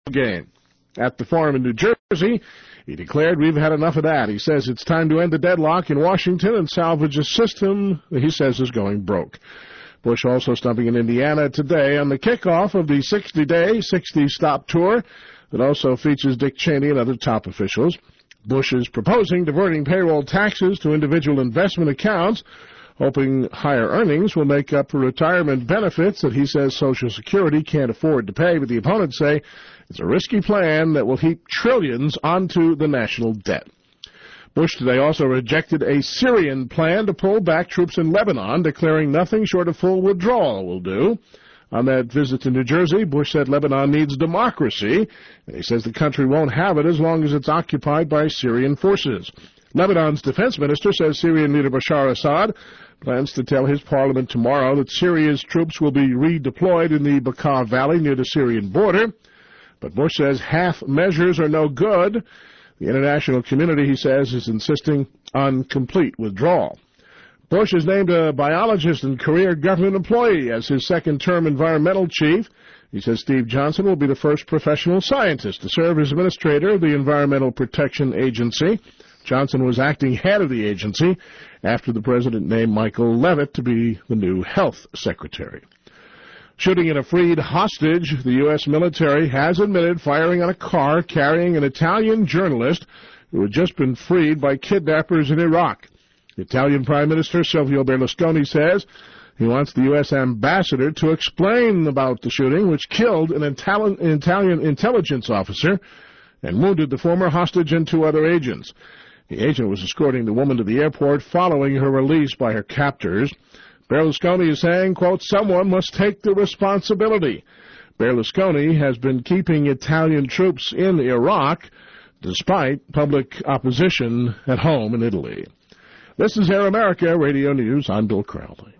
game. At the forum in New Jersey, he declared, "We've had enough of that." He says it's time to end the deadlock in Washington and salvage a system that he says is going broke. Bush also stopping in Indiana today on the kickoff of the 60-day, 60-stop tour that also features Dick Cheney and other top officials. Bush is proposing diverting payroll taxes to individual investment accounts, hoping higher earnings will make up for retirement benefits that he says Social Security can't afford to pay. But the opponents say it's a risky plan that will heap trillions onto the national debt. Bush today also rejected a Syrian plan to pull back troops in Lebanon, declaring nothing short of full withdrawal will do. On that visit to New Jersey, Bush said Lebanon needs democracy, and he says the country won't have it as long as it's occupied by Syrian forces. Lebanon's defense minister says Syrian leader Bashar Assad plans to tell his parliament tomorrow that Syria's troops will be redeployed in the Bekaa Valley near the Syrian border. But Bush says half measures are no good. The international community, he says, is insisting on complete withdrawal. Bush has named a biologist and career government employee as his second-term environmental chief. He says Steve Johnson will be the first professional scientist to serve as administrator of the Environmental Protection Agency. Johnson was acting head of the agency after the president named Michael Levitt to be the new health secretary. Shooting at a freed hostage, the U.S. military has admitted firing on a car carrying an Italian journalist who had just been freed by kidnappers in Iraq. Italian Prime Minister Silvio Berlusconi says he wants the U.S. ambassador to explain about the shooting, which killed an Italian intelligence officer and wounded the former hostage and two other agents. The agent was escorting the woman to the airport following her release by her captors. Berlusconi is saying, quote, "Someone must take the responsibility." Berlusconi has been keeping Italian troops in Iraq despite public opposition at home in Italy. This is Air America Radio News. I'm Bill Crowley.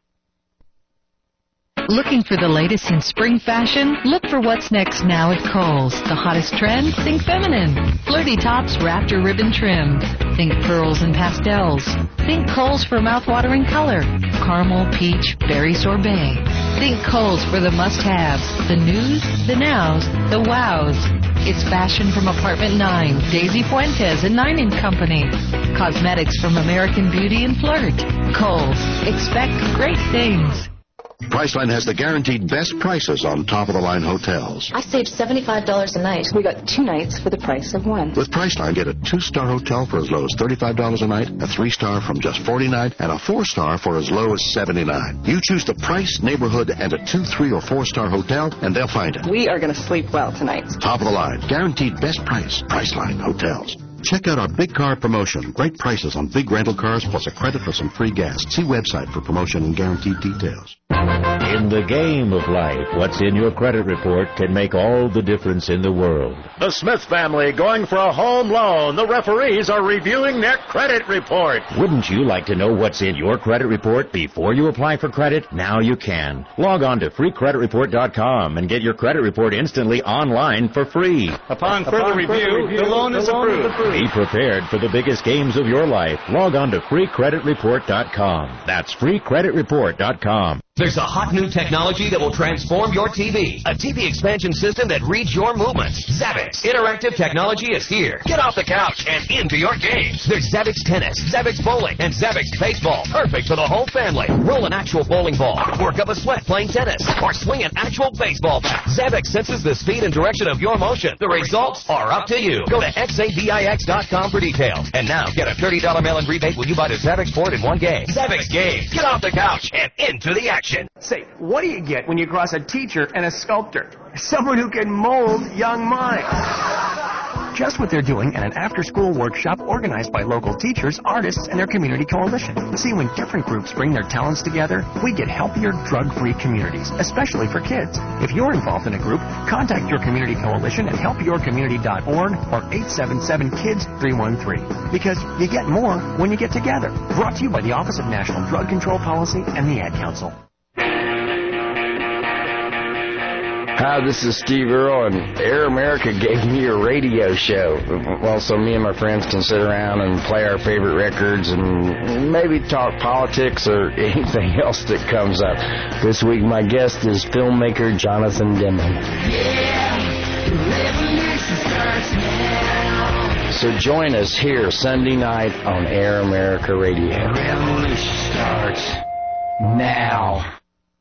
Looking for the latest in spring fashion? Look for what's next now at Kohl's. The hottest trend? Think feminine. Flirty tops, rafter ribbon trim. Think pearls and pastels. Think Kohl's for mouth-watering color. Caramel, peach, berry sorbet. Think Kohl's for the must-haves. The news, the nows, the wows. It's fashion from Apartment 9, Daisy Fuentes and 9 & Company. Cosmetics from American Beauty and Flirt. Kohl's. Expect great things. Priceline has the guaranteed best prices on top-of-the-line hotels. I saved $75 a night. We got 2 nights for the price of 1. With Priceline, get a 2-star hotel for as low as $35 a night, a 3-star from just $49, and a 4-star for as low as $79. You choose the price, neighborhood, and a 2, 3, or 4-star hotel, and they'll find it. We are going to sleep well tonight. Top-of-the-line, guaranteed best price. Priceline Hotels. Check out our big car promotion. Great prices on big rental cars plus a credit for some free gas. See website for promotion and guaranteed details. In the game of life, what's in your credit report can make all the difference in the world. The Smith family going for a home loan. The referees are reviewing their credit report. Wouldn't you like to know what's in your credit report before you apply for credit? Now you can. Log on to freecreditreport.com and get your credit report instantly online for free. Upon further review, the loan is approved. Be prepared for the biggest games of your life. Log on to freecreditreport.com. That's freecreditreport.com. There's a hot new technology that will transform your TV. A TV expansion system that reads your movements. Zavix. Interactive technology is here. Get off the couch and into your games. There's Zavix Tennis, Zavix Bowling, and Zavix Baseball. Perfect for the whole family. Roll an actual bowling ball. Work up a sweat playing tennis. Or swing an actual baseball bat. Zavix senses the speed and direction of your motion. The results are up to you. Go to xavix.com for details. And now get a $30 mail-in rebate when you buy the Zavix board in one game. Zavix Games. Get off the couch and into the action. Say, what do you get when you cross a teacher and a sculptor? Someone who can mold young minds. Just what they're doing at an after-school workshop organized by local teachers, artists, and their community coalition. See, when different groups bring their talents together, we get healthier, drug-free communities, especially for kids. If you're involved in a group, contact your community coalition at helpyourcommunity.org or 877-KIDS-313. Because you get more when you get together. Brought to you by the Office of National Drug Control Policy and the Ad Council. Hi, this is Steve Earle, and Air America gave me a radio show. Well, so me and my friends can sit around and play our favorite records and maybe talk politics or anything else that comes up. This week, my guest is filmmaker Jonathan Demme. Yeah, So join us here Sunday night on Air America Radio. The revolution starts now.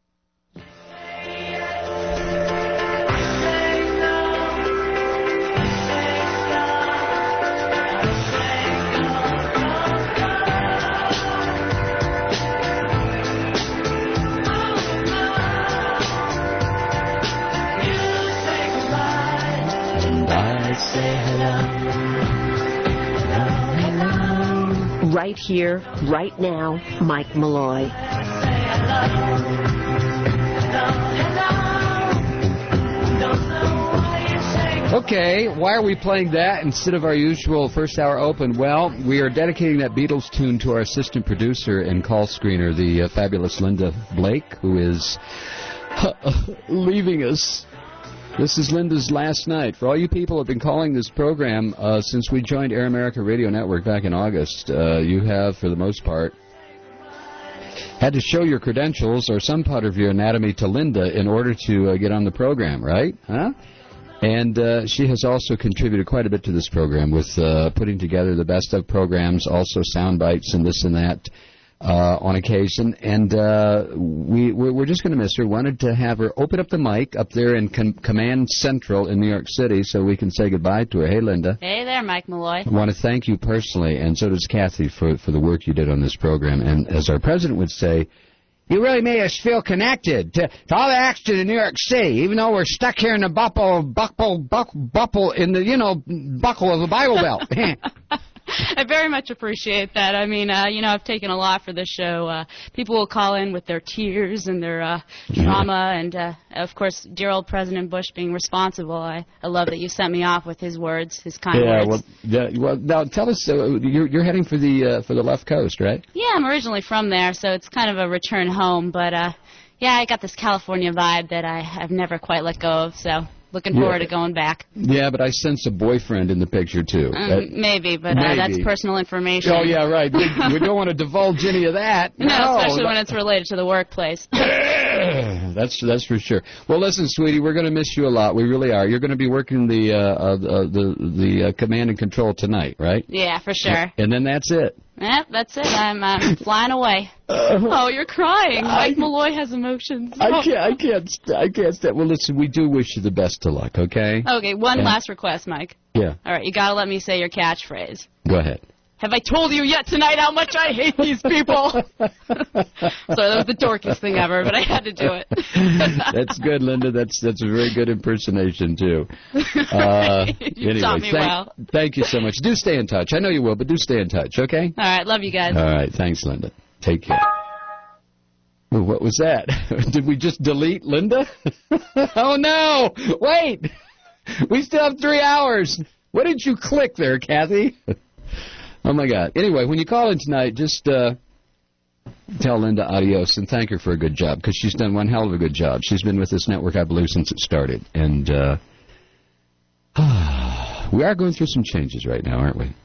Right here, right now, Mike Malloy. Okay, why are we playing that instead of our usual first hour open? Well, we are dedicating that Beatles tune to our assistant producer and call screener, the fabulous Linda Blake, who is leaving us. This is Linda's last night. For all you people who have been calling this program since we joined Air America Radio Network back in August, you have, for the most part, had to show your credentials or some part of your anatomy to Linda in order to get on the program, right? Huh? And she has also contributed quite a bit to this program with putting together the best of programs, also sound bites and this and that. On occasion, and we're just going to miss her. Wanted to have her open up the mic up there in Command Central in New York City so we can say goodbye to her. Hey, Linda. Hey there, Mike Malloy. I want to thank you personally, and so does Kathy, for the work you did on this program. And as our president would say, you really made us feel connected to all the action in New York City, even though we're stuck here in the buckle in the, buckle of the Bible Belt. I very much appreciate that. I mean, I've taken a lot for this show. People will call in with their tears and their trauma, and, of course, dear old President Bush being responsible. I love that you sent me off with his words, his kind words. Well, now tell us, you're heading for the left coast, right? Yeah, I'm originally from there, so it's kind of a return home. But, yeah, I got this California vibe that I've never quite let go of, so... Looking forward to going back. Yeah, but I sense a boyfriend in the picture, too. Maybe, but that's personal information. Oh, yeah, right. We don't want to divulge any of that. No, especially when it's related to the workplace. That's for sure. Well, listen, sweetie, we're going to miss you a lot. We really are. You're going to be working the command and control tonight, right? Yeah, for sure. And then that's it. Yep, that's it. I'm flying away. Oh, you're crying. Mike Malloy has emotions. I can't stand. Well, listen, we do wish you the best of luck, okay? Okay, one last request, Mike. Yeah. All right, you got to let me say your catchphrase. Go ahead. Have I told you yet tonight how much I hate these people? Sorry, that was the dorkiest thing ever, but I had to do it. That's good, Linda. That's a very good impersonation, too. You taught me well. Thank you so much. Do stay in touch. I know you will, but do stay in touch, okay? All right, love you guys. All right, thanks, Linda. Take care. Ooh, what was that? Did we just delete Linda? Oh, no! Wait! We still have 3 hours. What did you click there, Kathy? Oh, my God. Anyway, when you call in tonight, just tell Linda adios and thank her for a good job, because she's done one hell of a good job. She's been with this network, I believe, since it started. And we are going through some changes right now, aren't we?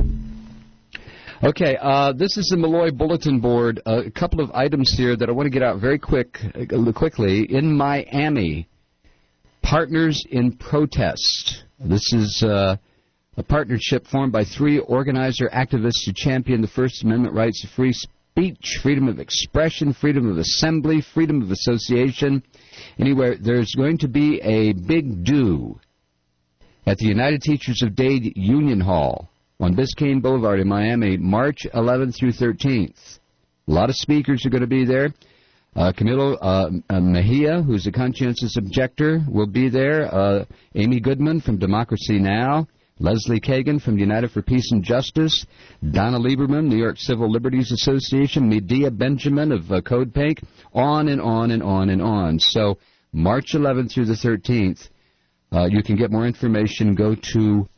Okay, this is the Malloy Bulletin Board. A couple of items here that I want to get out very quickly. In Miami, Partners in Protest. This is... a partnership formed by 3 organizer activists who champion the First Amendment rights of free speech, freedom of expression, freedom of assembly, freedom of association. Anywhere, there's going to be a big do at the United Teachers of Dade Union Hall on Biscayne Boulevard in Miami, March 11th through 13th. A lot of speakers are going to be there. Camilo Mejia, who's a conscientious objector, will be there. Amy Goodman from Democracy Now!, Leslie Kagan from United for Peace and Justice, Donna Lieberman, New York Civil Liberties Association, Medea Benjamin of Code Pink, on and on and on and on. So March 11th through the 13th, you can get more information. Go to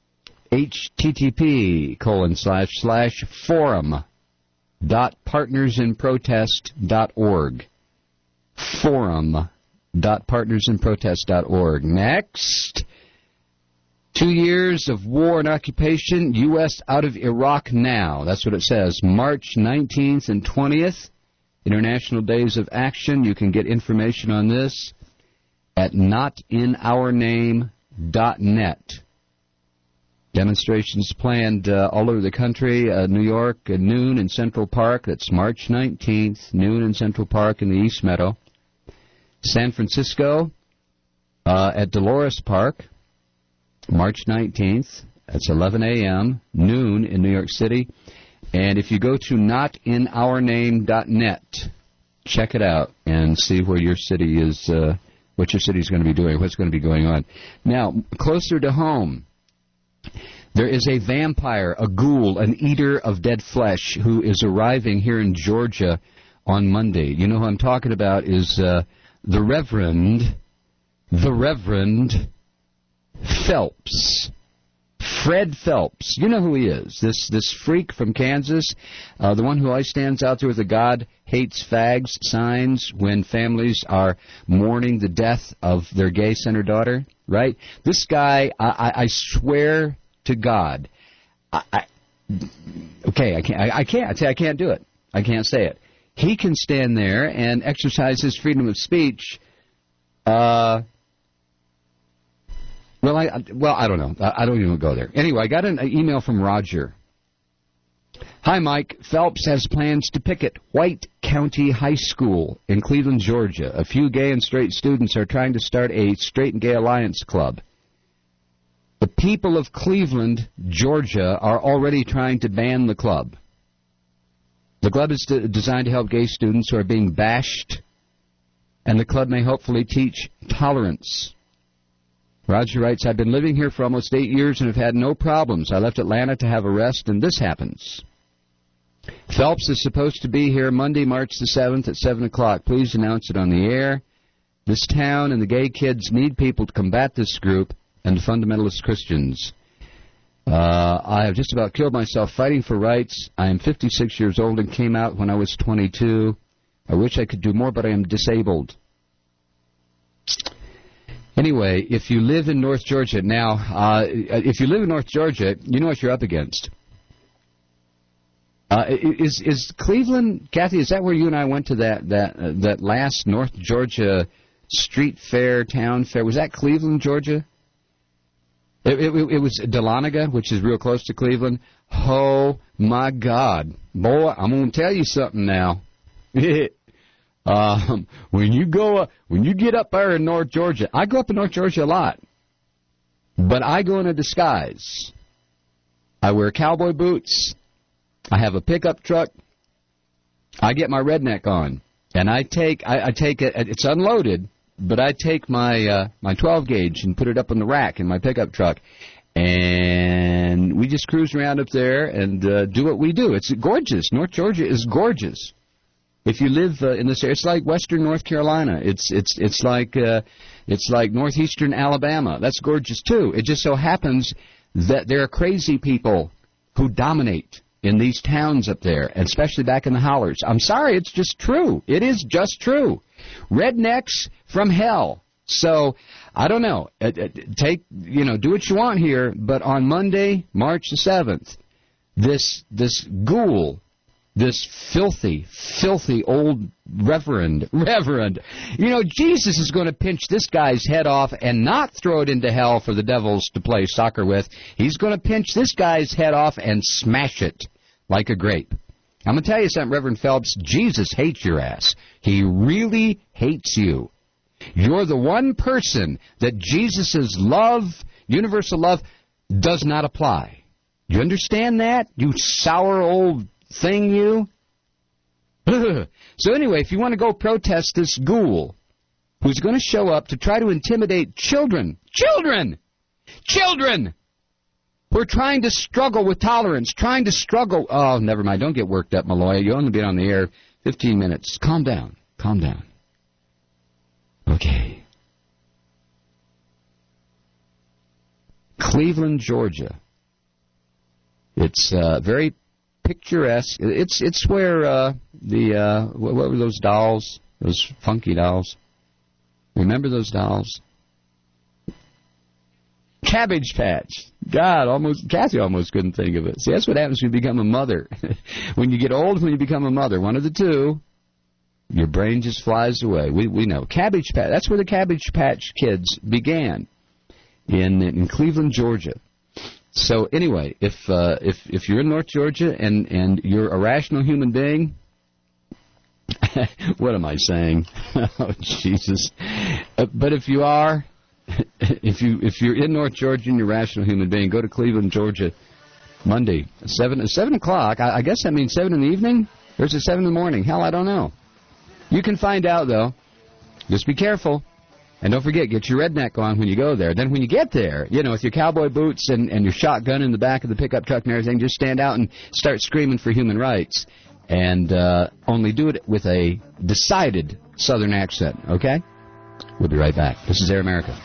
http://forum.partnersinprotest.org. Forum.partnersinprotest.org. Next. 2 years of war and occupation, U.S. out of Iraq now. That's what it says. March 19th and 20th, International Days of Action. You can get information on this at notinourname.net. Demonstrations planned all over the country. New York, noon in Central Park. That's March 19th, noon in Central Park in the East Meadow. San Francisco at Dolores Park, March 19th. That's 11 a.m., noon in New York City. And if you go to notinourname.net, check it out and see where your city is, what your city is going to be doing, what's going to be going on. Now, closer to home, there is a vampire, a ghoul, an eater of dead flesh who is arriving here in Georgia on Monday. You know who I'm talking about is the Reverend Phelps. Fred Phelps. You know who he is. This freak from Kansas, the one who always stands out there with the God hates fags signs when families are mourning the death of their gay son or daughter, right? This guy, I swear to God, I can't do it. I can't say it. He can stand there and exercise his freedom of speech. Well, I don't know. I don't even go there. Anyway, I got an email from Roger. Hi, Mike. Phelps has plans to picket White County High School in Cleveland, Georgia. A few gay and straight students are trying to start a straight and gay alliance club. The people of Cleveland, Georgia, are already trying to ban the club. The club is designed to help gay students who are being bashed, and the club may hopefully teach tolerance. Roger writes, I've been living here for almost 8 years and have had no problems. I left Atlanta to have a rest, and this happens. Phelps is supposed to be here Monday, March the 7th at 7 o'clock. Please announce it on the air. This town and the gay kids need people to combat this group and the fundamentalist Christians. I have just about killed myself fighting for rights. I am 56 years old and came out when I was 22. I wish I could do more, but I am disabled. Anyway, if you live in North Georgia, now, if you live in North Georgia, you know what you're up against. Is Cleveland, Kathy, is that where you and I went to that last North Georgia street fair, town fair? Was that Cleveland, Georgia? It was Dahlonega, which is real close to Cleveland. Oh, my God. Boy, I'm going to tell you something now. When you get up there in North Georgia, I go up in North Georgia a lot, but I go in a disguise. I wear cowboy boots. I have a pickup truck. I get my redneck on, and I take it. It's unloaded, but I take my 12 gauge and put it up on the rack in my pickup truck, and we just cruise around up there and do what we do. It's gorgeous. North Georgia is gorgeous. If you live in this area, it's like western North Carolina. It's like northeastern Alabama. That's gorgeous too. It just so happens that there are crazy people who dominate in these towns up there, and especially back in the hollers. I'm sorry, it's just true. It is just true. Rednecks from hell. So I don't know. Do what you want here, but on Monday, March the 7th, this ghoul. This filthy old reverend. Jesus is going to pinch this guy's head off and not throw it into hell for the devils to play soccer with. He's going to pinch this guy's head off and smash it like a grape. I'm going to tell you something, Reverend Phelps. Jesus hates your ass. He really hates you. You're the one person that Jesus' love, universal love, does not apply. You understand that? You sour old thing, you? So anyway, if you want to go protest this ghoul who's going to show up to try to intimidate children who are trying to struggle with tolerance, oh, never mind, don't get worked up, Malloy. You'll only be on the air 15 minutes. Calm down. Okay. Cleveland, Georgia. It's very picturesque. It's where what were those dolls? Those funky dolls. Remember those dolls? Cabbage Patch. God, Kathy almost couldn't think of it. See, that's what happens when you become a mother. When you get old, when you become a mother, one of the two, your brain just flies away. We know. Cabbage Patch. That's where the Cabbage Patch Kids began in Cleveland, Georgia. So anyway, if you're in North Georgia and you're a rational human being, what am I saying? Oh, Jesus! But if you are, if you're in North Georgia and you're a rational human being, go to Cleveland, Georgia, Monday, 7 o'clock. I guess that means 7 in the evening, or is it 7 in the morning? Hell, I don't know. You can find out though. Just be careful. And don't forget, get your redneck on when you go there. Then when you get there, with your cowboy boots and your shotgun in the back of the pickup truck and everything, just stand out and start screaming for human rights. And only do it with a decided Southern accent, okay? We'll be right back. This is Air America.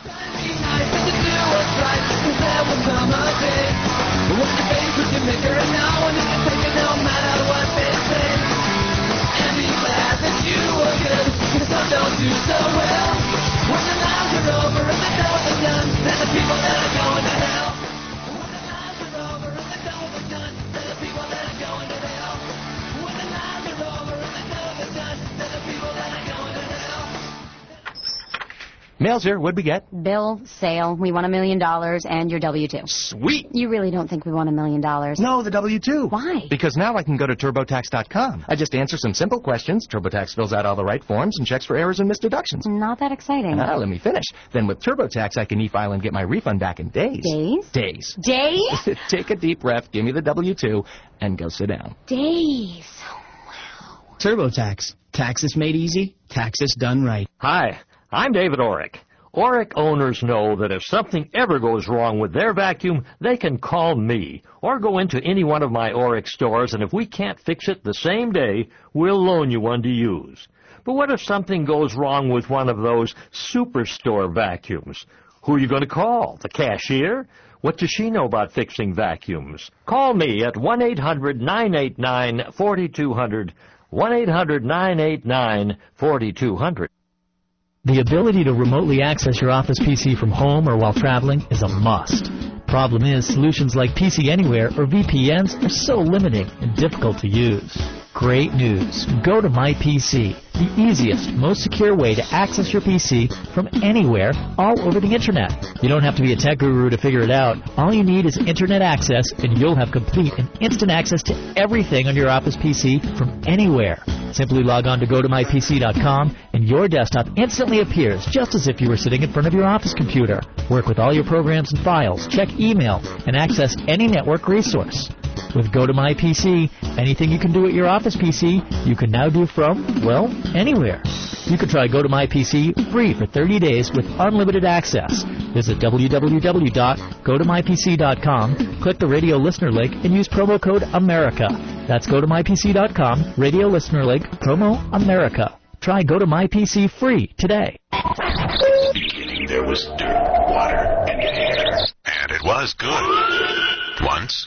Don't do so well. When the lives are over and the doors are done, then the people that are going to hell. When the lives are over and the doors are done, then the people that are going to hell. When the lives are over and the doors are done, then the people that are going to hell. Mail's here. What'd we get? Bill, sale. We won $1 million and your W-2. Sweet. You really don't think we won $1 million? No, the W-2. Why? Because now I can go to TurboTax.com. I just answer some simple questions. TurboTax fills out all the right forms and checks for errors and misdeductions. Not that exciting. Let me finish. Then with TurboTax, I can e-file and get my refund back in days. Days? Days. Days? Take a deep breath, give me the W-2, and go sit down. Days. Wow. TurboTax. Taxes made easy. Taxes done right. Hi, I'm David Orrick. Orrick owners know that if something ever goes wrong with their vacuum, they can call me or go into any one of my Orrick stores, and if we can't fix it the same day, we'll loan you one to use. But what if something goes wrong with one of those superstore vacuums? Who are you going to call? The cashier? What does she know about fixing vacuums? Call me at 1-800-989-4200, 1-800-989-4200. The ability to remotely access your Office PC from home or while traveling is a must. Problem is, solutions like PC Anywhere or VPNs are so limiting and difficult to use. Great news. Go to MyPC, the easiest, most secure way to access your PC from anywhere all over the Internet. You don't have to be a tech guru to figure it out. All you need is Internet access, and you'll have complete and instant access to everything on your Office PC from anywhere. Simply log on to GoToMyPC.com, and your desktop instantly appears just as if you were sitting in front of your Office computer. Work with all your programs and files, check email, and access any network resource. With GoToMyPC, anything you can do at your Office PC, you can now do from, well, anywhere. You can try GoToMyPC free for 30 days with unlimited access. Visit www.gotomypc.com, click the radio listener link, and use promo code AMERICA. That's GoToMyPC.com, radio listener link, promo AMERICA. Try GoToMyPC free today. There was dirt, water, and air. And it was good. Once,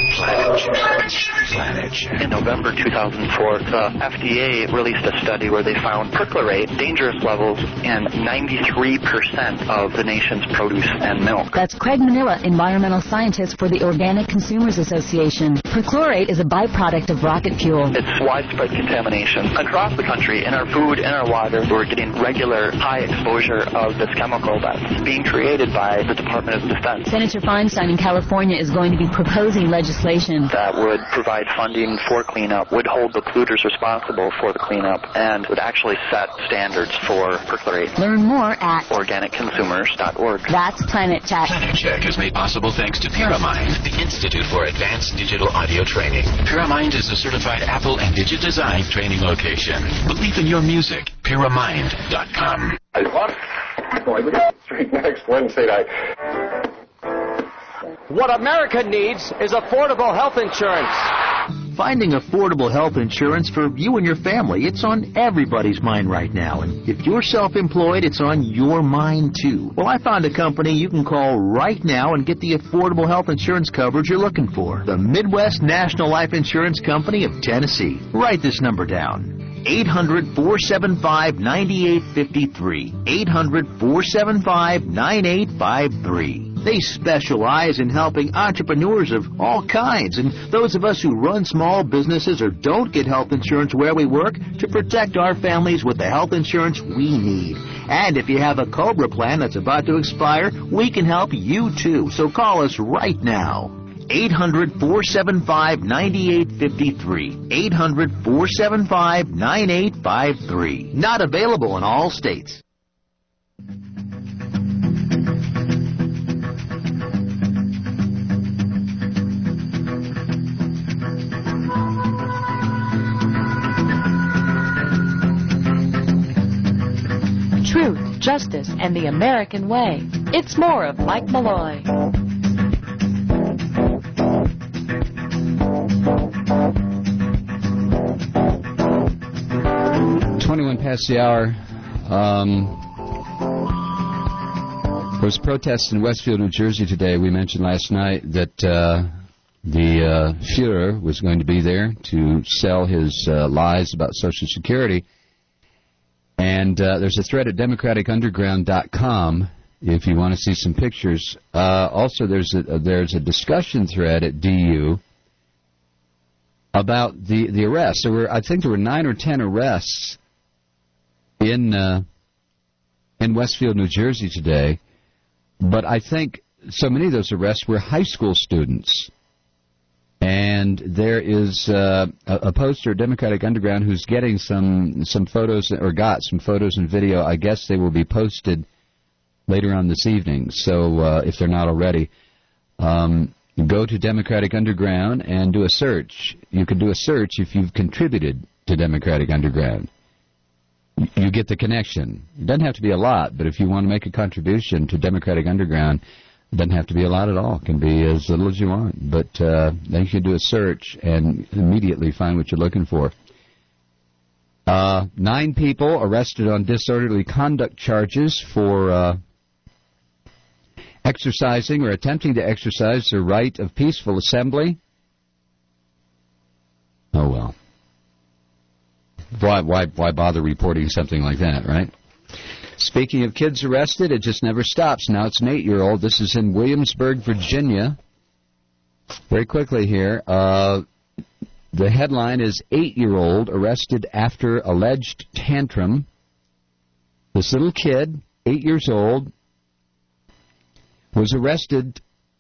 Planet Check. In November 2004, the FDA released a study where they found perchlorate dangerous levels in 93% of the nation's produce and milk. That's Craig Manila, environmental scientist for the Organic Consumers Association. Perchlorate is a byproduct of rocket fuel. It's widespread contamination. Across the country, in our food and our water, we're getting regular high exposure of this chemical that's being created by the Department of Defense. Senator Feinstein in California is going to be proposing legislation that would provide funding for cleanup, would hold the polluters responsible for the cleanup, and would actually set standards for perchlorate. Learn more at organicconsumers.org. That's Planet Check. Planet Check is made possible thanks to Paramind, the Institute for Advanced Digital Audio Training. Paramind is a certified Apple and Digitized training location. Believe in your music. Paramind.com. Street next Wednesday night. What America needs is affordable health insurance. Finding affordable health insurance for you and your family, it's on everybody's mind right now. And if you're self-employed, it's on your mind too. Well, I found a company you can call right now and get the affordable health insurance coverage you're looking for. The Midwest National Life Insurance Company of Tennessee. Write this number down. 800-475-9853. 800-475-9853. They specialize in helping entrepreneurs of all kinds and those of us who run small businesses or don't get health insurance where we work to protect our families with the health insurance we need. And if you have a COBRA plan that's about to expire, we can help you too. So call us right now. 800-475-9853. 800-475-9853. Not available in all states. Truth, justice, and the American way. It's more of Mike Malloy. 21 past the hour. There was protests in Westfield, New Jersey today. We mentioned last night that the Fuhrer was going to be there to sell his lies about Social Security. And there's a thread at democraticunderground.com if you want to see some pictures. Also, there's a discussion thread at DU about the arrests. I think there were 9 or 10 arrests in Westfield, New Jersey today. But I think so many of those arrests were high school students. And there is a poster at Democratic Underground who's getting some photos, or got some photos and video. I guess they will be posted later on this evening. So if they're not already, go to Democratic Underground and do a search. You can do a search if you've contributed to Democratic Underground. You get the connection. It doesn't have to be a lot, but if you want to make a contribution to Democratic Underground, it doesn't have to be a lot at all. It can be as little as you want. But then you can do a search and immediately find what you're looking for. 9 people arrested on disorderly conduct charges for exercising or attempting to exercise their right of peaceful assembly. Oh, well. Why bother reporting something like that, right? Speaking of kids arrested, it just never stops. Now it's an 8-year-old. This is in Williamsburg, Virginia. Very quickly here. The headline is 8-year-old arrested after alleged tantrum. This little kid, 8 years old, was arrested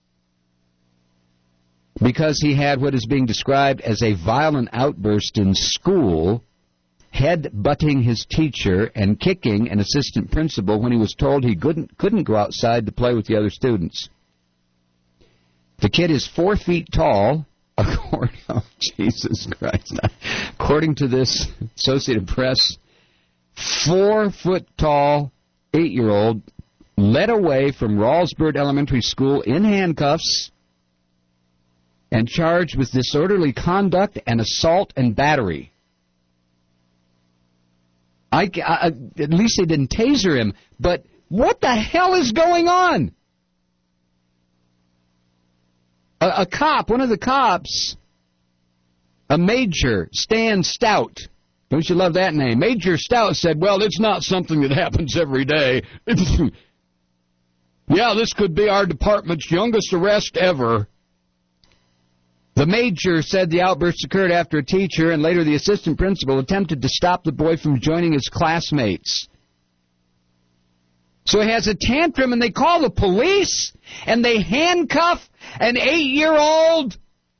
because he had what is being described as a violent outburst in school, head-butting his teacher and kicking an assistant principal when he was told he couldn't go outside to play with the other students. The kid is 4 feet tall, Jesus Christ. According to this Associated Press, 4 foot tall, 8-year-old, led away from Rawlsburg Elementary School in handcuffs and charged with disorderly conduct and assault and battery. At least they didn't taser him, but what the hell is going on? A cop, one of the cops, a Major Stan Stout, don't you love that name? Major Stout said, well, it's not something that happens every day. Yeah, this could be our department's youngest arrest ever. The major said the outburst occurred after a teacher and later the assistant principal attempted to stop the boy from joining his classmates. So he has a tantrum and they call the police and they handcuff an 8-year-old.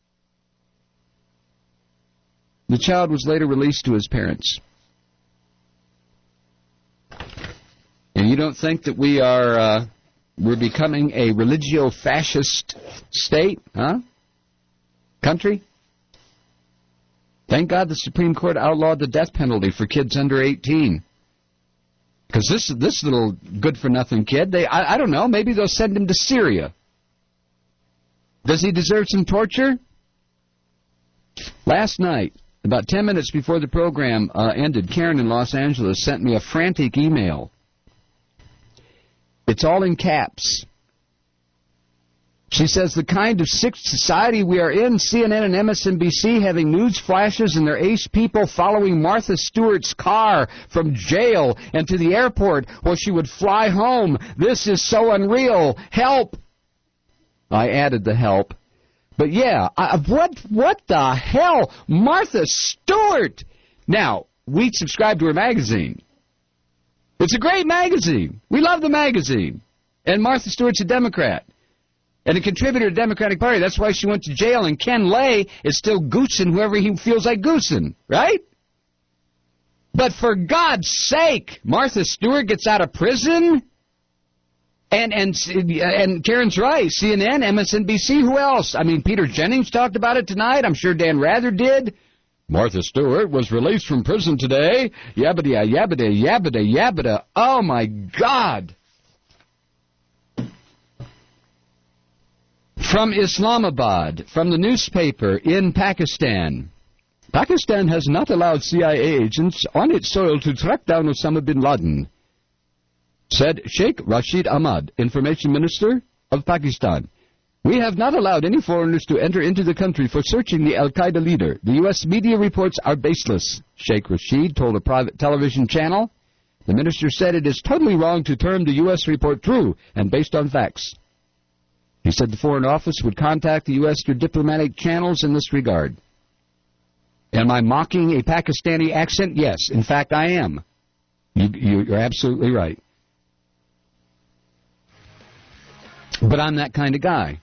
The child was later released to his parents. And you don't think that we're becoming a religio-fascist state, huh? Country? Thank God the Supreme Court outlawed the death penalty for kids under 18. Because this little good-for-nothing kid, I don't know, maybe they'll send him to Syria. Does he deserve some torture? Last night, about 10 minutes before the program ended, Karen in Los Angeles sent me a frantic email. It's all in caps. She says, the kind of sick society we are in, CNN and MSNBC having news flashes and their ace people following Martha Stewart's car from jail and to the airport while she would fly home. This is so unreal. Help! I added the help. But yeah, what the hell? Martha Stewart! Now, we subscribe to her magazine. It's a great magazine. We love the magazine. And Martha Stewart's a Democrat. And a contributor to the Democratic Party. That's why she went to jail. And Ken Lay is still goosing whoever he feels like goosing. Right? But for God's sake, Martha Stewart gets out of prison? And Karen's right. CNN, MSNBC, who else? I mean, Peter Jennings talked about it tonight. I'm sure Dan Rather did. Martha Stewart was released from prison today. Yabbada, yabbada, yabbada, yabbada. Oh, my God. From Islamabad, from the newspaper in Pakistan. Pakistan has not allowed CIA agents on its soil to track down Osama bin Laden, said Sheikh Rashid Ahmad, Information Minister of Pakistan. We have not allowed any foreigners to enter into the country for searching the al-Qaeda leader. The U.S. media reports are baseless, Sheikh Rashid told a private television channel. The minister said it is totally wrong to term the U.S. report true and based on facts. He said the Foreign Office would contact the U.S. through diplomatic channels in this regard. Am I mocking a Pakistani accent? Yes, in fact, I am. You're absolutely right. But I'm that kind of guy.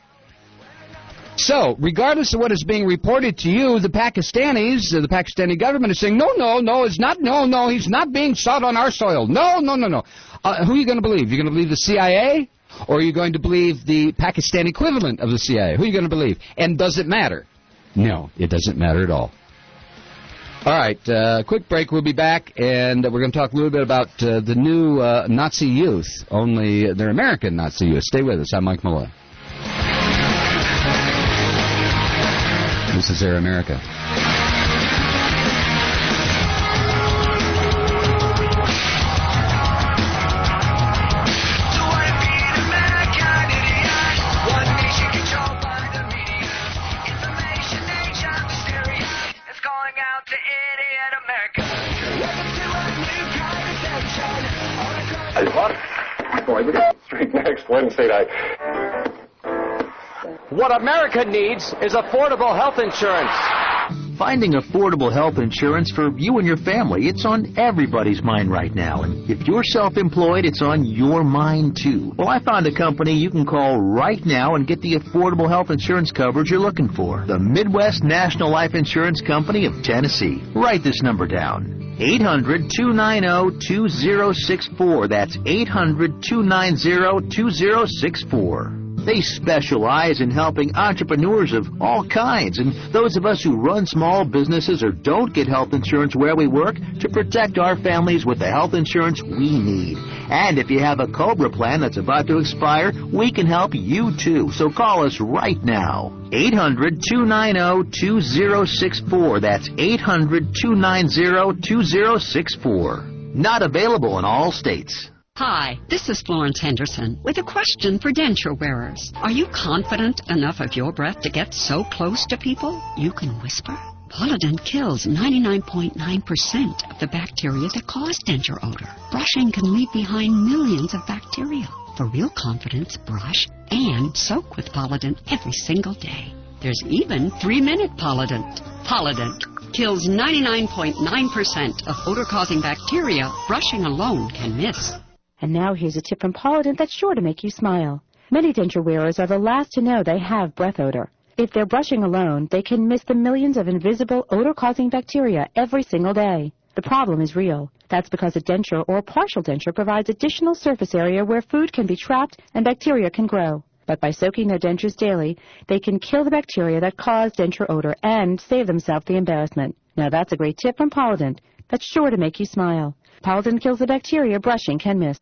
So, regardless of what is being reported to you, the Pakistanis, the Pakistani government is saying, no, it's not, no, he's not being sought on our soil. No. Who are you going to believe? You're going to believe the CIA? Or are you going to believe the Pakistan equivalent of the CIA? Who are you going to believe? And does it matter? No, it doesn't matter at all. All right, quick break. We'll be back, and we're going to talk a little bit about the new Nazi youth, only they're American Nazi youth. Stay with us. I'm Mike Malloy. This is Air America. Next Wednesday night. What America needs is affordable health insurance. Finding affordable health insurance for you and your family, it's on everybody's mind right now. And if you're self-employed, it's on your mind too. Well, I found a company you can call right now and get the affordable health insurance coverage you're looking for. The Midwest National Life Insurance Company of Tennessee. Write this number down. 800-290-2064. That's 800-290-2064. They specialize in helping entrepreneurs of all kinds and those of us who run small businesses or don't get health insurance where we work to protect our families with the health insurance we need. And if you have a COBRA plan that's about to expire, we can help you too. So call us right now. 800-290-2064. That's 800-290-2064. Not available in all states. Hi, this is Florence Henderson with a question for denture wearers. Are you confident enough of your breath to get so close to people you can whisper? Polident kills 99.9% of the bacteria that cause denture odor. Brushing can leave behind millions of bacteria. For real confidence, brush and soak with Polident every single day. There's even 3-minute Polident. Polident kills 99.9% of odor-causing bacteria brushing alone can miss. And now here's a tip from Polident that's sure to make you smile. Many denture wearers are the last to know they have breath odor. If they're brushing alone, they can miss the millions of invisible odor-causing bacteria every single day. The problem is real. That's because a denture or partial denture provides additional surface area where food can be trapped and bacteria can grow. But by soaking their dentures daily, they can kill the bacteria that cause denture odor and save themselves the embarrassment. Now that's a great tip from Polident that's sure to make you smile. Polident kills the bacteria brushing can miss.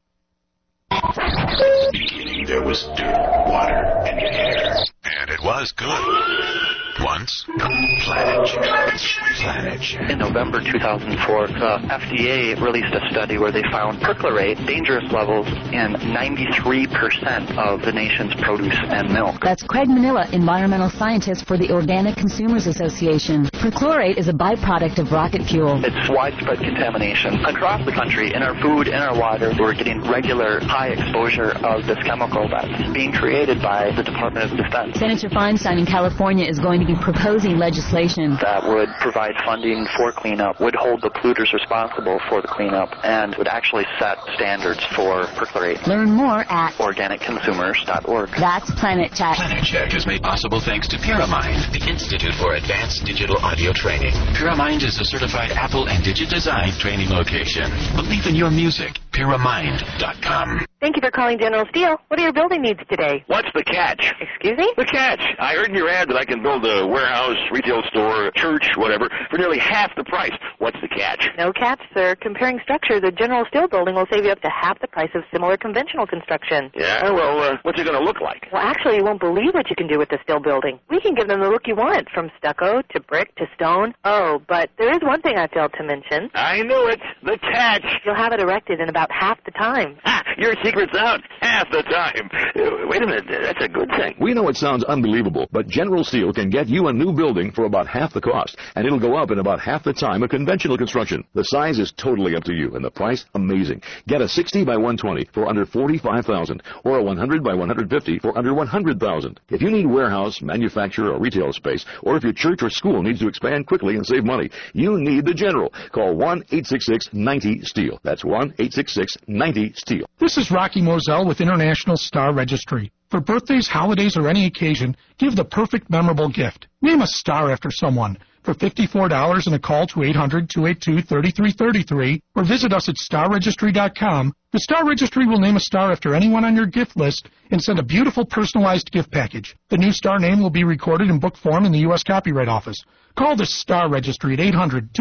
There was dirt, water, and air. And it was good. Once, Planet. In November 2004, the FDA released a study where they found perchlorate, dangerous levels in 93% of the nation's produce and milk. That's Craig Manila, environmental scientist for the Organic Consumers Association. Perchlorate is a byproduct of rocket fuel. It's widespread contamination across the country in our food, in our water. We're getting regular high exposure of this chemical that's being created by the Department of Defense. Senator Feinstein in California is going to be proposing legislation that would provide funding for cleanup, would hold the polluters responsible for the cleanup, and would actually set standards for perchlorate. Learn more at organicconsumers.org. That's Planet Check. Planet Check is made possible thanks to PyraMind, the Institute for Advanced Digital Audio Training. PyraMind is a certified Apple and Digidesign training location. Believe in your music. PyraMind.com. Thank you for calling General Steel. What are your building needs today? What's the catch? Excuse me? The catch. I heard in your ad that I can build a warehouse, retail store, church, whatever, for nearly half the price. What's the catch? No catch, sir. Comparing structures, a General Steel building will save you up to half the price of similar conventional construction. Yeah? Well, what's it going to look like? Well, actually, you won't believe what you can do with the steel building. We can give them the look you want, from stucco to brick to stone. Oh, but there is one thing I failed to mention. I knew it. The catch. You'll have it erected in about half the time. Ah, your secret's out half the time. Wait a minute. That's a good thing. We know it sounds unbelievable, but General Steel can get you a new building for about half the cost, and it'll go up in about half the time of conventional construction. The size is totally up to you, and the price, amazing. Get a 60 by 120 for under $45,000, or a 100 by 150 for under $100,000. If you need warehouse, manufacturer, or retail space, or if your church or school needs to expand quickly and save money, you need the General. Call 1-866-90-STEEL. That's 1-866-90-STEEL. This is Rocky Moselle with International Star Registry. For birthdays, holidays, or any occasion, give the perfect memorable gift. Name a star after someone. For $54 and a call to 800-282-3333, or visit us at starregistry.com. The Star Registry will name a star after anyone on your gift list and send a beautiful personalized gift package. The new star name will be recorded in book form in the U.S. Copyright Office. Call the Star Registry at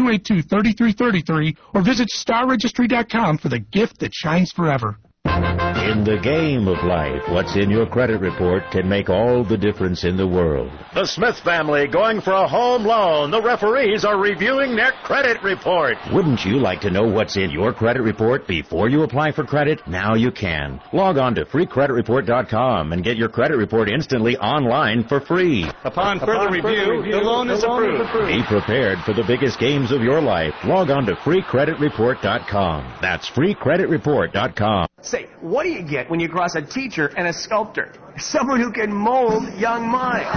800-282-3333 or visit starregistry.com for the gift that shines forever. In the game of life, what's in your credit report can make all the difference in the world. The Smith family going for a home loan. The referees are reviewing their credit report. Wouldn't you like to know what's in your credit report before you apply for credit? Now you can. Log on to freecreditreport.com and get your credit report instantly online for free. Upon further review, the loan is approved. Be prepared for the biggest games of your life. Log on to freecreditreport.com. That's freecreditreport.com. Say, what do you get when you cross a teacher and a sculptor? Someone who can mold young minds.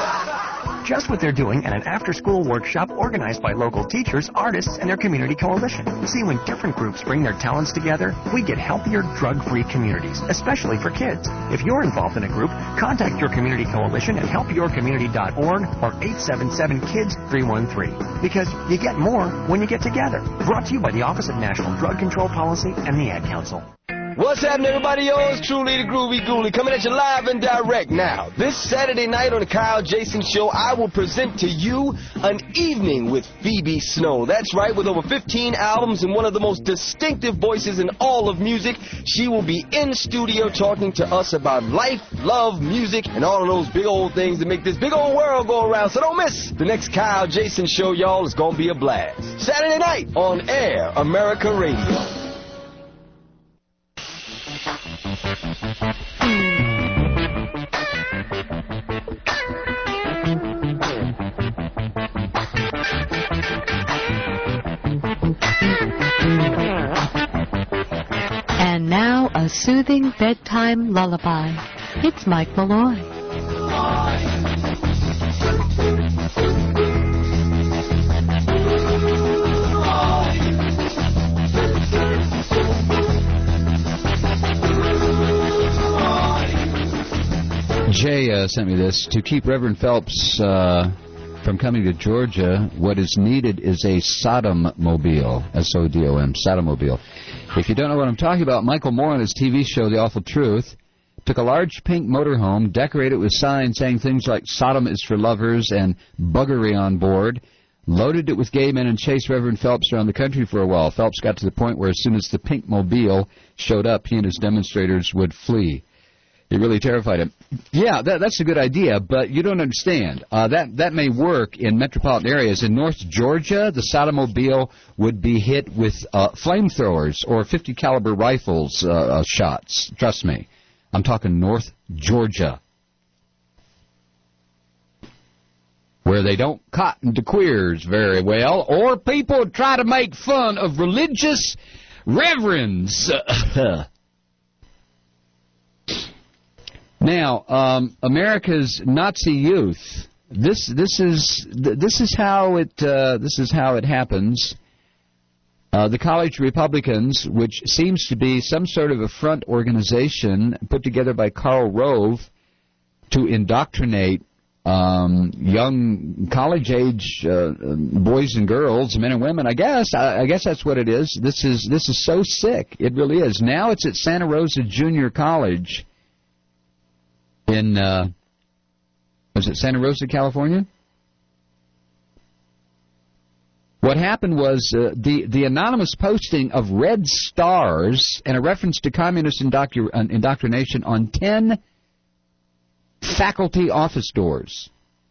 Just what they're doing at an after-school workshop organized by local teachers, artists, and their community coalition. See, when different groups bring their talents together, we get healthier, drug-free communities, especially for kids. If you're involved in a group, contact your community coalition at helpyourcommunity.org or 877-KIDS-313. Because you get more when you get together. Brought to you by the Office of National Drug Control Policy and the Ad Council. What's happening, everybody? Yours truly, the Groovy Ghoulie, coming at you live and direct now. This Saturday night on the Kyle Jason Show, I will present to you an evening with Phoebe Snow. That's right, with over 15 albums and one of the most distinctive voices in all of music, she will be in studio talking to us about life, love, music, and all of those big old things that make this big old world go around. So don't miss the next Kyle Jason Show, y'all. It's going to be a blast. Saturday night on Air America Radio. And now a soothing bedtime lullaby. It's Mike Malloy. Jay sent me this. To keep Reverend Phelps from coming to Georgia, what is needed is a Sodommobile, S-O-D-O-M, Sodommobile. If you don't know what I'm talking about, Michael Moore on his TV show, The Awful Truth, took a large pink motorhome, decorated it with signs saying things like Sodom is for lovers and buggery on board, loaded it with gay men, and chased Reverend Phelps around the country for a while. Phelps got to the point where as soon as the pink mobile showed up, he and his demonstrators would flee. It really terrified him. Yeah, that's a good idea, but you don't understand. That may work in metropolitan areas. In North Georgia, the Sodommobile would be hit with flamethrowers or 50 caliber rifles shots. Trust me. I'm talking North Georgia. Where where they don't cotton to queers very well, or people try to make fun of religious reverends. Now, America's Nazi youth. This is how it happens. The college Republicans, which seems to be some sort of a front organization put together by Karl Rove to indoctrinate young college-age boys and girls, men and women. I guess that's what it is. This is so sick. It really is. Now it's at Santa Rosa Junior College in was it Santa Rosa, California? What happened was the anonymous posting of red stars and a reference to communist indoctrination on 10 faculty office doors.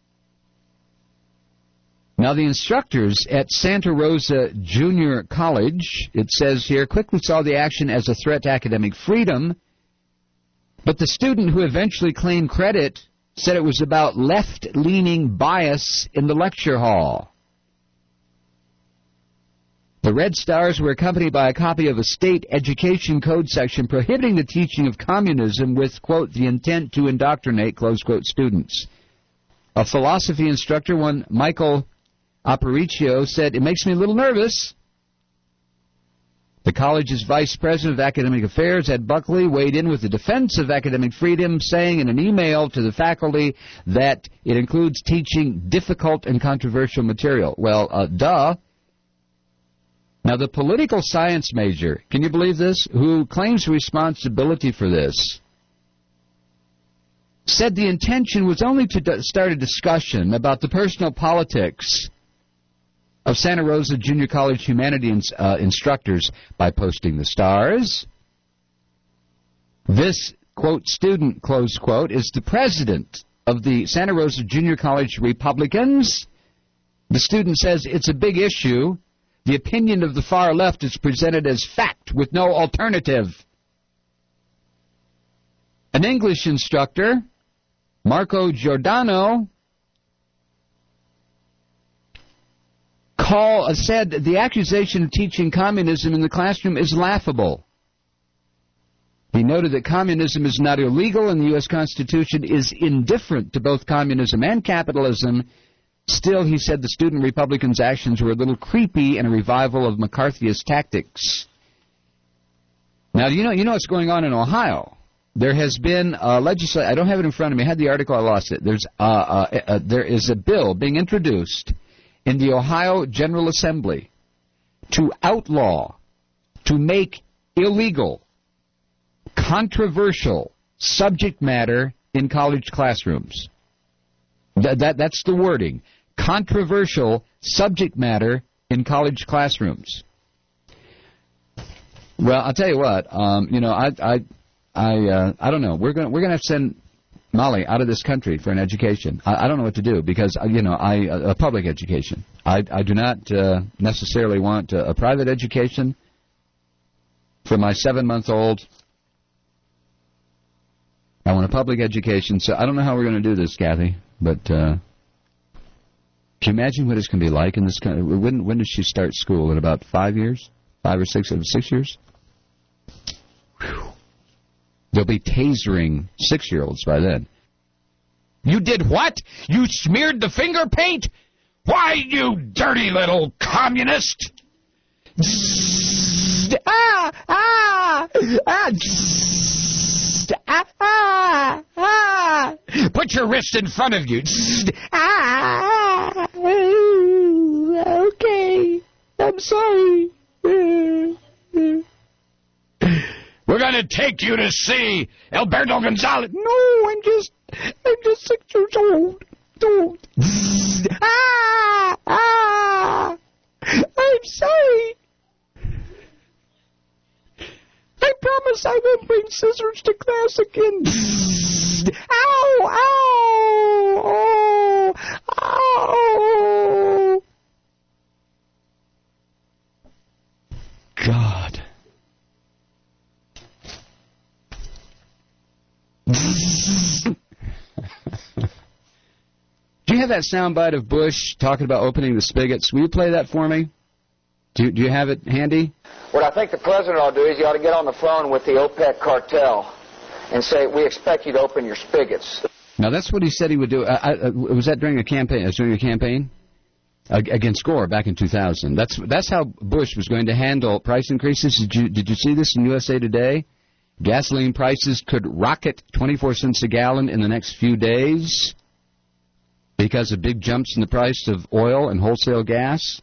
Now, the instructors at Santa Rosa Junior College, it says here, quickly saw the action as a threat to academic freedom, but the student who eventually claimed credit said it was about left-leaning bias in the lecture hall. The red stars were accompanied by a copy of a state education code section prohibiting the teaching of communism with, quote, the intent to indoctrinate, close quote, students. A philosophy instructor, one Michael Aparicio, said, it makes me a little nervous. The college's vice president of academic affairs, Ed Buckley, weighed in with the defense of academic freedom, saying in an email to the faculty that it includes teaching difficult and controversial material. Well, duh. Now, the political science major, can you believe this, who claims responsibility for this, said the intention was only to start a discussion about the personal politics of Santa Rosa Junior College humanities instructors by posting the stars. This, quote, student, close quote, is the president of the Santa Rosa Junior College Republicans. The student says it's a big issue. The opinion of the far left is presented as fact with no alternative. An English instructor, Marco Giordano, said the accusation of teaching communism in the classroom is laughable. He noted that communism is not illegal and the U.S. Constitution is indifferent to both communism and capitalism. Still, he said the student Republicans' actions were a little creepy and a revival of McCarthyist tactics. Now, you know what's going on in Ohio? There has been legislation. I don't have it in front of me. I had the article. I lost it. There is a bill being introduced in the Ohio General Assembly to outlaw, to make illegal, controversial subject matter in college classrooms. That's the wording. Controversial subject matter in college classrooms. Well, I'll tell you what. I don't know. We're gonna have to send Molly out of this country for an education. I don't know what to do because a public education. I do not necessarily want a private education for my 7-month-old. I want a public education. So I don't know how we're going to do this, Kathy. But can you imagine what it's going to be like in this country? When does she start school? In about 5 years? 5 or 6 years? Whew. They'll be tasering 6-year-olds by then. You did what? You smeared the finger paint? Why, you dirty little communist! Put your wrist in front of you. Okay, I'm sorry. We're going to take you to see Alberto Gonzalez. No, I'm just 6 years old. Don't. I'm sorry. I promise I won't bring scissors to class again. Ow! Ow! Ow! God. Do you have that soundbite of Bush talking about opening the spigots? Will you play that for me? Do you have it handy? What I think the president ought to do is he ought to get on the phone with the OPEC cartel and say, we expect you to open your spigots. Now, that's what he said he would do. Was that during a campaign? During a campaign against Gore back in 2000. That's how Bush was going to handle price increases. Did you see this in USA Today? Gasoline prices could rocket 24 cents a gallon in the next few days because of big jumps in the price of oil and wholesale gas.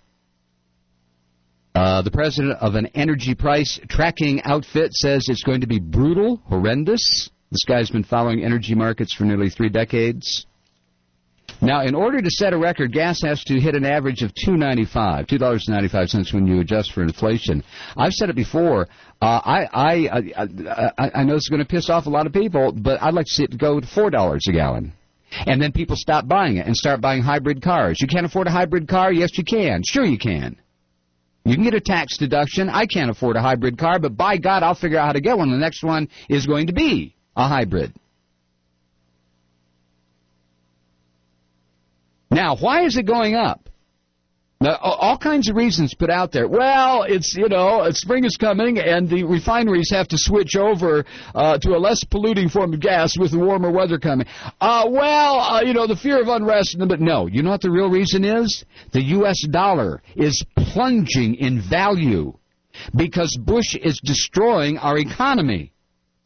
The president of an energy price tracking outfit says it's going to be brutal, horrendous. This guy's been following energy markets for nearly 3 decades. Now, in order to set a record, gas has to hit an average of $2.95 when you adjust for inflation. I've said it before. I know it's going to piss off a lot of people, but I'd like to see it go to $4 a gallon. And then people stop buying it and start buying hybrid cars. You can't afford a hybrid car? Yes, you can. Sure you can. You can get a tax deduction. I can't afford a hybrid car, but by God, I'll figure out how to get one. The next one is going to be a hybrid. Now, why is it going up? Now, all kinds of reasons put out there. Well, spring is coming, and the refineries have to switch over to a less polluting form of gas with the warmer weather coming. The fear of unrest. But no, you know what the real reason is? The U.S. dollar is plunging in value because Bush is destroying our economy.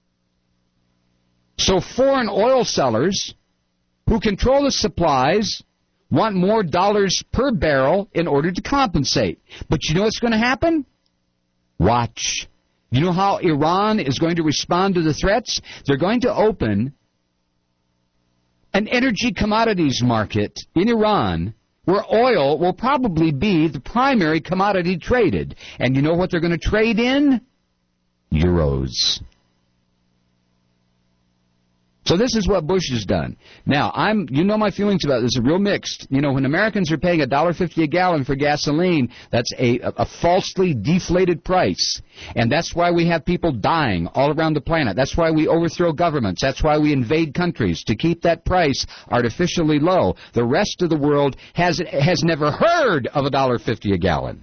So foreign oil sellers who control the supplies want more dollars per barrel in order to compensate. But you know what's going to happen? Watch. You know how Iran is going to respond to the threats? They're going to open an energy commodities market in Iran where oil will probably be the primary commodity traded. And you know what they're going to trade in? Euros. So this is what Bush has done. Now, you know my feelings about this are real mixed. You know, when Americans are paying $1.50 a gallon for gasoline, that's a falsely deflated price. And that's why we have people dying all around the planet. That's why we overthrow governments. That's why we invade countries, to keep that price artificially low. The rest of the world has never heard of $1.50 a gallon.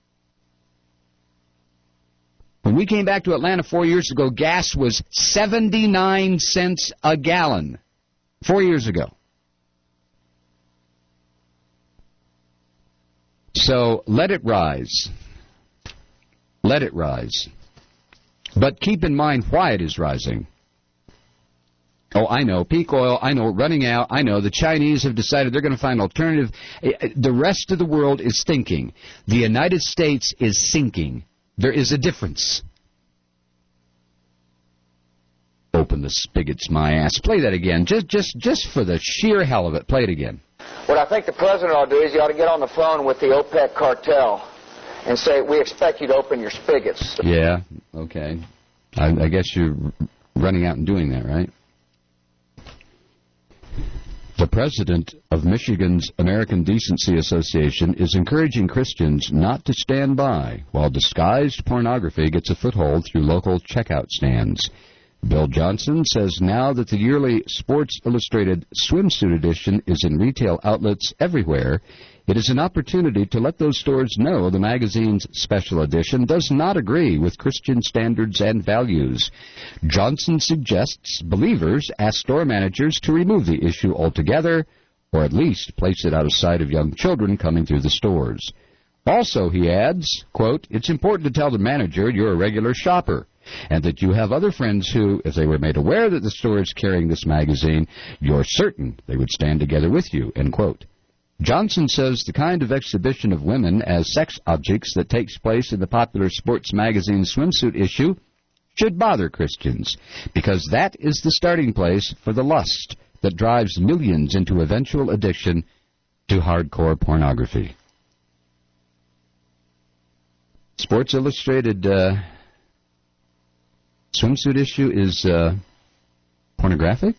When we came back to Atlanta 4 years ago, gas was 79 cents a gallon. 4 years ago. So let it rise. Let it rise. But keep in mind why it is rising. Oh, I know, peak oil, I know, running out, I know, the Chinese have decided they're going to find alternative. The rest of the world is thinking. The United States is sinking. There is a difference. Open the spigots, my ass. Play that again, just for the sheer hell of it. Play it again. What I think the president ought to do is he ought to get on the phone with the OPEC cartel and say, we expect you to open your spigots. Yeah, okay. I guess you're running out and doing that, right? The president of Michigan's American Decency Association is encouraging Christians not to stand by while disguised pornography gets a foothold through local checkout stands. Bill Johnson says now that the yearly Sports Illustrated swimsuit edition is in retail outlets everywhere, it is an opportunity to let those stores know the magazine's special edition does not agree with Christian standards and values. Johnson suggests believers ask store managers to remove the issue altogether, or at least place it out of sight of young children coming through the stores. Also, he adds, quote, it's important to tell the manager you're a regular shopper, and that you have other friends who, if they were made aware that the store is carrying this magazine, you're certain they would stand together with you, end quote. Johnson says the kind of exhibition of women as sex objects that takes place in the popular sports magazine swimsuit issue should bother Christians, because that is the starting place for the lust that drives millions into eventual addiction to hardcore pornography. Sports Illustrated swimsuit issue is pornographic?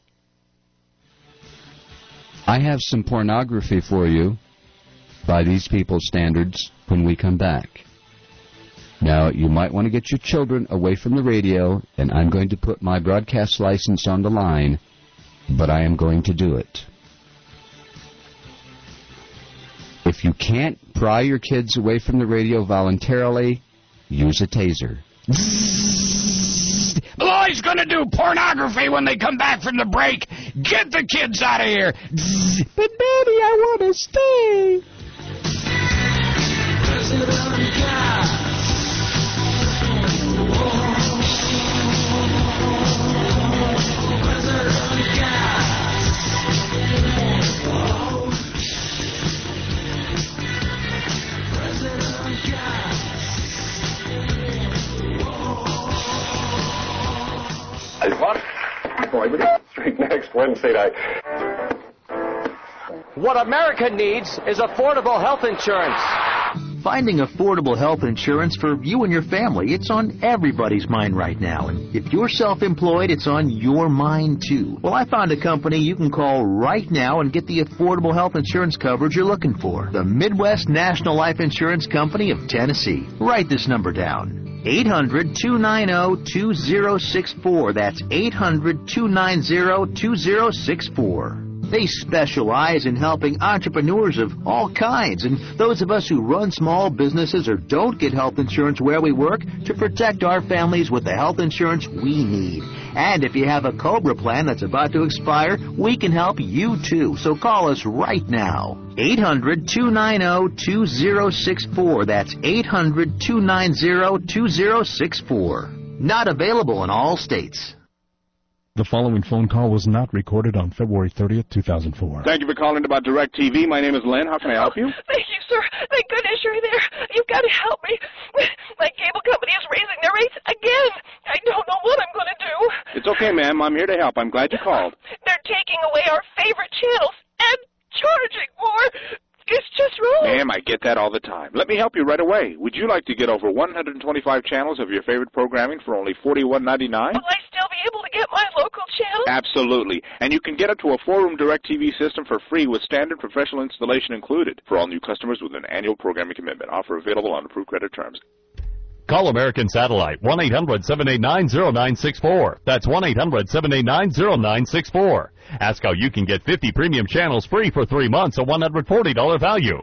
I have some pornography for you by these people's standards when we come back. Now, you might want to get your children away from the radio, and I'm going to put my broadcast license on the line, but I am going to do it. If you can't pry your kids away from the radio voluntarily, use a taser. Malloy's gonna do pornography when they come back from the break. Get the kids out of here. But Daddy, I want to stay. Street next Wednesday night. What America needs is affordable health insurance. Finding affordable health insurance for you and your family, it's on everybody's mind right now. And if you're self-employed, it's on your mind too. Well, I found a company you can call right now and get the affordable health insurance coverage you're looking for. The Midwest National Life Insurance Company of Tennessee. Write this number down. 800-290-2064. That's 800-290-2064. They specialize in helping entrepreneurs of all kinds and those of us who run small businesses or don't get health insurance where we work to protect our families with the health insurance we need. And if you have a COBRA plan that's about to expire, we can help you too. So call us right now. 800-290-2064. That's 800-290-2064. Not available in all states. The following phone call was not recorded on February 30th, 2004. Thank you for calling about DirecTV. My name is Len. How can I help you? Thank you, sir. Thank goodness you're there. You've got to help me. My cable company is raising their rates again. I don't know what I'm going to do. It's okay, ma'am. I'm here to help. I'm glad you called. They're taking away our favorite channels and charging more. It's just wrong. Ma'am, I get that all the time. Let me help you right away. Would you like to get over 125 channels of your favorite programming for only $41.99? Will I still be able to get my local channel? Absolutely. And you can get up to a 4-room DirecTV system for free with standard professional installation included for all new customers with an annual programming commitment. Offer available on approved credit terms. Call American Satellite, 1-800-789-0964. That's 1-800-789-0964. Ask how you can get 50 premium channels free for 3 months, a $140 value.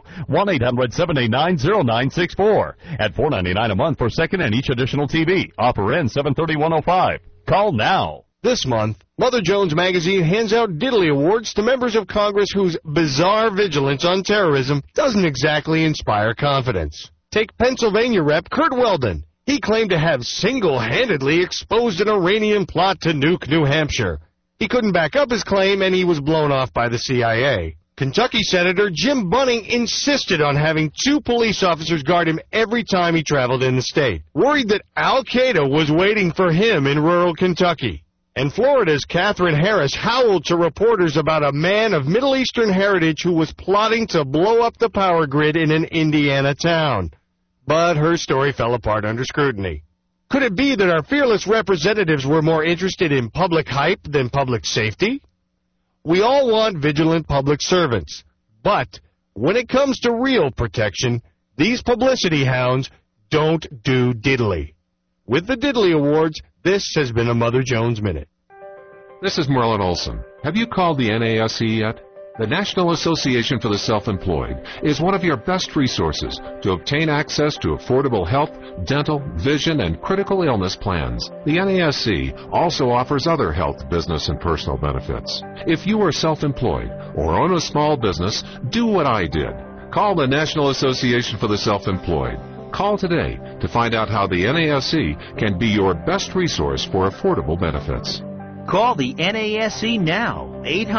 1-800-789-0964. At $4.99 a month for second and each additional TV. Offer ends 7/30/105. Call now. This month, Mother Jones Magazine hands out Diddley Awards to members of Congress whose bizarre vigilance on terrorism doesn't exactly inspire confidence. Take Pennsylvania Rep. Kurt Weldon. He claimed to have single-handedly exposed an Iranian plot to nuke New Hampshire. He couldn't back up his claim, and he was blown off by the CIA. Kentucky Senator Jim Bunning insisted on having 2 police officers guard him every time he traveled in the state, worried that Al-Qaeda was waiting for him in rural Kentucky. And Florida's Katherine Harris howled to reporters about a man of Middle Eastern heritage who was plotting to blow up the power grid in an Indiana town. But her story fell apart under scrutiny. Could it be that our fearless representatives were more interested in public hype than public safety? We all want vigilant public servants. But when it comes to real protection, these publicity hounds don't do diddly. With the Diddley Awards, this has been a Mother Jones Minute. This is Merlin Olson. Have you called the NASE yet? The National Association for the Self-Employed is one of your best resources to obtain access to affordable health, dental, vision, and critical illness plans. The NASE also offers other health, business, and personal benefits. If you are self-employed or own a small business, do what I did. Call the National Association for the Self-Employed. Call today to find out how the NASE can be your best resource for affordable benefits. Call the NASE now.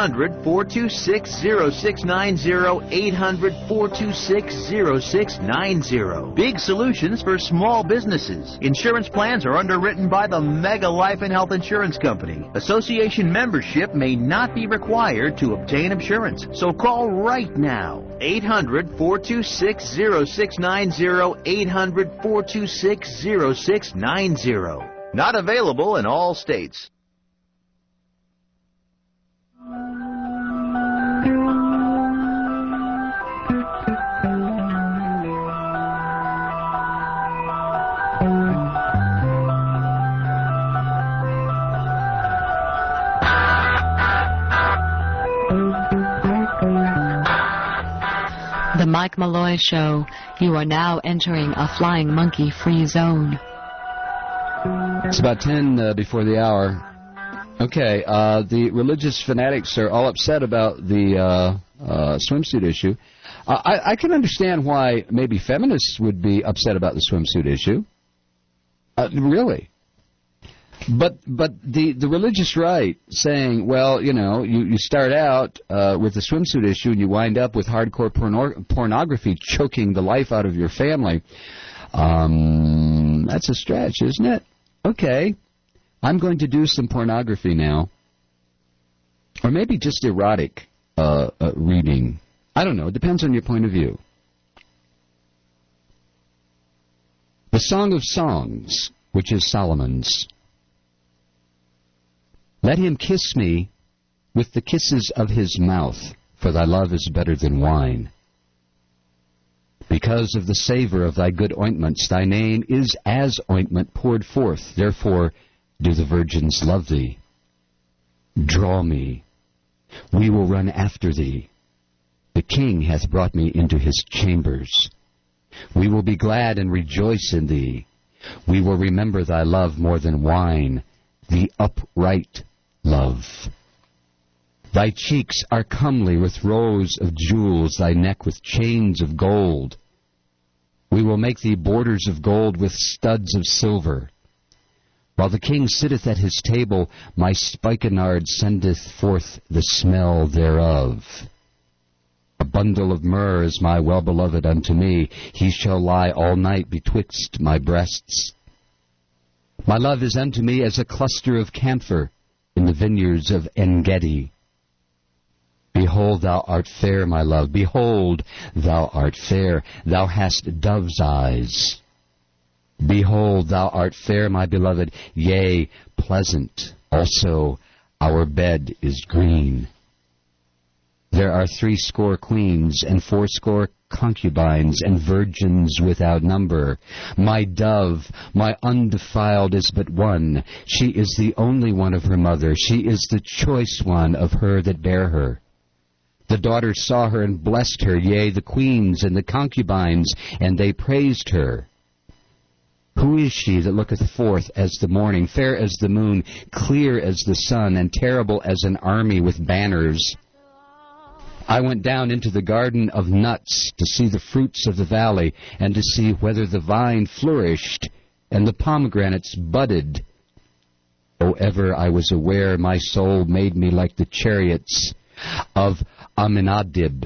800-426-0690. 800-426-0690. Big solutions for small businesses. Insurance plans are underwritten by the Mega Life and Health Insurance Company. Association membership may not be required to obtain insurance. So call right now. 800-426-0690. 800-426-0690. Not available in all states. The Mike Malloy Show. You are now entering a flying monkey-free zone. It's about 10 before the hour. Okay, the religious fanatics are all upset about the swimsuit issue. I can understand why maybe feminists would be upset about the swimsuit issue. Really. But the religious right saying, well, you know, you start out with the swimsuit issue and you wind up with hardcore pornography choking the life out of your family. That's a stretch, isn't it? Okay, I'm going to do some pornography now. Or maybe just erotic reading. I don't know, it depends on your point of view. The Song of Songs, which is Solomon's. Let him kiss me with the kisses of his mouth, for thy love is better than wine. Because of the savor of thy good ointments, thy name is as ointment poured forth. Therefore do the virgins love thee. Draw me. We will run after thee. The king hath brought me into his chambers. We will be glad and rejoice in thee. We will remember thy love more than wine, the upright love. Thy cheeks are comely with rows of jewels, thy neck with chains of gold. We will make thee borders of gold with studs of silver. While the king sitteth at his table, my spikenard sendeth forth the smell thereof. A bundle of myrrh is my well-beloved unto me. He shall lie all night betwixt my breasts. My love is unto me as a cluster of camphor in the vineyards of En-gedi. Behold, thou art fair, my love. Behold, thou art fair. Thou hast dove's eyes. Behold, thou art fair, my beloved, yea, pleasant. Also, our bed is green. There are 80 queens and 80 concubines and virgins without number. My dove, my undefiled, is but one. She is the only one of her mother. She is the choice one of her that bare her. The daughters saw her and blessed her, yea, the queens and the concubines, and they praised her. Who is she that looketh forth as the morning, fair as the moon, clear as the sun, and terrible as an army with banners? I went down into the garden of nuts to see the fruits of the valley, and to see whether the vine flourished, and the pomegranates budded. O ever I was aware my soul made me like the chariots of Aminadab.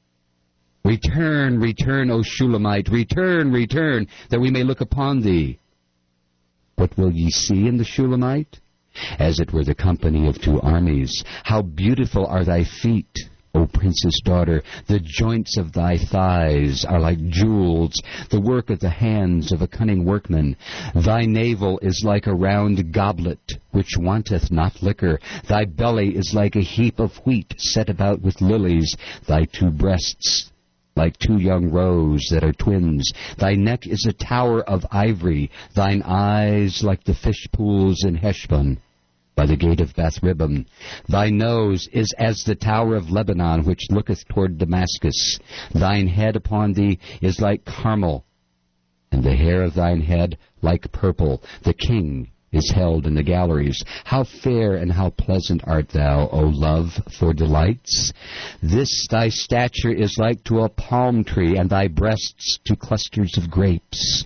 Return, return, O Shulamite, return, return, that we may look upon thee. What will ye see in the Shulamite? As it were the company of 2 armies. How beautiful are thy feet, O princess daughter! The joints of thy thighs are like jewels, the work of the hands of a cunning workman. Thy navel is like a round goblet, which wanteth not liquor. Thy belly is like a heap of wheat set about with lilies. Thy 2 breasts like 2 young roes that are twins. Thy neck is a tower of ivory. Thine eyes like the fish pools in Heshbon, by the gate of Bath-ribbon. Thy nose is as the tower of Lebanon, which looketh toward Damascus. Thine head upon thee is like Carmel, and the hair of thine head like purple. The king is held in the galleries. How fair and how pleasant art thou, O love, for delights! This thy stature is like to a palm tree, and thy breasts to clusters of grapes.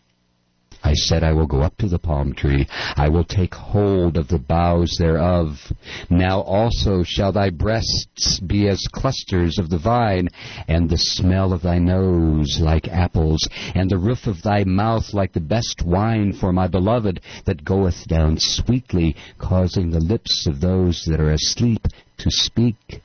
I said, I will go up to the palm tree. I will take hold of the boughs thereof. Now also shall thy breasts be as clusters of the vine, and the smell of thy nose like apples, and the roof of thy mouth like the best wine for my beloved, that goeth down sweetly, causing the lips of those that are asleep to speak.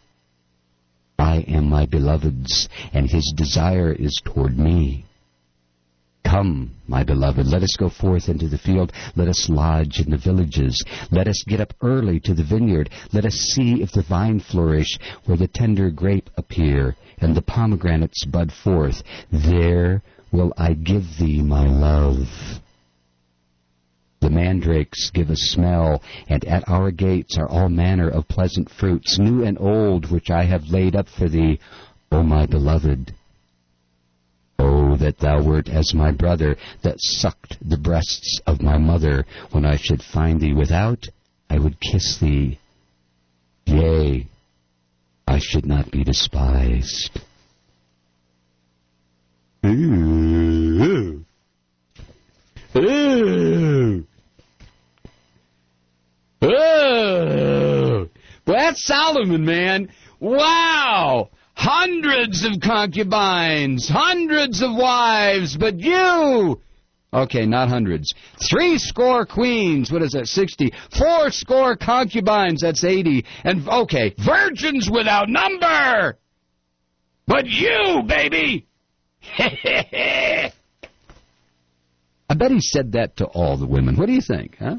I am my beloved's, and his desire is toward me. Come, my beloved, let us go forth into the field. Let us lodge in the villages. Let us get up early to the vineyard. Let us see if the vine flourish, where the tender grape appear, and the pomegranates bud forth. There will I give thee my love. The mandrakes give a smell, and at our gates are all manner of pleasant fruits, new and old, which I have laid up for thee, O my beloved. that thou wert as my brother, that sucked the breasts of my mother. When I should find thee without, I would kiss thee. Yea, I should not be despised. Ooh. Ooh. Ooh. Well, that's Solomon, man. Wow! Hundreds of concubines, hundreds of wives, but you... Okay, not hundreds. 60 queens, what is that, 60? 80 concubines, that's 80. And, okay, virgins without number! But you, baby! I bet he said that to all the women. What do you think, huh?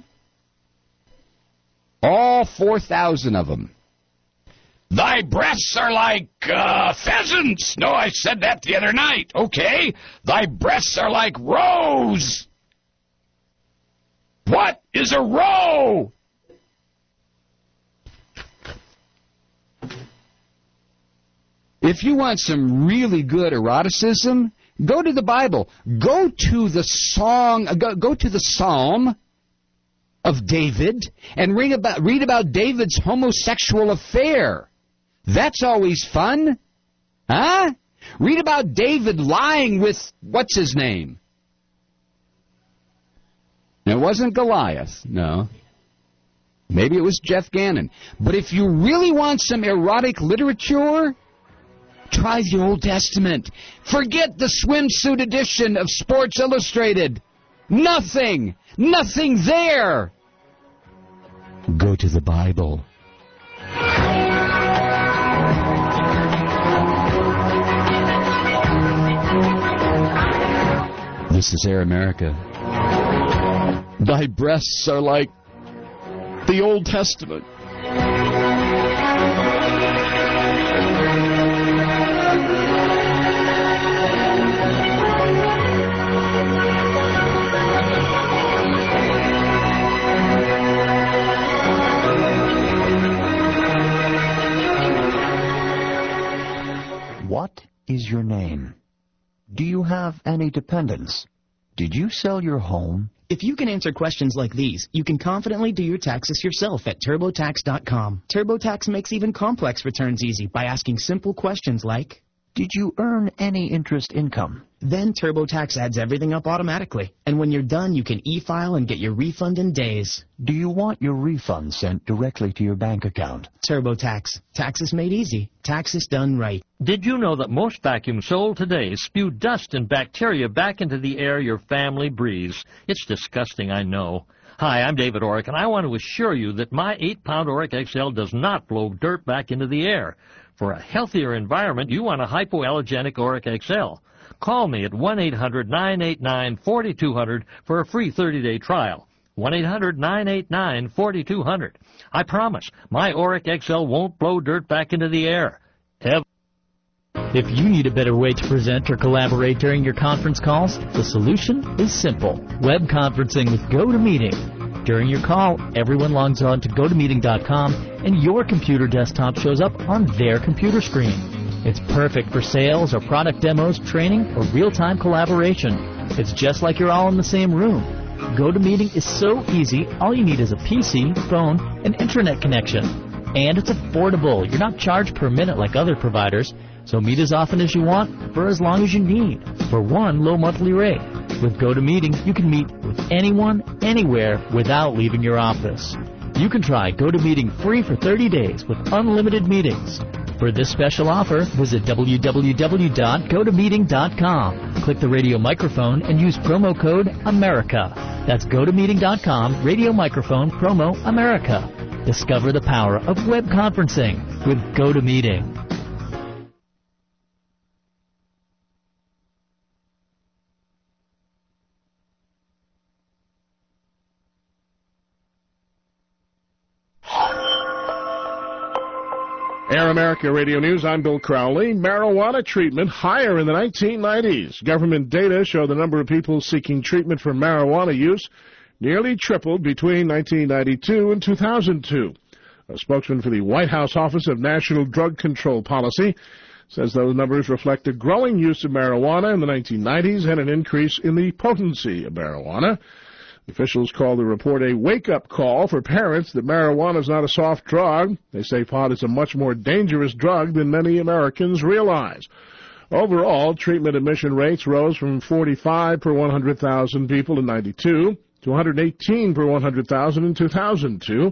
All 4,000 of them. Thy breasts are like pheasants. No, I said that the other night. Okay. Thy breasts are like roes. What is a roe? If you want some really good eroticism, go to the Bible. Go to the Psalm of David and read about David's homosexual affair. That's always fun. Huh? Read about David lying with, what's his name? It wasn't Goliath, no. Maybe it was Jeff Gannon. But if you really want some erotic literature, try the Old Testament. Forget the swimsuit edition of Sports Illustrated. Nothing there. Go to the Bible. This is Air America. Thy breasts are like the Old Testament. What is your name? Do you have any dependents? Did you sell your home? If you can answer questions like these, you can confidently do your taxes yourself at TurboTax.com. TurboTax makes even complex returns easy by asking simple questions like, did you earn any interest income? Then TurboTax adds everything up automatically. And when you're done, you can e-file and get your refund in days. Do you want your refund sent directly to your bank account? TurboTax. Taxes made easy. Taxes done right. Did you know that most vacuums sold today spew dust and bacteria back into the air your family breathes? It's disgusting, I know. Hi, I'm David Orrick, and I want to assure you that my 8-pound Orrick XL does not blow dirt back into the air. For a healthier environment, you want a hypoallergenic Orrick XL. Call me at 1-800-989-4200 for a free 30-day trial. 1-800-989-4200. I promise, my Orrick XL won't blow dirt back into the air. If you need a better way to present or collaborate during your conference calls, the solution is simple. Web conferencing with GoToMeeting. During your call, everyone logs on to GoToMeeting.com and your computer desktop shows up on their computer screen. It's perfect for sales or product demos, training, or real-time collaboration. It's just like you're all in the same room. GoToMeeting is so easy, all you need is a PC, phone, and internet connection. And it's affordable. You're not charged per minute like other providers, so meet as often as you want for as long as you need for one low monthly rate. With GoToMeeting, you can meet with anyone, anywhere, without leaving your office. You can try GoToMeeting free for 30 days with unlimited meetings. For this special offer, visit www.gotomeeting.com. Click the radio microphone and use promo code AMERICA. That's GoToMeeting.com, radio microphone, promo AMERICA. Discover the power of web conferencing with GoToMeeting. Air America Radio News, I'm Bill Crowley. Marijuana treatment higher in the 1990s. Government data show the number of people seeking treatment for marijuana use nearly tripled between 1992 and 2002. A spokesman for the White House Office of National Drug Control Policy Says those numbers reflect a growing use of marijuana in the 1990s and an increase in the potency of marijuana. Officials call the report a wake-up call for parents that marijuana is not a soft drug. They say pot is a much more dangerous drug than many Americans realize. Overall, treatment admission rates rose from 45 per 100,000 people in 92 to 118 per 100,000 in 2002.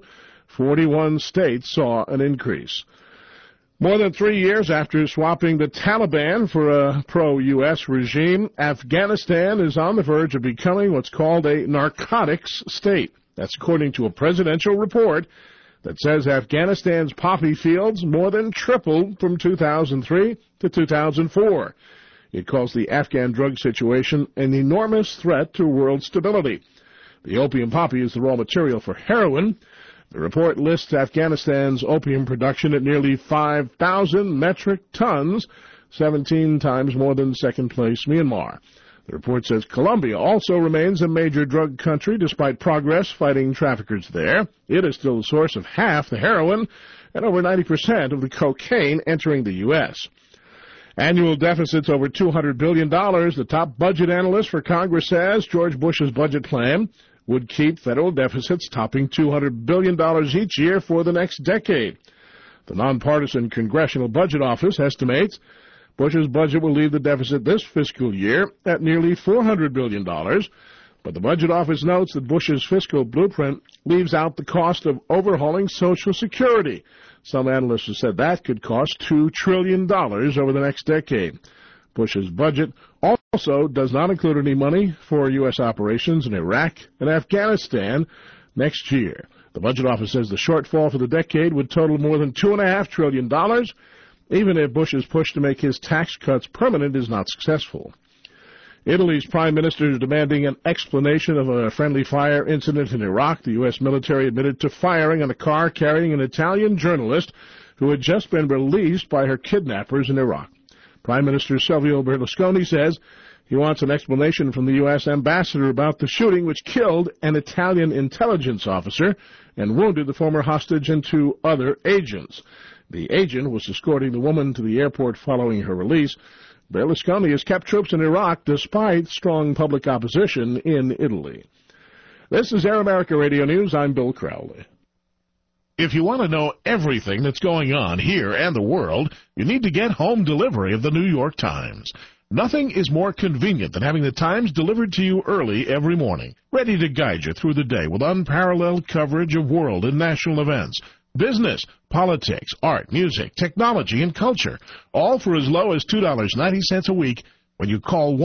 41 states saw an increase. More than 3 years after swapping the Taliban for a pro-U.S. regime, Afghanistan is on the verge of becoming what's called a narcotics state. That's according to a presidential report that says Afghanistan's poppy fields more than tripled from 2003 to 2004. It calls the Afghan drug situation an enormous threat to world stability. The opium poppy is the raw material for heroin. The report lists Afghanistan's opium production at nearly 5,000 metric tons, 17 times more than second-place Myanmar. The report says Colombia also remains a major drug country despite progress fighting traffickers there. It is still the source of half the heroin and over 90% of the cocaine entering the U.S. Annual deficits over $200 billion. The top budget analyst for Congress says George Bush's budget plan would keep federal deficits topping $200 billion each year for the next decade. The nonpartisan Congressional Budget Office estimates Bush's budget will leave the deficit this fiscal year at nearly $400 billion, but the Budget Office notes that Bush's fiscal blueprint leaves out the cost of overhauling Social Security. Some analysts have said that could cost $2 trillion over the next decade. Bush's budget also does not include any money for U.S. operations in Iraq and Afghanistan next year. The Budget Office says the shortfall for the decade would total more than $2.5 trillion, even if Bush's push to make his tax cuts permanent is not successful. Italy's prime minister is demanding an explanation of a friendly fire incident in Iraq. The U.S. military admitted to firing on a car carrying an Italian journalist who had just been released by her kidnappers in Iraq. Prime Minister Silvio Berlusconi says he wants an explanation from the U.S. ambassador about the shooting which killed an Italian intelligence officer and wounded the former hostage and 2 other agents. The agent was escorting the woman to the airport following her release. Berlusconi has kept troops in Iraq despite strong public opposition in Italy. This is Air America Radio News. I'm Bill Crowley. If you want to know everything that's going on here and the world, you need to get home delivery of the New York Times. Nothing is more convenient than having the Times delivered to you early every morning, ready to guide you through the day with unparalleled coverage of world and national events, business, politics, art, music, technology, and culture, all for as low as $2.90 a week when you call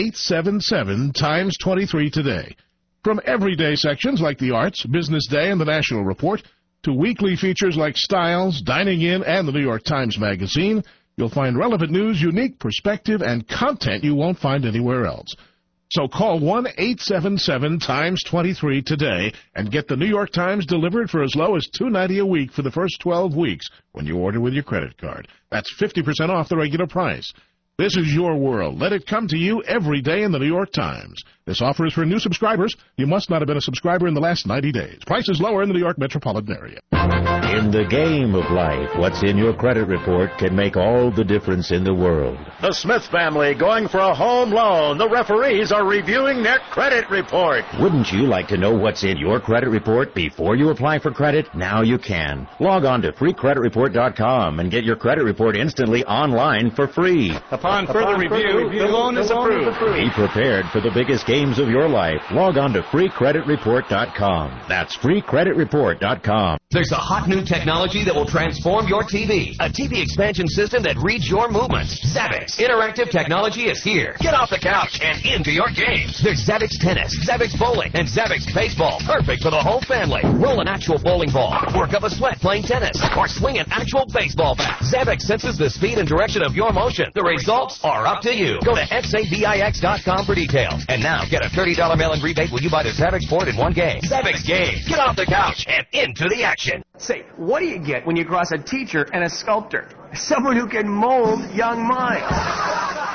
1-877-TIMES-23 today. From everyday sections like the Arts, Business Day, and the National Report, to weekly features like Styles, Dining In, and the New York Times Magazine, you'll find relevant news, unique perspective, and content you won't find anywhere else. So call 1-877-TIMES-23 today and get the New York Times delivered for as low as $2.90 a week for the first 12 weeks when you order with your credit card. That's 50% off the regular price. This is your world. Let it come to you every day in the New York Times. This offer is for new subscribers. You must not have been a subscriber in the last 90 days. Price is lower in the New York metropolitan area. In the game of life, what's in your credit report can make all the difference in the world. The Smith family going for a home loan. The referees are reviewing their credit report. Wouldn't you like to know what's in your credit report before you apply for credit? Now you can. Log on to freecreditreport.com and get your credit report instantly online for free. Upon further review, the loan is approved. Be prepared for the biggest games of your life. Log on to freecreditreport.com. That's freecreditreport.com. There's a hot new technology that will transform your TV. A TV expansion system that reads your movements. Zabbix. Interactive technology is here. Get off the couch and into your games. There's Zabbix Tennis, Zabbix Bowling, and Zabbix Baseball. Perfect for the whole family. Roll an actual bowling ball. Work up a sweat playing tennis. Or swing an actual baseball bat. Zabbix senses the speed and direction of your motion. The results are up to you. Go to xabix.com for details. And now get a $30 mail-in rebate when you buy the Zabbix board in one game. Zabbix Game. Get off the couch and into the action. Say, what do you get when you cross a teacher and a sculptor? Someone who can mold young minds.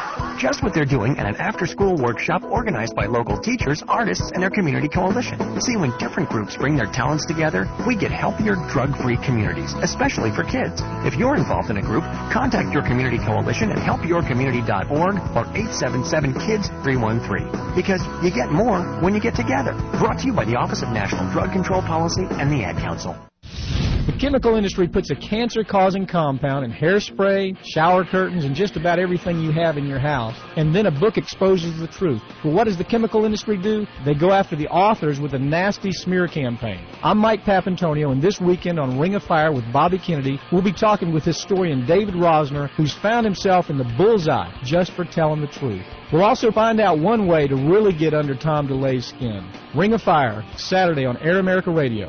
just what they're doing at an after-school workshop organized by local teachers, artists, and their community coalition. See, when different groups bring their talents together, we get healthier, drug-free communities, especially for kids. If you're involved in a group, contact your community coalition at helpyourcommunity.org or 877-KIDS-313. Because you get more when you get together. Brought to you by the Office of National Drug Control Policy and the Ad Council. The chemical industry puts a cancer-causing compound in hairspray, shower curtains, and just about everything you have in your house. And then a book exposes the truth. Well, what does the chemical industry do? They go after the authors with a nasty smear campaign. I'm Mike Papantonio, and this weekend on Ring of Fire with Bobby Kennedy, we'll be talking with historian David Rosner, who's found himself in the bullseye just for telling the truth. We'll also find out one way to really get under Tom DeLay's skin. Ring of Fire, Saturday on Air America Radio.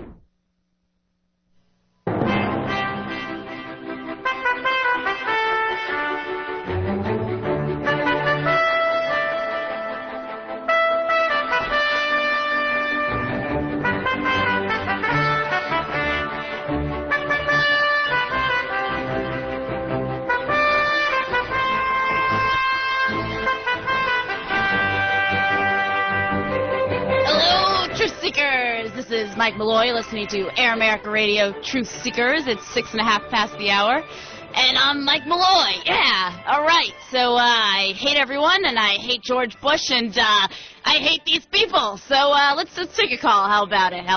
This is Mike Malloy listening to Air America Radio Truth Seekers. It's 6:30 past the hour. And I'm Mike Malloy. Yeah, all right. So I hate everyone, and I hate George Bush, and I hate these people. So let's take a call. How about it?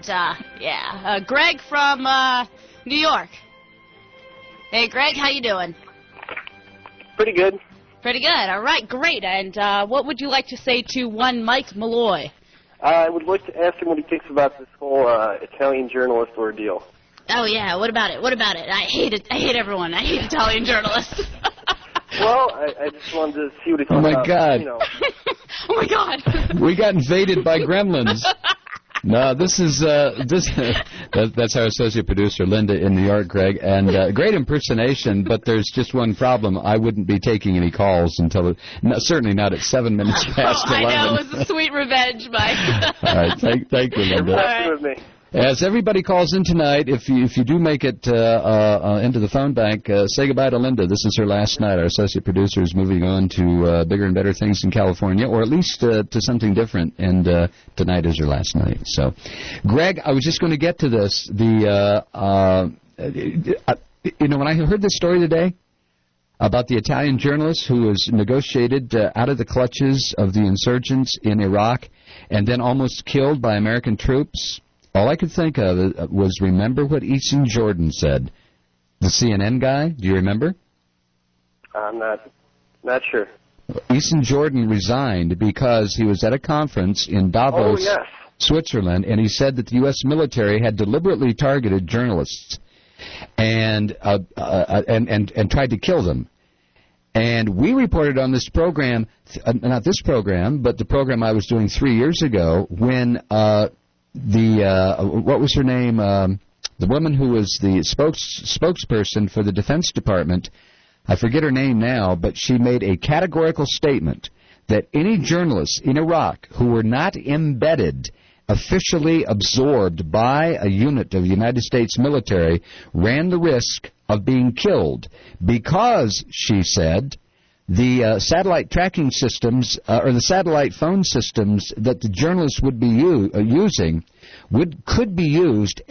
Greg from New York. Hey, Greg, how you doing? Pretty good. Pretty good. All right, great. And what would you like to say to one Mike Malloy? I would like to ask him what he thinks about this whole Italian journalist ordeal. Oh, yeah, what about it? I hate it. I hate everyone. I hate Italian journalists. Well, I just wanted to see what he thought about. Oh, my God. You know. Oh, my God. We got invaded by gremlins. No, this is that's our associate producer, Linda, in New York, Greg. And great impersonation, but there's just one problem. I wouldn't be taking any calls until, certainly not at 7 minutes past 11. I know, it was a sweet revenge, Mike. All right, thank you, Linda. All right. With me. As everybody calls in tonight, if you do make it into the phone bank, say goodbye to Linda. This is her last night. Our associate producer is moving on to bigger and better things in California, or at least to something different, and tonight is her last night. So, Greg, I was just going to get to this. When I heard this story today about the Italian journalist who was negotiated out of the clutches of the insurgents in Iraq and then almost killed by American troops, all I could think of was, remember what Easton Jordan said? The CNN guy, do you remember? I'm not sure. Easton Jordan resigned because he was at a conference in Davos, Switzerland, and he said that the U.S. military had deliberately targeted journalists and tried to kill them. And we reported on this program, not this program, but the program I was doing 3 years ago when what was her name? The woman who was the spokesperson for the Defense Department, I forget her name now, but she made a categorical statement that any journalists in Iraq who were not embedded, officially absorbed by a unit of the United States military, ran the risk of being killed because, she said, the satellite tracking systems or the satellite phone systems that the journalists would be using could be used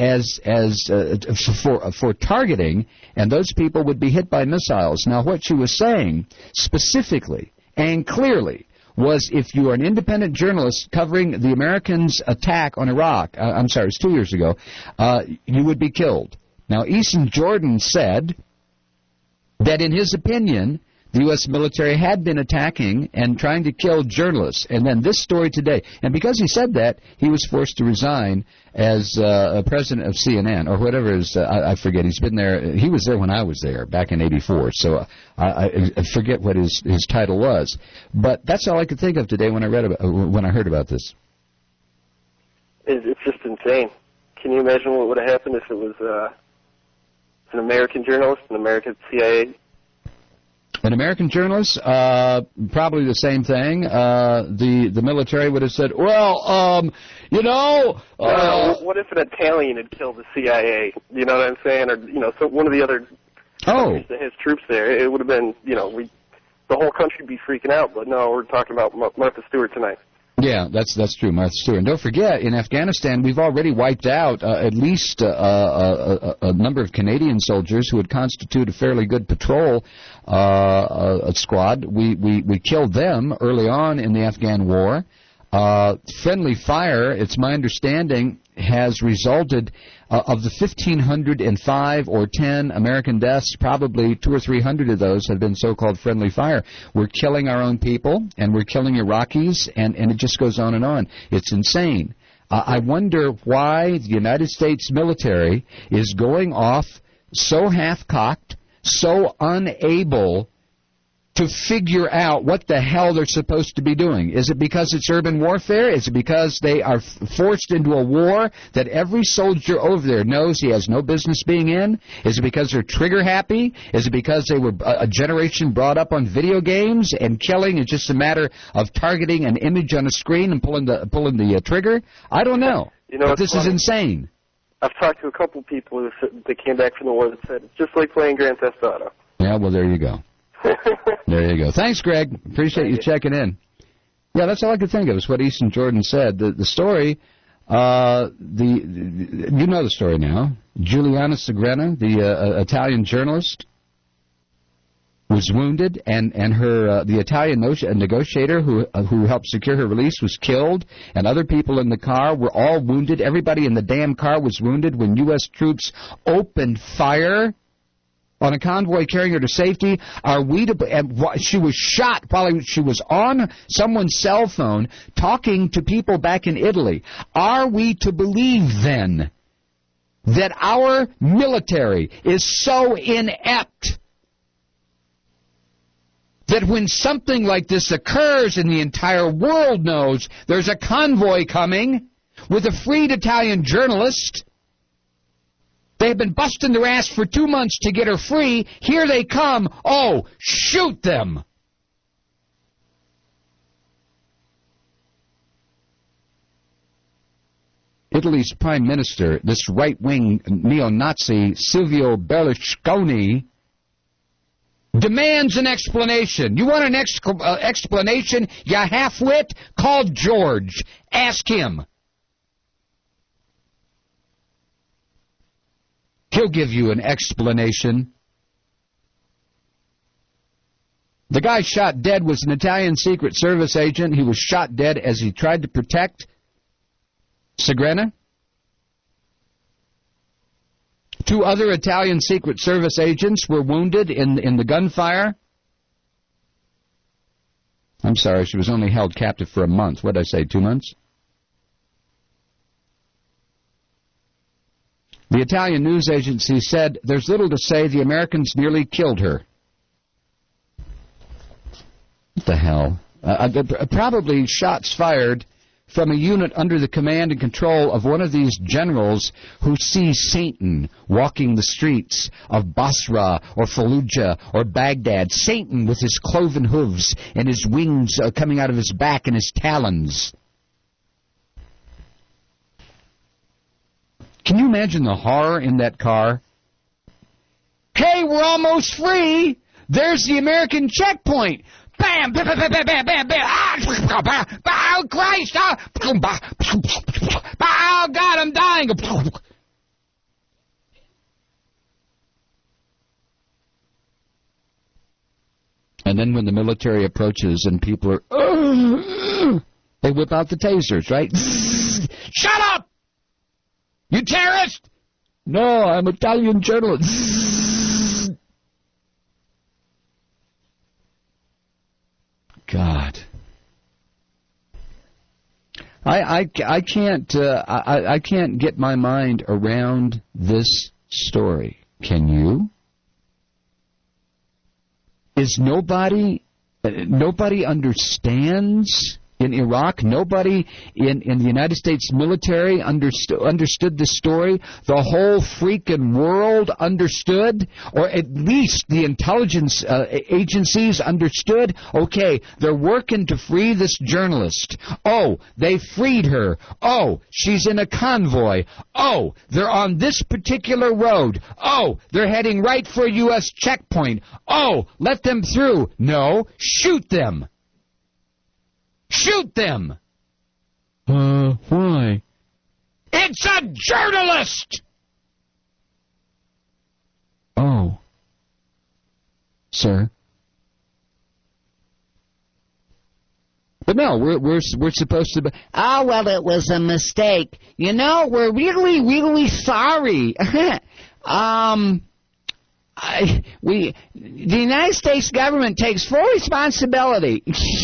for targeting, and those people would be hit by missiles. Now, what she was saying specifically and clearly was, if you are an independent journalist covering the Americans' attack on Iraq, it was 2 years ago, you would be killed. Now, Easton Jordan said that, in his opinion, the U.S. military had been attacking and trying to kill journalists. And then this story today. And because he said that, he was forced to resign as president of CNN, or whatever it is. I forget. He's been there. He was there when I was there, back in '84. So I forget what his title was. But that's all I could think of today when I heard about this. It's just insane. Can you imagine what would have happened if it was an American journalist, an American CIA? An American journalist, probably the same thing. The military would have said, well, what if an Italian had killed the CIA? You know what I'm saying? Or, so one of the other countries that has troops there, it would have been, the whole country would be freaking out. But no, we're talking about Martha Stewart tonight. Yeah, that's true, Martha Stewart. And don't forget, in Afghanistan, we've already wiped out at least a number of Canadian soldiers who would constitute a fairly good patrol squad. We killed them early on in the Afghan war. Friendly fire, it's my understanding, has resulted of the 1,505 or 10 American deaths, probably 200 or 300 of those have been so-called friendly fire. We're killing our own people, and we're killing Iraqis, and it just goes on and on. It's insane. I wonder why the United States military is going off so half-cocked, so unable to figure out what the hell they're supposed to be doing. Is it because it's urban warfare? Is it because they are forced into a war that every soldier over there knows he has no business being in? Is it because they're trigger happy? Is it because they were a generation brought up on video games and killing is just a matter of targeting an image on a screen and pulling the trigger? I don't know. But this is insane. I've talked to a couple people that came back from the war that said it's just like playing Grand Theft Auto. Yeah, well, there you go. There you go. Thanks, Greg. Appreciate you checking in. Yeah, that's all I could think of is what Easton Jordan said. The story, you know the story now. Giuliana Segrena, the Italian journalist, was wounded, and her the Italian negotiator who helped secure her release was killed, and other people in the car were all wounded. Everybody in the damn car was wounded when U.S. troops opened fire on a convoy carrying her to safety. Are we to? And she was shot while she was on someone's cell phone talking to people back in Italy. Are we to believe then that our military is so inept that when something like this occurs and the entire world knows there's a convoy coming with a freed Italian journalist? They've been busting their ass for 2 months to get her free. Here they come. Oh, shoot them. Italy's prime minister, this right-wing neo-Nazi Silvio Berlusconi, demands an explanation. You want an explanation, you half-wit? Call George. Ask him. He'll give you an explanation. The guy shot dead was an Italian Secret Service agent. He was shot dead as he tried to protect Segrena. 2 other Italian Secret Service agents were wounded in the gunfire. I'm sorry, she was only held captive for a month. What did I say, 2 months? The Italian news agency said there's little to say, the Americans nearly killed her. What the hell? Probably shots fired from a unit under the command and control of one of these generals who sees Satan walking the streets of Basra or Fallujah or Baghdad. Satan with his cloven hooves and his wings coming out of his back and his talons. Can you imagine the horror in that car? Hey, we're almost free. There's the American checkpoint. Bam! Bam! Bam! Bam! Bam! Bam! Bam! Oh, Christ! Oh, God, I'm dying! And then when the military approaches and people are... they whip out the tasers, right? Shut up! You terrorist! No, I'm an Italian journalist. God. I can't get my mind around this story. Can you? Is nobody understands in Iraq. Nobody in the United States military understood the story. The whole freaking world understood, or at least the intelligence agencies understood. Okay, they're working to free this journalist. Oh, they freed her. Oh, she's in a convoy. Oh, they're on this particular road. Oh, they're heading right for a U.S. checkpoint. Oh, let them through. No, shoot them. Shoot them! Why? It's a journalist! Oh. Sir? But no, we're supposed to be... Oh, well, it was a mistake. You know, we're really, really sorry. The United States government takes full responsibility.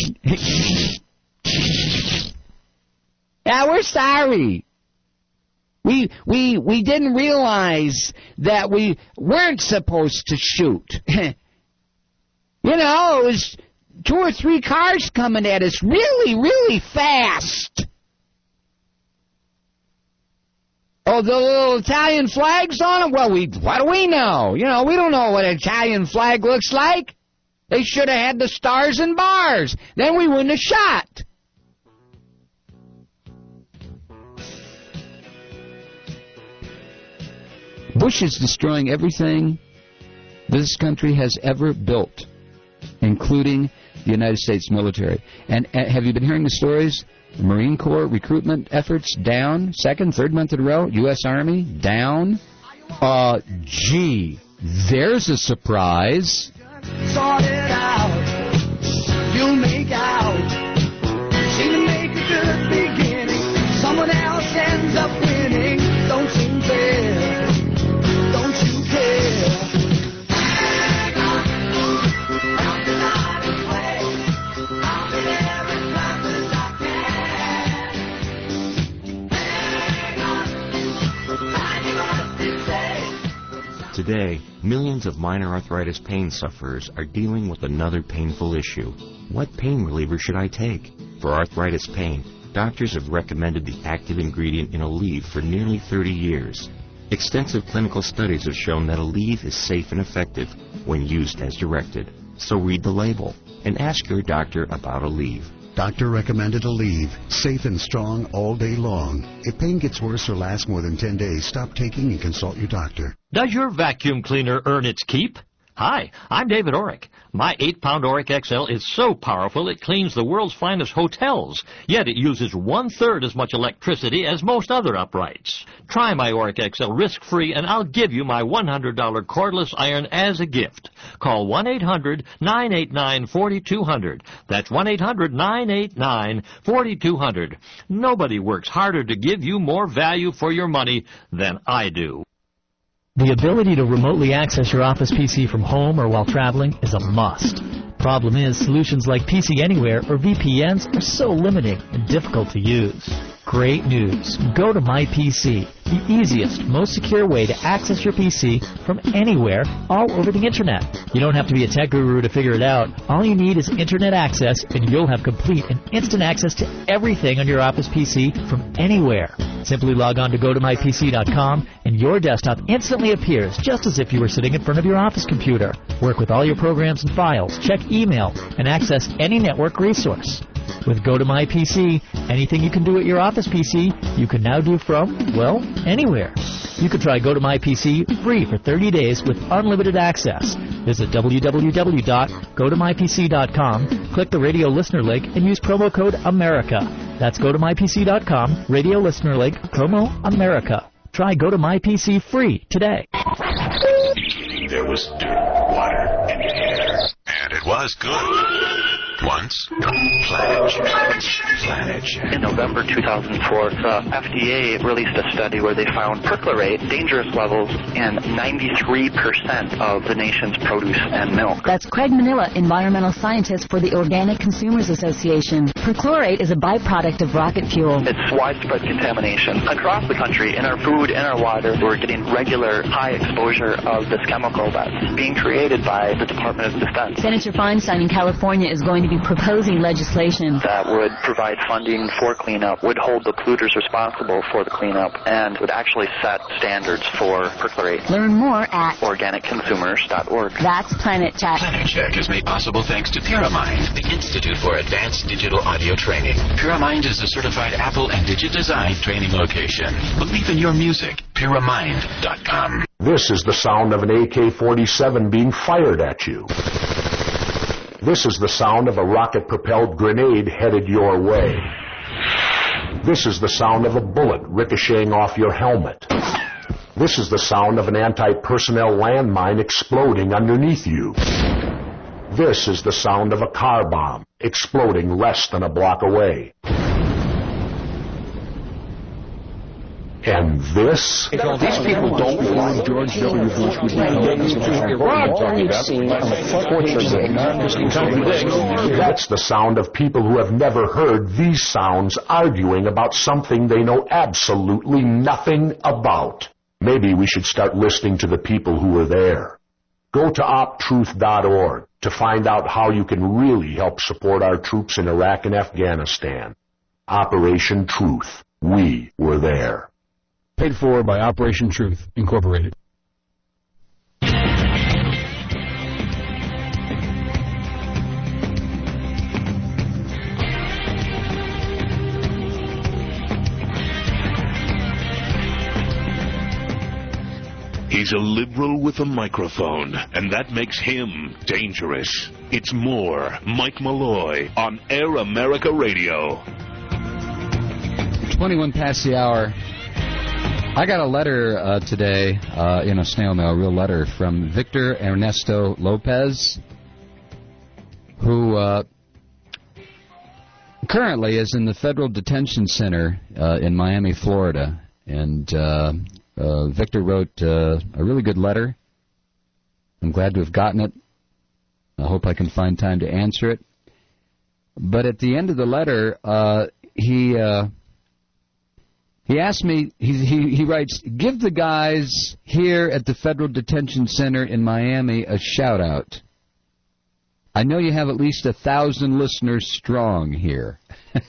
Yeah, we're sorry. We didn't realize that we weren't supposed to shoot. You know, it was 2 or 3 cars coming at us really, really fast. Oh, the little Italian flags on them? Well, what do we know? You know, we don't know what an Italian flag looks like. They should have had the stars and bars. Then we wouldn't have shot. Bush is destroying everything this country has ever built, including the United States military. And have you been hearing the stories? The Marine Corps recruitment efforts down, 2nd, 3rd month in a row. U.S. Army down. Gee, there's a surprise. Sort it out. You'll make out. Seem to make a good beginning. Someone else ends up winning. Don't you care? Don't you care? Hang on. Don't deny the way. I'll be there as fast as I can. Hang on. Find you what to say. Today, millions of minor arthritis pain sufferers are dealing with another painful issue. What pain reliever should I take? For arthritis pain, doctors have recommended the active ingredient in Aleve for nearly 30 years. Extensive clinical studies have shown that Aleve is safe and effective when used as directed. So read the label and ask your doctor about Aleve. Doctor recommended Aleve. Safe and strong all day long. If pain gets worse or lasts more than 10 days, stop taking and consult your doctor. Does your vacuum cleaner earn its keep? Hi, I'm David Orrick. My 8-pound Orrick XL is so powerful it cleans the world's finest hotels, yet it uses 1/3 as much electricity as most other uprights. Try my Orrick XL risk-free and I'll give you my $100 cordless iron as a gift. Call 1-800-989-4200. That's 1-800-989-4200. Nobody works harder to give you more value for your money than I do. The ability to remotely access your Office PC from home or while traveling is a must. Problem is, solutions like PC Anywhere or VPNs are so limiting and difficult to use. Great news. Go to MyPC, the easiest, most secure way to access your PC from anywhere all over the Internet. You don't have to be a tech guru to figure it out. All you need is Internet access, and you'll have complete and instant access to everything on your Office PC from anywhere. Simply log on to GoToMyPC.com, and your desktop instantly appears just as if you were sitting in front of your Office computer. Work with all your programs and files, check email, and access any network resource. With GoToMyPC, anything you can do at your Office PC, you can now do from, well, anywhere. You can try GoToMyPC free for 30 days with unlimited access. Visit www.gotomypc.com, click the radio listener link, and use promo code AMERICA. That's GoToMyPC.com, radio listener link, promo AMERICA. Try GoToMyPC free today. There was dirt, water, and air. And it was good. Once, Planet Check. In November 2004, the FDA released a study where they found perchlorate, dangerous levels, in 93% of the nation's produce and milk. That's Craig Manila, environmental scientist for the Organic Consumers Association. Perchlorate is a byproduct of rocket fuel. It's widespread contamination. Across the country, in our food and our water, we're getting regular high exposure of this chemical that's being created by the Department of Defense. Senator Feinstein in California is going to to be proposing legislation that would provide funding for cleanup, would hold the polluters responsible for the cleanup, and would actually set standards for perchlorate. Learn more at organicconsumers.org. That's Planet Check. Planet Check is made possible thanks to Pyramind, the Institute for Advanced Digital Audio Training. Pyramind is a certified Apple and Digit-designed training location. Believe in your music. Pyramind.com. This is the sound of an AK-47 being fired at you. This is the sound of a rocket-propelled grenade headed your way. This is the sound of a bullet ricocheting off your helmet. This is the sound of an anti-personnel landmine exploding underneath you. This is the sound of a car bomb exploding less than a block away. And this? These people don't believe George W. Bush would be That's the sound of people who have never heard these sounds arguing about something they know absolutely nothing about. Maybe we should start listening to the people who were there. Go to optruth.org to find out how you can really help support our troops in Iraq and Afghanistan. Operation Truth. We were there. Paid for by Operation Truth, Incorporated. He's a liberal with a microphone, and that makes him dangerous. It's more Mike Malloy on Air America Radio. 21 past the hour. I got a letter today in a snail mail, a real letter, from Victor Ernesto Lopez, who currently is in the Federal Detention Center in Miami, Florida. And Victor wrote a really good letter. I'm glad to have gotten it. I hope I can find time to answer it. But at the end of the letter, he asked me, he writes, give the guys here at the Federal Detention Center in Miami a shout-out. I know you have at least 1,000 listeners strong here.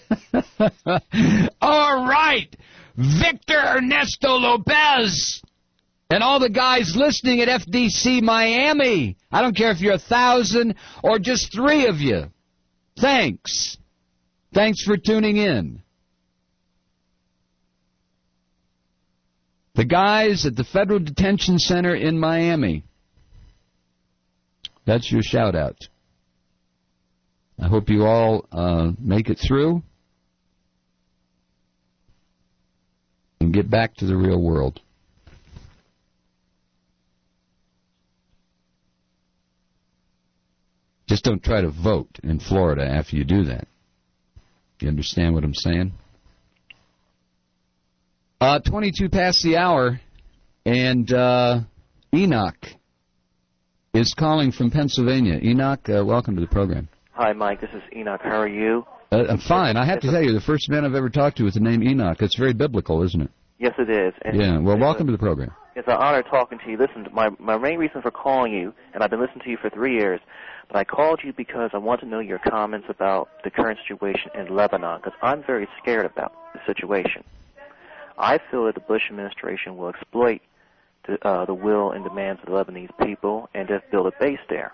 All right, Victor Ernesto Lopez and all the guys listening at FDC Miami. I don't care if you're 1,000 or just 3 of you. Thanks. Thanks for tuning in. The guys at the Federal Detention Center in Miami. That's your shout-out. I hope you all make it through and get back to the real world. Just don't try to vote in Florida after you do that. You understand what I'm saying? 22 past the hour, and Enoch is calling from Pennsylvania. Enoch, welcome to the program. Hi, Mike. This is Enoch. How are you? I'm fine. I have to tell you, the first man I've ever talked to with the name Enoch. It's very biblical, isn't it? Yes, it is. And yeah, well, welcome to the program. It's an honor talking to you. Listen, my main reason for calling you, and I've been listening to you for 3 years, but I called you because I want to know your comments about the current situation in Lebanon, because I'm very scared about the situation. I feel that the Bush administration will exploit the will and demands of the Lebanese people and just build a base there.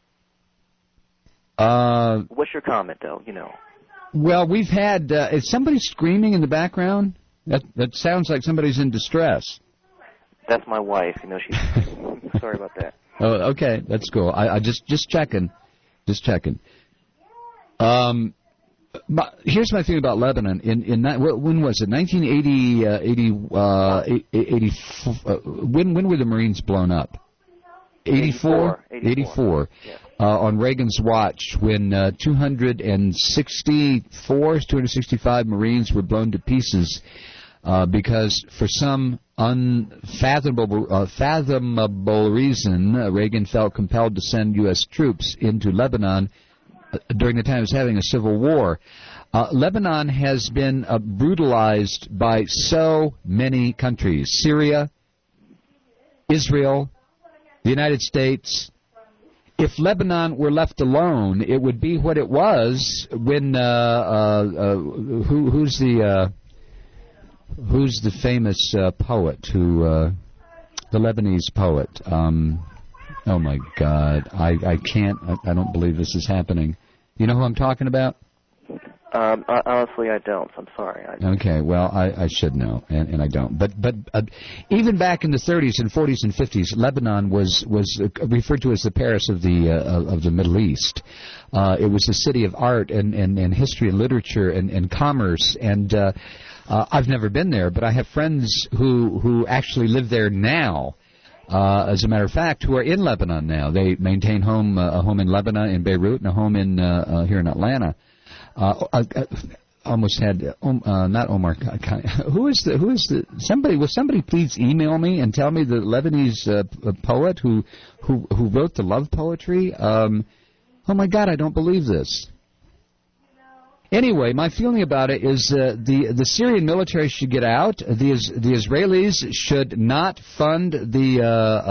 What's your comment, though? You know. Well, we've had. Is somebody screaming in the background? That sounds like somebody's in distress. That's my wife. You know, she's. Sorry about that. Oh, okay, that's cool. I just checking. Here's my thing about Lebanon. When was it? 1980, when were the Marines blown up? 84? 84. Yeah. On Reagan's watch, when 265 Marines were blown to pieces because for some unfathomable reason, Reagan felt compelled to send U.S. troops into Lebanon during the time it was having a civil war. Lebanon has been brutalized by so many countries. Syria, Israel, the United States. if Lebanon were left alone, it would be what it was when who's the famous poet the Lebanese poet? Oh my God, I can't. I don't believe this is happening. You know who I'm talking about? Honestly, I don't. I'm sorry. Okay, well, I should know, and I don't. But even back in the 30s and 40s and 50s, Lebanon was referred to as the Paris of the Middle East. It was a city of art and history and literature and commerce. And I've never been there, but I have friends who actually live there now. As a matter of fact, who are in Lebanon now. They maintain a home in Lebanon, in Beirut, and a home in here in Atlanta. Almost had not Omar. Who is the somebody? Will somebody please email me and tell me the Lebanese poet who wrote the love poetry? Oh my God, I don't believe this. Anyway, my feeling about it is the Syrian military should get out. The Israelis should not fund the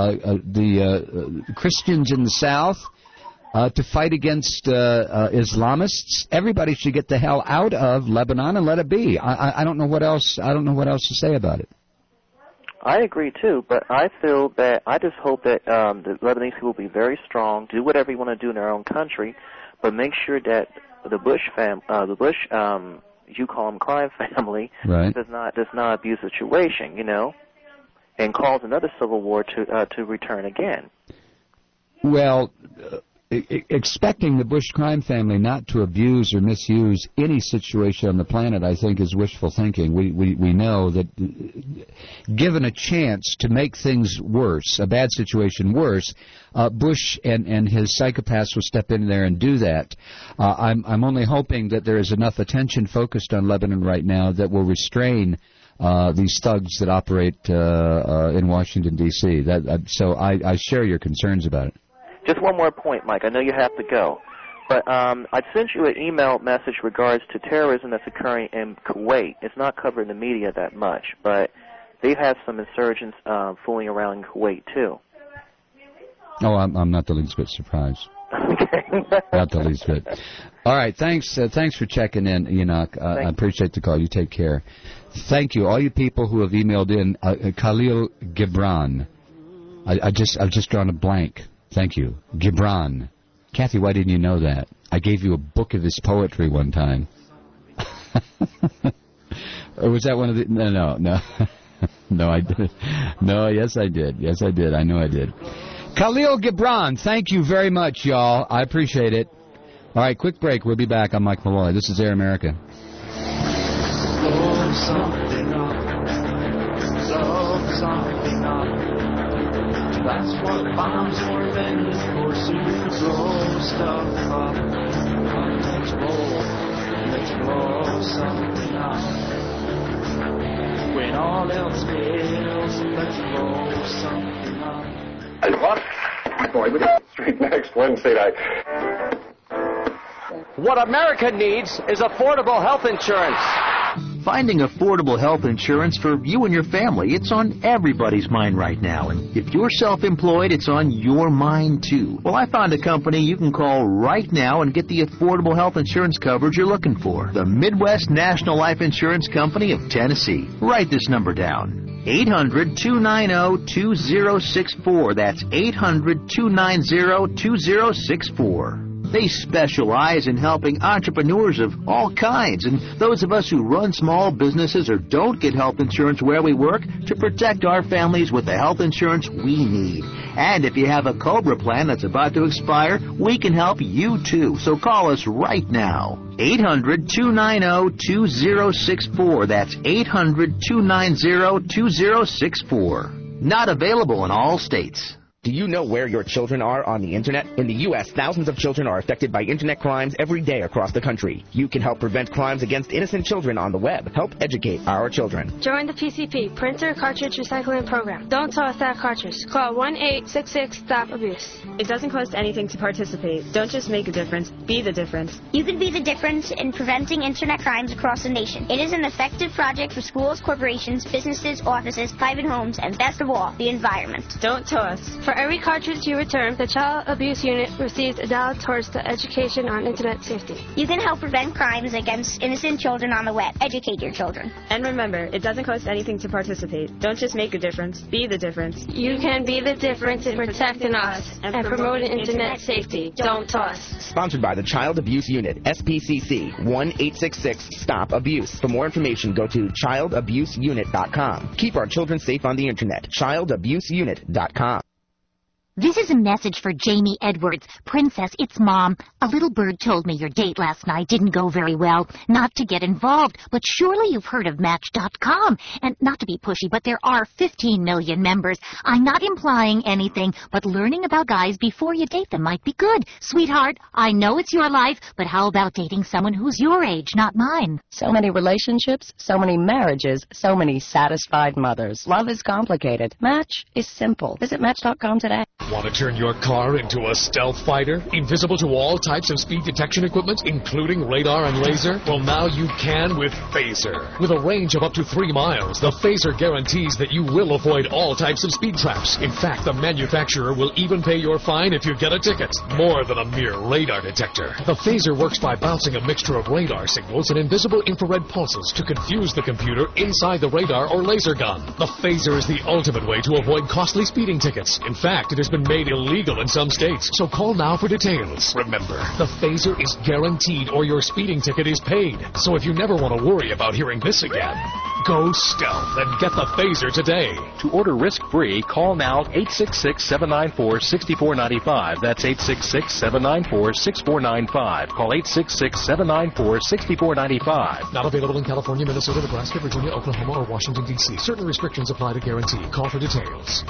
Christians in the south to fight against Islamists. Everybody should get the hell out of Lebanon and let it be. I don't know what else. I don't know what else to say about it. I agree too, but I just hope that the Lebanese people will be very strong, do whatever you want to do in their own country, but make sure that the Bush you call them crime family, right, does not abuse the situation, and cause another civil war to return again. Well, expecting the Bush crime family not to abuse or misuse any situation on the planet, I think, is wishful thinking. We know that given a chance to make things worse, a bad situation worse, Bush and his psychopaths will step in there and do that. I'm only hoping that there is enough attention focused on Lebanon right now that will restrain these thugs that operate in Washington, D.C. So I share your concerns about it. Just one more point, Mike. I know you have to go. But I sent you an email message regards to terrorism that's occurring in Kuwait. It's not covered in the media that much, but they have some insurgents fooling around in Kuwait, too. Oh, I'm not the least bit surprised. Okay. Not the least bit. All right, thanks for checking in, Enoch. I appreciate the call. You take care. Thank you. All you people who have emailed in, Khalil Gibran. I've just drawn a blank. Thank you. Gibran. Kathy, why didn't you know that? I gave you a book of his poetry one time. Or was that one of the... No. No, I did. No, yes, I did. Yes, I did. I know I did. Khalil Gibran, thank you very much, y'all. I appreciate it. All right, quick break. We'll be back. I'm Mike Malloy. This is Air America. Blow something up. That's what bombs were meant for, so you blow stuff up. Let's blow something up. When all else fails, let's blow something up. And what? Boy, we got straight next Wednesday night. What America needs is affordable health insurance. Finding affordable health insurance for you and your family, it's on everybody's mind right now. And if you're self-employed, it's on your mind, too. Well, I found a company you can call right now and get the affordable health insurance coverage you're looking for. The Midwest National Life Insurance Company of Tennessee. Write this number down. 800-290-2064. That's 800-290-2064. They specialize in helping entrepreneurs of all kinds and those of us who run small businesses or don't get health insurance where we work to protect our families with the health insurance we need. And if you have a COBRA plan that's about to expire, we can help you too. So call us right now. 800-290-2064. That's 800-290-2064. Not available in all states. Do you know where your children are on the Internet? In the U.S., thousands of children are affected by Internet crimes every day across the country. You can help prevent crimes against innocent children on the web. Help educate our children. Join the PCP, Printer Cartridge Recycling Program. Don't toss that cartridge. Call 1-866-STOP-ABUSE. It doesn't cost anything to participate. Don't just make a difference. Be the difference. You can be the difference in preventing Internet crimes across the nation. It is an effective project for schools, corporations, businesses, offices, private homes, and best of all, the environment. Don't toss. For every cartridge you return, the Child Abuse Unit receives $1 towards the education on Internet safety. You can help prevent crimes against innocent children on the web. Educate your children. And remember, it doesn't cost anything to participate. Don't just make a difference, be the difference. You can be the difference in protecting us and promoting Internet safety. Don't toss. Sponsored by the Child Abuse Unit, SPCC, 1-866-STOP-ABUSE. For more information, go to childabuseunit.com. Keep our children safe on the Internet. childabuseunit.com. This is a message for Jamie Edwards. Princess, it's Mom. A little bird told me your date last night didn't go very well. Not to get involved, but surely you've heard of Match.com. And not to be pushy, but there are 15 million members. I'm not implying anything, but learning about guys before you date them might be good. Sweetheart, I know it's your life, but how about dating someone who's your age, not mine? So many relationships, so many marriages, so many satisfied mothers. Love is complicated. Match is simple. Visit Match.com today. Want to turn your car into a stealth fighter? Invisible to all types of speed detection equipment, including radar and laser? Well, now you can with Phaser. With a range of up to 3 miles, the Phaser guarantees that you will avoid all types of speed traps. In fact, the manufacturer will even pay your fine if you get a ticket. More than a mere radar detector. The Phaser works by bouncing a mixture of radar signals and invisible infrared pulses to confuse the computer inside the radar or laser gun. The Phaser is the ultimate way to avoid costly speeding tickets. In fact, it has been made illegal in some states, so call now for details. Remember, the Phaser is guaranteed or your speeding ticket is paid. So if you never want to worry about hearing this again, go stealth and get the Phaser today. To order risk-free, call now 866-794-6495. That's 866-794-6495. Call 866-794-6495. Not available in California, Minnesota, Nebraska, Virginia, Oklahoma, or Washington, D.C. Certain restrictions apply to guarantee. Call for details.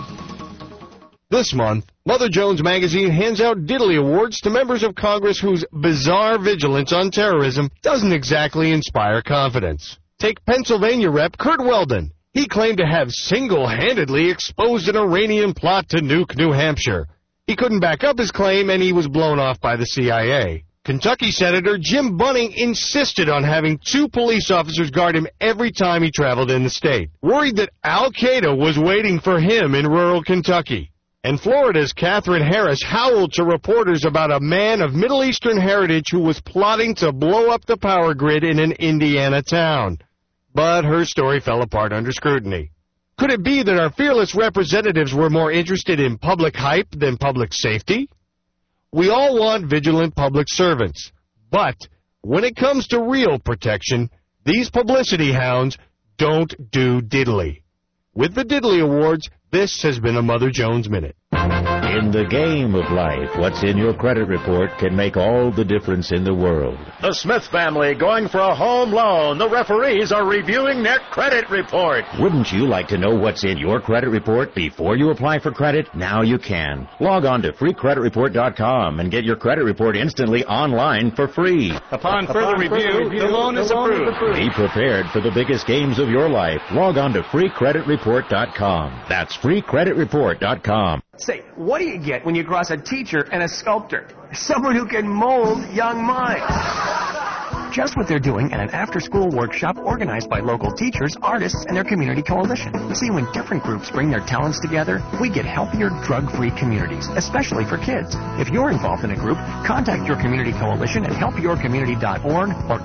This month, Mother Jones Magazine hands out Diddley Awards to members of Congress whose bizarre vigilance on terrorism doesn't exactly inspire confidence. Take Pennsylvania Rep. Kurt Weldon. He claimed to have single-handedly exposed an Iranian plot to nuke New Hampshire. He couldn't back up his claim, and he was blown off by the CIA. Kentucky Senator Jim Bunning insisted on having 2 police officers guard him every time he traveled in the state, worried that Al-Qaeda was waiting for him in rural Kentucky. And Florida's Catherine Harris howled to reporters about a man of Middle Eastern heritage who was plotting to blow up the power grid in an Indiana town. But her story fell apart under scrutiny. Could it be that our fearless representatives were more interested in public hype than public safety? We all want vigilant public servants. But when it comes to real protection, these publicity hounds don't do diddly. With the Diddley Awards, this has been a Mother Jones Minute. In the game of life, what's in your credit report can make all the difference in the world. The Smith family going for a home loan. The referees are reviewing their credit report. Wouldn't you like to know what's in your credit report before you apply for credit? Now you can. Log on to freecreditreport.com and get your credit report instantly online for free. Upon further review, the loan is approved. Be prepared for the biggest games of your life. Log on to freecreditreport.com. That's freecreditreport.com. Say, what do you get when you cross a teacher and a sculptor? Someone who can mold young minds. Just what they're doing at an after-school workshop organized by local teachers, artists, and their community coalition. See, when different groups bring their talents together, we get healthier, drug-free communities, especially for kids. If you're involved in a group, contact your community coalition at helpyourcommunity.org or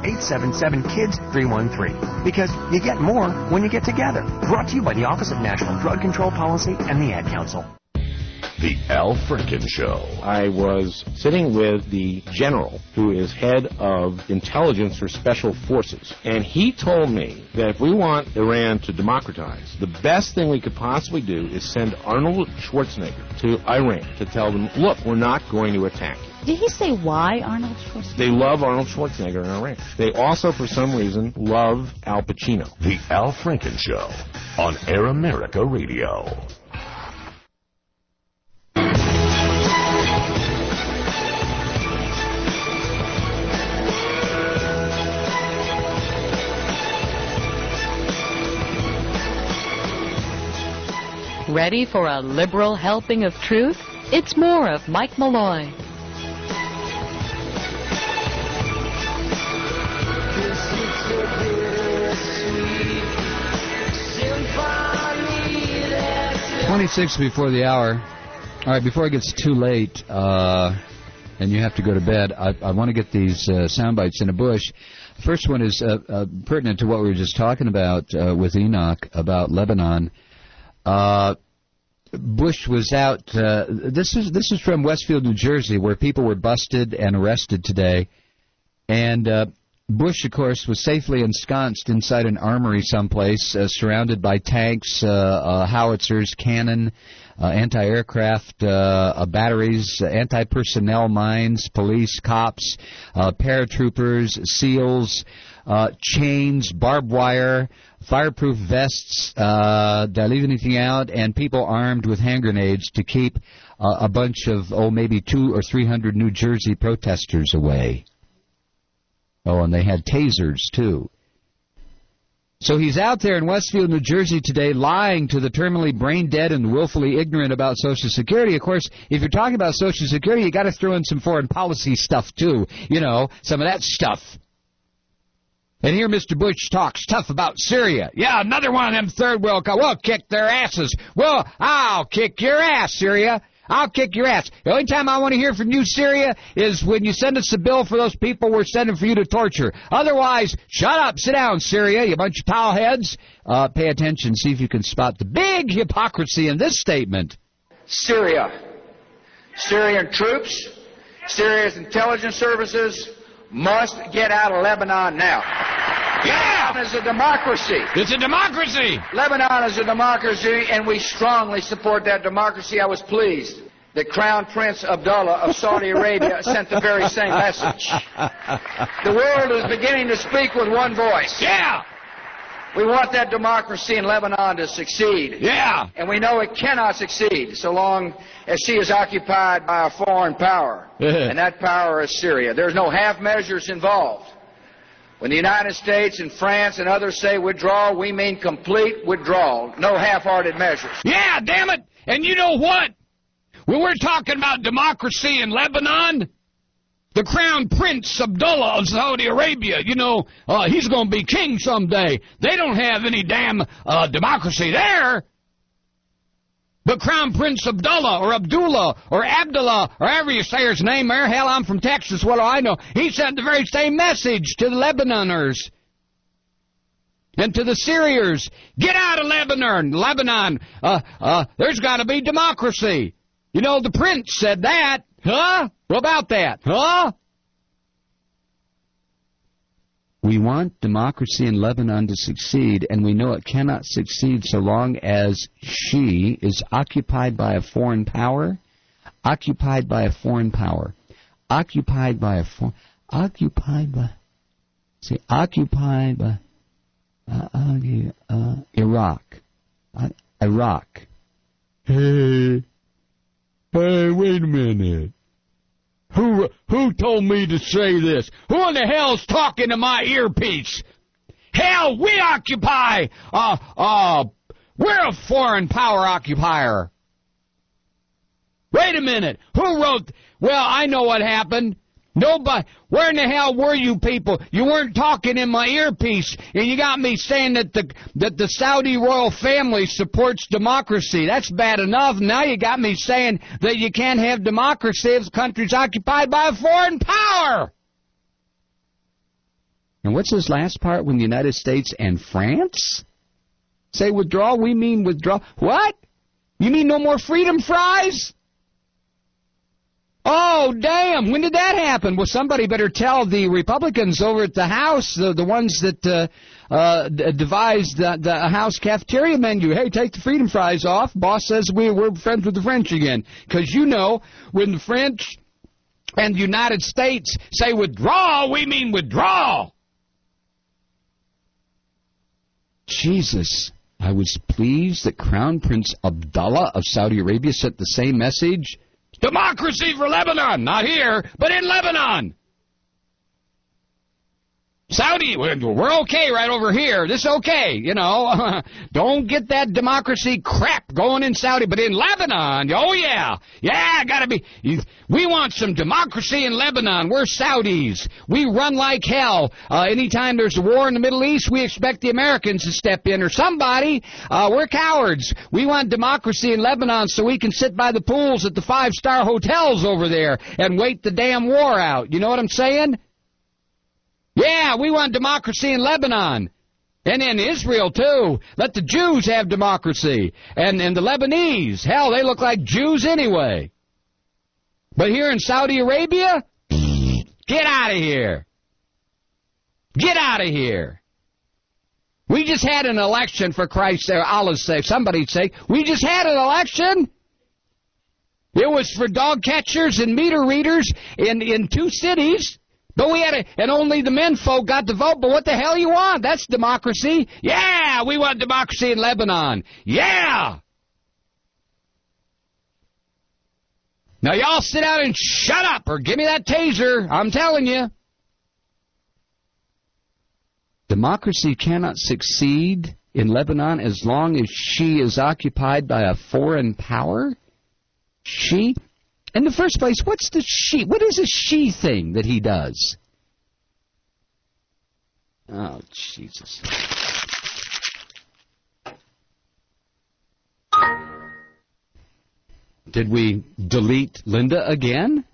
877-KIDS-313. Because you get more when you get together. Brought to you by the Office of National Drug Control Policy and the Ad Council. The Al Franken Show. I was sitting with the general who is head of intelligence for special forces, and he told me that if we want Iran to democratize, the best thing we could possibly do is send Arnold Schwarzenegger to Iran to tell them, look, we're not going to attack you. Did he say why Arnold Schwarzenegger? They love Arnold Schwarzenegger in Iran. They also, for some reason, love Al Pacino. The Al Franken Show on Air America Radio. Ready for a liberal helping of truth? It's more of Mike Malloy. "26 before the hour. All right, before it gets too late and you have to go to bed, I want to get these sound bites in a bush. The first one is pertinent to what we were just talking about with Enoch about Lebanon. Bush was out. This is from Westfield, New Jersey, where people were busted and arrested today. And Bush, of course, was safely ensconced inside an armory someplace, surrounded by tanks, howitzers, cannon, anti-aircraft batteries, anti-personnel mines, police, cops, paratroopers, SEALs, chains, barbed wire, fireproof vests, did I leave anything out? And people armed with hand grenades to keep a bunch of, maybe 200 or 300 New Jersey protesters away. Oh, and they had tasers, too. So he's out there in Westfield, New Jersey today lying to the terminally brain-dead and willfully ignorant about Social Security. Of course, if you're talking about Social Security, you got to throw in some foreign policy stuff, too. You know, some of that stuff. And here Mr. Bush talks tough about Syria. Yeah, another one of them third world countries. We'll kick their asses. Well, I'll kick your ass, Syria. I'll kick your ass. The only time I want to hear from you, Syria, is when you send us a bill for those people we're sending for you to torture. Otherwise, shut up, sit down, Syria, you bunch of towel heads. Pay attention, see if you can spot the big hypocrisy in this statement. Syria. Syrian troops, Syria's intelligence services must get out of Lebanon now. Yeah! Lebanon is a democracy. It's a democracy. Lebanon is a democracy, and we strongly support that democracy. I was pleased that Crown Prince Abdullah of Saudi Arabia sent the very same message. The world is beginning to speak with one voice. Yeah! We want that democracy in Lebanon to succeed. Yeah! And we know it cannot succeed so long as she is occupied by a foreign power. And that power is Syria. There's no half measures involved. When the United States and France and others say withdrawal, we mean complete withdrawal. No half-hearted measures. Yeah, damn it! And you know what? When we're talking about democracy in Lebanon, the Crown Prince Abdullah of Saudi Arabia, he's going to be king someday. They don't have any damn democracy there. But Crown Prince Abdullah or Abdullah or however you say his name there, hell, I'm from Texas, what do I know? He sent the very same message to the Lebanoners and to the Syrians. Get out of Lebanon. There's got to be democracy. The prince said that. Huh? What about that? Huh? We want democracy in Lebanon to succeed, and we know it cannot succeed so long as she is occupied by a foreign power. Iraq. Hey, wait a minute. Who told me to say this? Who in the hell's talking to my earpiece? Hell, we occupy, we're a foreign power occupier. Wait a minute. Who wrote, well, I know what happened. Nobody, where in the hell were you people? You weren't talking in my earpiece, and you got me saying that the Saudi royal family supports democracy. That's bad enough. Now you got me saying that you can't have democracy if the country's occupied by a foreign power. And what's this last part when the United States and France say withdraw? We mean withdraw. What? You mean no more freedom fries? Oh, damn, when did that happen? Well, somebody better tell the Republicans over at the House, the ones that devised the House cafeteria menu, hey, take the freedom fries off. Boss says we're friends with the French again. Because when the French and the United States say withdraw, we mean withdraw. Jesus, I was pleased that Crown Prince Abdullah of Saudi Arabia sent the same message. Democracy for Lebanon, not here, but in Lebanon. Saudi, we're okay right over here. This is okay, you know. Don't get that democracy crap going in Saudi. But in Lebanon, oh, yeah. Yeah, gotta be. We want some democracy in Lebanon. We're Saudis. We run like hell. Anytime there's a war in the Middle East, we expect the Americans to step in or somebody. We're cowards. We want democracy in Lebanon so we can sit by the pools at the five-star hotels over there and wait the damn war out. You know what I'm saying? Yeah, we want democracy in Lebanon. And in Israel, too. Let the Jews have democracy. And the Lebanese, hell, they look like Jews anyway. But here in Saudi Arabia, get out of here. Get out of here. We just had an election, for Christ's sake, Allah's sake, somebody's sake. We just had an election. It was for dog catchers and meter readers in 2 cities. But we had and only the men folk got to vote. But what the hell you want? That's democracy. Yeah, we want democracy in Lebanon. Yeah. Now y'all sit down and shut up or give me that taser. I'm telling you. Democracy cannot succeed in Lebanon as long as she is occupied by a foreign power. She? In the first place, what's the she? What is a she thing that he does? Oh, Jesus. Did we delete Linda again?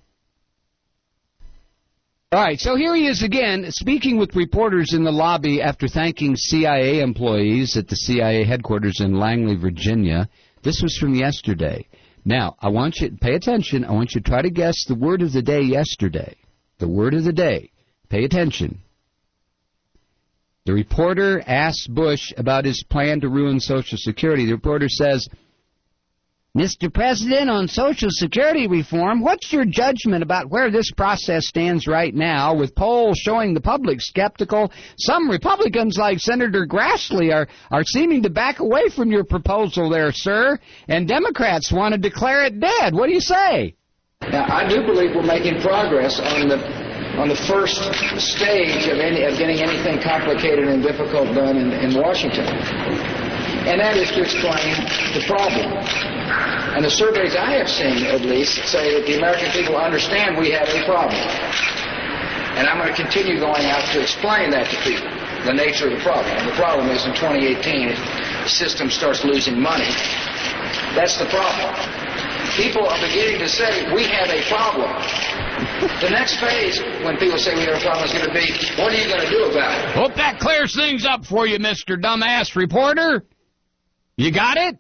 All right, so here he is again, speaking with reporters in the lobby after thanking CIA employees at the CIA headquarters in Langley, Virginia. This was from yesterday. Now, I want you to pay attention. I want you to try to guess the word of the day yesterday. The word of the day. Pay attention. The reporter asks Bush about his plan to ruin Social Security. The reporter says, Mr. President, on Social Security reform, what's your judgment about where this process stands right now, with polls showing the public skeptical? Some Republicans, like Senator Grassley, are seeming to back away from your proposal there, sir, and Democrats want to declare it dead. What do you say? Now, I do believe we're making progress on the first stage of getting anything complicated and difficult done in Washington, and that is to explain the problem. And the surveys I have seen, at least, say that the American people understand we have a problem. And I'm going to continue going out to explain that to people, the nature of the problem. And the problem is in 2018, the system starts losing money. That's the problem. People are beginning to say, we have a problem. The next phase, when people say we have a problem, is going to be, what are you going to do about it? Hope that clears things up for you, Mr. Dumbass Reporter. You got it?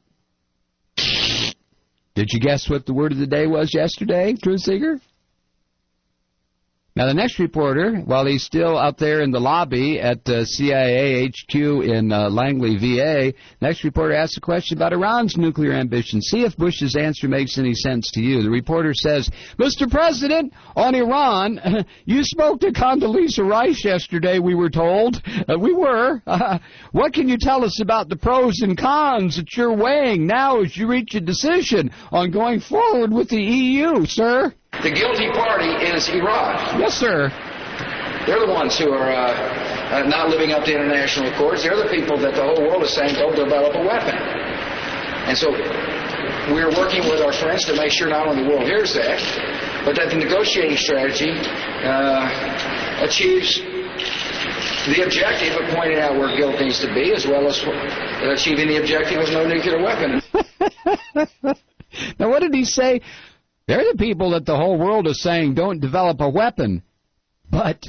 Did you guess what the word of the day was yesterday, Truth Seeker? Now, the next reporter, while he's still out there in the lobby at CIA HQ in Langley, VA, next reporter asks a question about Iran's nuclear ambition. See if Bush's answer makes any sense to you. The reporter says, Mr. President, on Iran, you spoke to Condoleezza Rice yesterday, we were told. We were. What can you tell us about the pros and cons that you're weighing now as you reach a decision on going forward with the EU, sir? The guilty party is Iran. Yes, sir. They're the ones who are not living up to international accords. They're the people that the whole world is saying don't develop a weapon. And so we're working with our friends to make sure not only the world hears that, but that the negotiating strategy achieves the objective of pointing out where guilt needs to be, as well as achieving the objective of no nuclear weapon. Now, what did he say? They're the people that the whole world is saying don't develop a weapon. But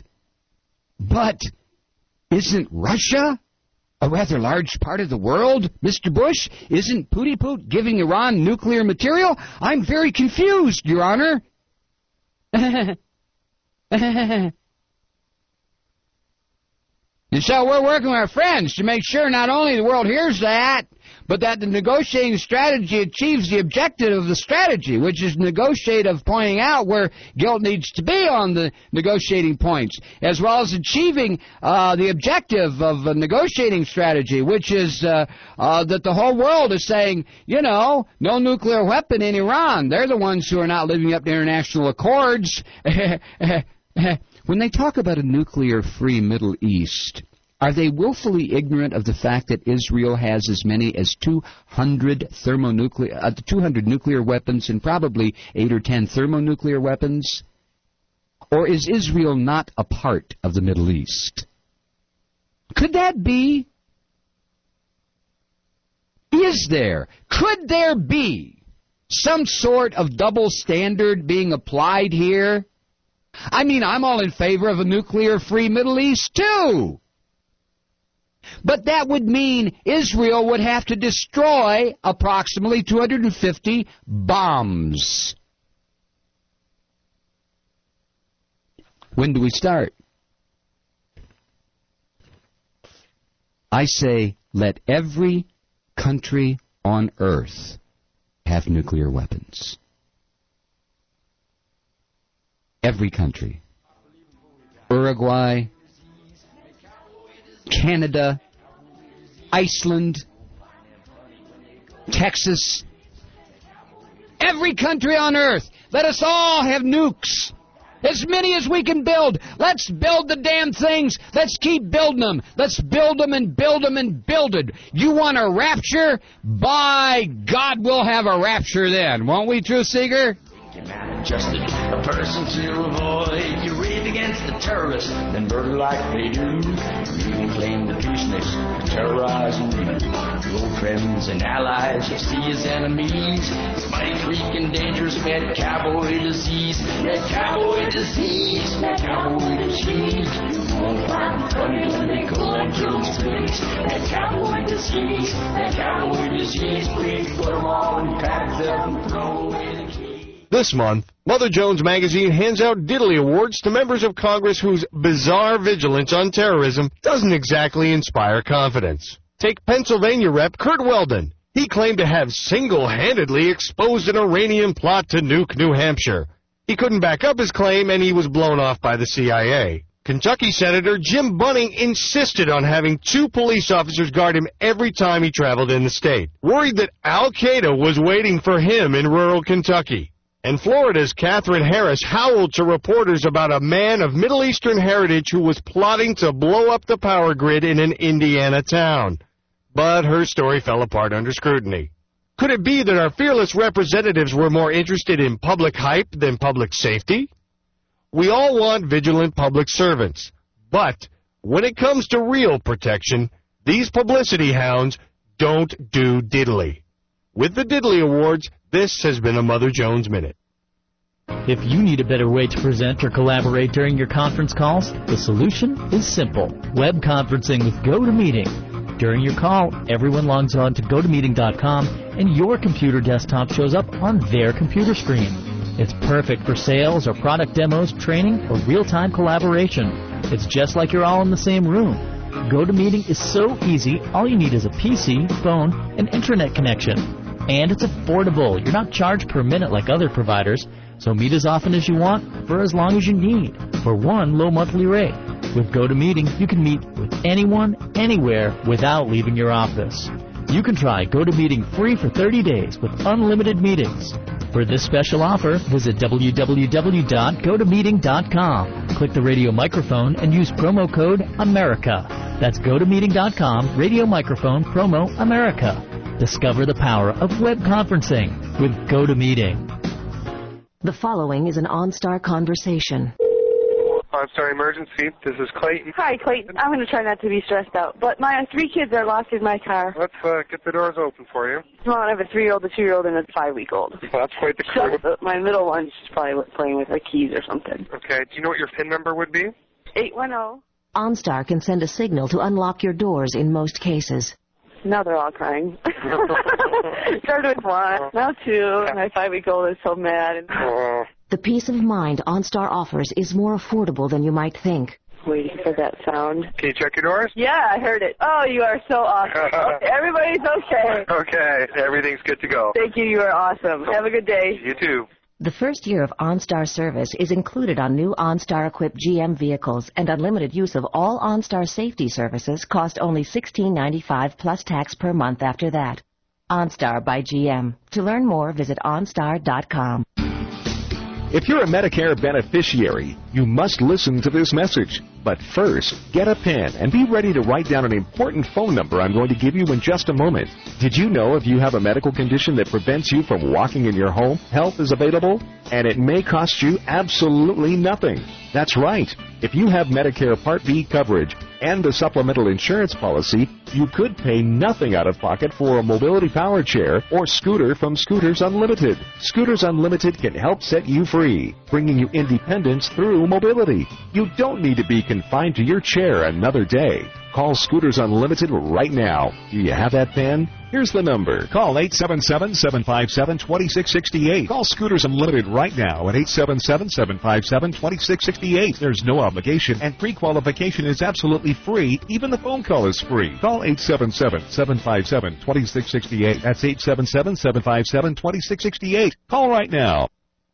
isn't Russia a rather large part of the world, Mr. Bush? Isn't Pooty-Poot giving Iran nuclear material? I'm very confused, Your Honor. And so we're working with our friends to make sure not only the world hears that, but that the negotiating strategy achieves the objective of the strategy, which is negotiative pointing out where guilt needs to be on the negotiating points, as well as achieving the objective of a negotiating strategy, which is that the whole world is saying, you know, no nuclear weapon in Iran. They're the ones who are not living up to international accords. When they talk about a nuclear-free Middle East, are they willfully ignorant of the fact that Israel has as many as 200 nuclear weapons and probably 8 or 10 thermonuclear weapons? Or is Israel not a part of the Middle East? Could that be? Could there be some sort of double standard being applied here? I mean, I'm all in favor of a nuclear-free Middle East, too. But that would mean Israel would have to destroy approximately 250 bombs. When do we start? I say, let every country on earth have nuclear weapons. Every country. Uruguay, Canada, Iceland, Texas, every country on earth. Let us all have nukes. As many as we can build. Let's build the damn things. Let's keep building them. Let's build them and build them and build it. You want a rapture? By God, we'll have a rapture then. Won't we, Truth Seeker? Maladjusted, a person to avoid. You raid against the terrorists, then murder like they do. You can claim the peaceness, terrorizing you. Your old friends and allies you see as enemies. Spike, weak, and dangerous mad cowboy disease. Mad cowboy disease, mad cowboy disease. You won't find funny when they go on Jones Street. Mad cowboy disease, mad cowboy disease. Please put them all in packs and throw away the key. This month, Mother Jones Magazine hands out Diddley Awards to members of Congress whose bizarre vigilance on terrorism doesn't exactly inspire confidence. Take Pennsylvania Rep. Kurt Weldon. He claimed to have single-handedly exposed an Iranian plot to nuke New Hampshire. He couldn't back up his claim, and he was blown off by the CIA. Kentucky Senator Jim Bunning insisted on having 2 police officers guard him every time he traveled in the state, worried that Al-Qaeda was waiting for him in rural Kentucky. And Florida's Catherine Harris howled to reporters about a man of Middle Eastern heritage who was plotting to blow up the power grid in an Indiana town. But her story fell apart under scrutiny. Could it be that our fearless representatives were more interested in public hype than public safety? We all want vigilant public servants. But when it comes to real protection, these publicity hounds don't do diddly. With the Diddley Awards, this has been a Mother Jones Minute. If you need a better way to present or collaborate during your conference calls, the solution is simple. Web conferencing with GoToMeeting. During your call, everyone logs on to GoToMeeting.com and your computer desktop shows up on their computer screen. It's perfect for sales or product demos, training, or real-time collaboration. It's just like you're all in the same room. GoToMeeting is so easy, all you need is a PC, phone, and internet connection. And it's affordable. You're not charged per minute like other providers, so meet as often as you want for as long as you need for one low monthly rate. With GoToMeeting, you can meet with anyone, anywhere, without leaving your office. You can try GoToMeeting free for 30 days with unlimited meetings. For this special offer, visit www.gotomeeting.com. Click the radio microphone and use promo code AMERICA. That's GoToMeeting.com, radio microphone, promo AMERICA. Discover the power of web conferencing with GoToMeeting. The following is an OnStar conversation. OnStar Emergency, this is Clayton. Hi, Clayton. I'm going to try not to be stressed out, but my 3 kids are lost in my car. Let's get the doors open for you. Well, I have a 3-year-old, a 2-year-old, and a 5-week-old. Well, that's quite the crew. So, my middle one's probably playing with her keys or something. Okay, do you know what your PIN number would be? 810. OnStar can send a signal to unlock your doors in most cases. Now they're all crying. Started with 1, now 2. My 5-week-old is so mad. The peace of mind OnStar offers is more affordable than you might think. Waiting for that sound. Can you check your doors? Yeah, I heard it. Oh, you are so awesome. Okay, everybody's okay. Okay, everything's good to go. Thank you. You are awesome. Have a good day. You too. The first year of OnStar service is included on new OnStar-equipped GM vehicles, and unlimited use of all OnStar safety services cost only $16.95 plus tax per month after that. OnStar by GM. To learn more, visit OnStar.com. If you're a Medicare beneficiary, you must listen to this message. But first, get a pen and be ready to write down an important phone number I'm going to give you in just a moment. Did you know if you have a medical condition that prevents you from walking in your home, help is available? And it may cost you absolutely nothing. That's right. If you have Medicare Part B coverage and a supplemental insurance policy, you could pay nothing out of pocket for a mobility power chair or scooter from Scooters Unlimited. Scooters Unlimited can help set you free, bringing you independence through mobility. You don't need to be confined to your chair another day. Call Scooters Unlimited right now. Do you have that pen? Here's the number. Call 877-757-2668. Call Scooters Unlimited right now at 877-757-2668. There's no obligation, and pre-qualification is absolutely free. Even the phone call is free. Call 877-757-2668. That's 877-757-2668. Call right now.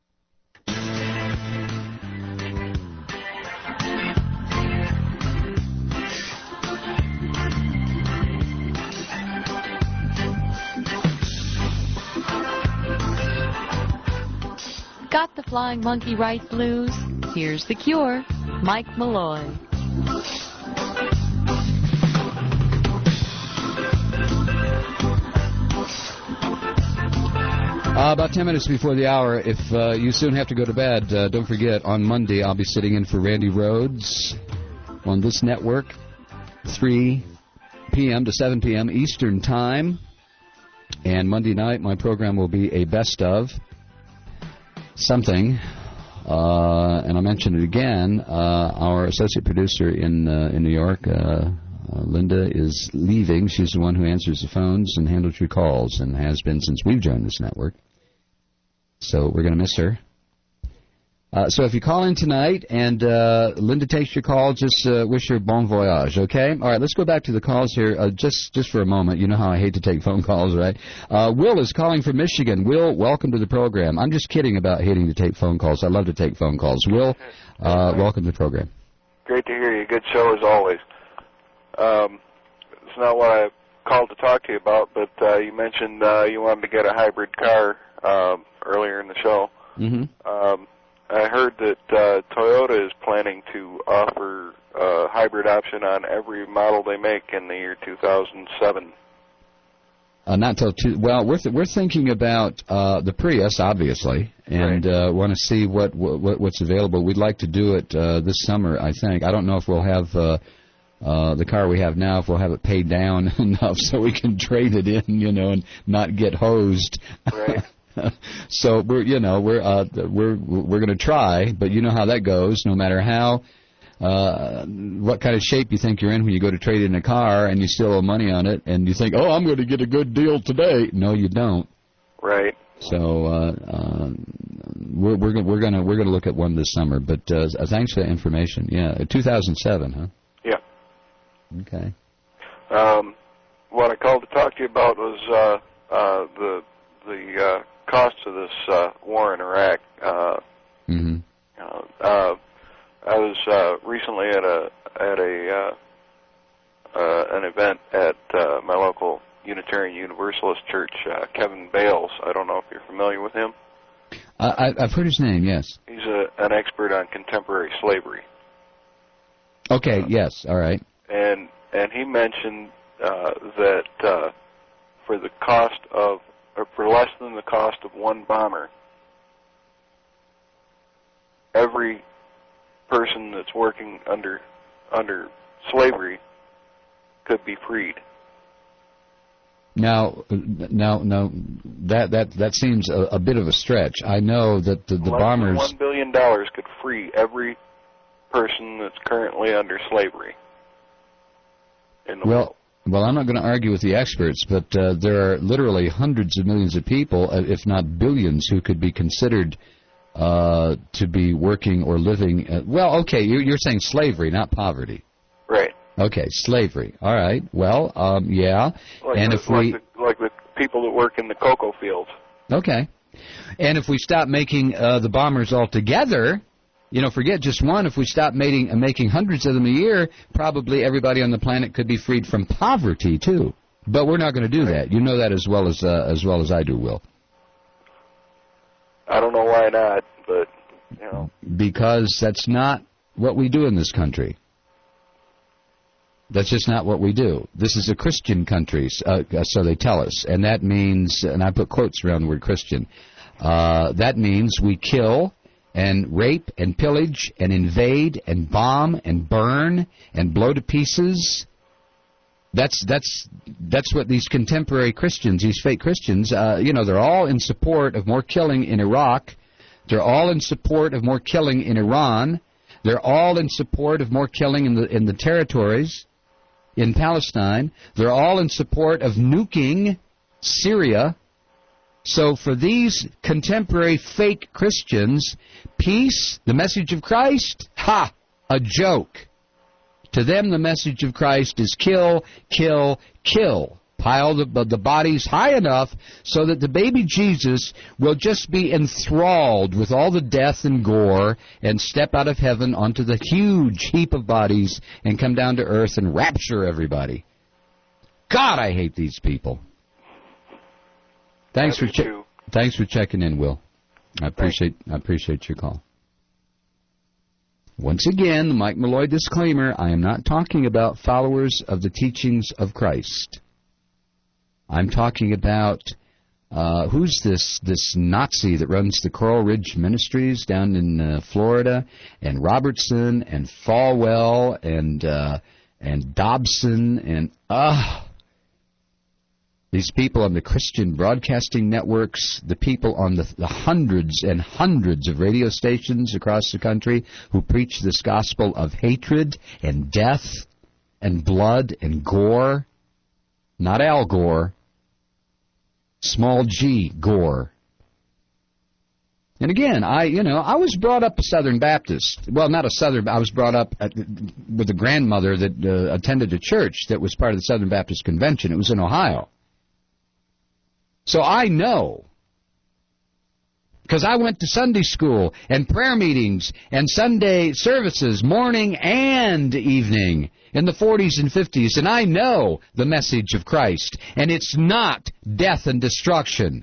Got the flying monkey right blues? Here's the cure. Mike Malloy. About 10 minutes before the hour, if you soon have to go to bed, don't forget, on Monday I'll be sitting in for Randy Rhodes on this network, 3 p.m. to 7 p.m. Eastern Time. And Monday night, my program will be a best of something, and I'll mention it again. Our associate producer in New York, Linda, is leaving. She's the one who answers the phones and handles your calls, and has been since we've joined this network. So we're going to miss her. So if you call in tonight and Linda takes your call, just wish her bon voyage, okay? All right, let's go back to the calls here just for a moment. You know how I hate to take phone calls, right? Will is calling from Michigan. Will, welcome to the program. I'm just kidding about hating to take phone calls. I love to take phone calls. Will, welcome to the program. Great to hear you. Good show as always. It's not what I called to talk to you about, but you mentioned you wanted to get a hybrid car earlier in the show. Mm-hmm. I heard that Toyota is planning to offer a hybrid option on every model they make in the year 2007. Not till well, we're thinking about the Prius, obviously, and want to see what's available. We'd like to do it this summer, I think. I don't know if we'll have the car we have now, if we'll have it paid down enough so we can trade it in, and not get hosed. Right. So we're going to try, but you know how that goes. No matter how, what kind of shape you think you're in when you go to trade in a car and you still owe money on it, and you think, oh, I'm going to get a good deal today. No, you don't. Right. So we're going to look at one this summer. But thanks for the information. Yeah, 2007, huh? Yeah. Okay. What I called to talk to you about was the cost of this war in Iraq. Mm-hmm. I was recently at an event at my local Unitarian Universalist church. Kevin Bales. I don't know if you're familiar with him. I've heard his name. Yes. He's an expert on contemporary slavery. Okay. Yes. All right. And he mentioned that for the cost of, or for less than the cost of one bomber, every person that's working under slavery could be freed. Now, that seems a bit of a stretch. I know that the bombers. $1 billion could free every person that's currently under slavery. Well, I'm not going to argue with the experts, but there are literally hundreds of millions of people, if not billions, who could be considered to be working or living. Well, okay, you're saying slavery, not poverty. Right. Okay, slavery. All right. Well, yeah. And if we like the people that work in the cocoa fields. Okay. And if we stop making the bombers altogether, forget just one. If we stop making hundreds of them a year, probably everybody on the planet could be freed from poverty too. But we're not going to do that. You know that as well as I do, Will. I don't know why not, but Because that's not what we do in this country. That's just not what we do. This is a Christian country, so they tell us. And that means, and I put quotes around the word Christian, that means we kill and rape and pillage and invade and bomb and burn and blow to pieces. That's what these contemporary Christians, these fake Christians, they're all in support of more killing in Iraq. They're all in support of more killing in Iran. They're all in support of more killing in the territories in Palestine. They're all in support of nuking Syria. So for these contemporary fake Christians, peace, the message of Christ, a joke. To them, the message of Christ is kill, kill, kill. Pile the bodies high enough so that the baby Jesus will just be enthralled with all the death and gore and step out of heaven onto the huge heap of bodies and come down to earth and rapture everybody. God, I hate these people. Thanks for checking in, Will. I appreciate your call. Once again, the Mike Malloy disclaimer, I am not talking about followers of the teachings of Christ. I'm talking about who's this Nazi that runs the Coral Ridge Ministries down in Florida, and Robertson and Falwell and Dobson and these people on the Christian broadcasting networks, the people on the hundreds and hundreds of radio stations across the country who preach this gospel of hatred and death and blood and gore. Not Al Gore. Small g, Gore. And again, I was brought up a Southern Baptist. Well, not a Southern, I was brought up with a grandmother that attended a church that was part of the Southern Baptist Convention. It was in Ohio. So I know, because I went to Sunday school and prayer meetings and Sunday services, morning and evening, in the 40s and 50s, and I know the message of Christ, and it's not death and destruction.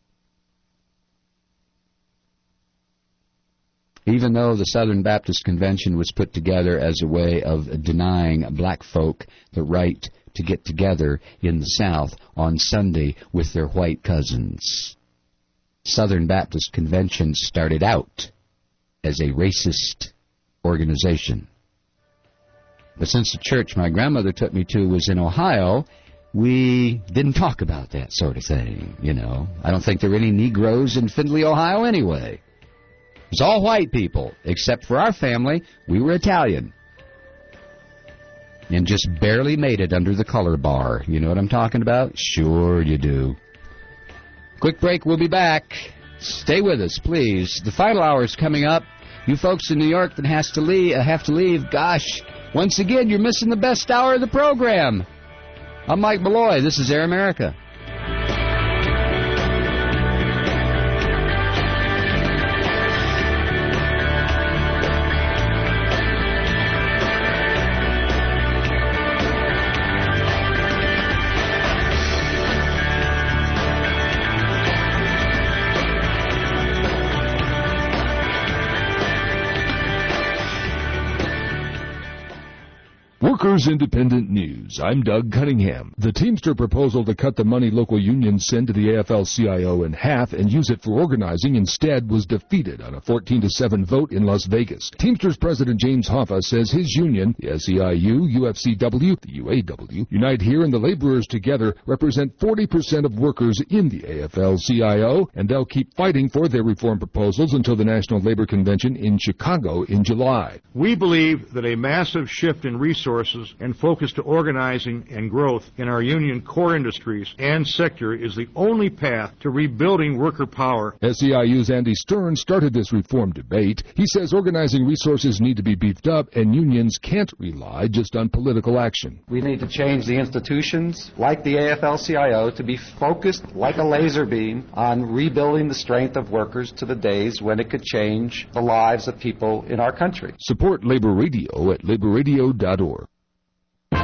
Even though the Southern Baptist Convention was put together as a way of denying black folk the right to get together in the South on Sunday with their white cousins. Southern Baptist Convention started out as a racist organization. But since the church my grandmother took me to was in Ohio, we didn't talk about that sort of thing, I don't think there were any Negroes in Findlay, Ohio anyway. It was all white people, except for our family, we were Italian. And just barely made it under the color bar. You know what I'm talking about? Sure you do. Quick break, we'll be back. Stay with us, please. The final hour is coming up. You folks in New York that have to leave, gosh, once again, you're missing the best hour of the program. I'm Mike Malloy. This is Air America. Workers Independent News. I'm Doug Cunningham. The Teamster proposal to cut the money local unions send to the AFL-CIO in half and use it for organizing instead was defeated on a 14-7 vote in Las Vegas. Teamsters President James Hoffa says his union, the SEIU, UFCW, the UAW, Unite Here and the Laborers Together represent 40% of workers in the AFL-CIO, and they'll keep fighting for their reform proposals until the National Labor Convention in Chicago in July. We believe that a massive shift in resources and focus to organizing and growth in our union core industries and sector is the only path to rebuilding worker power. SEIU's Andy Stern started this reform debate. He says organizing resources need to be beefed up and unions can't rely just on political action. We need to change the institutions like the AFL-CIO to be focused like a laser beam on rebuilding the strength of workers to the days when it could change the lives of people in our country. Support Labor Radio at laborradio.org.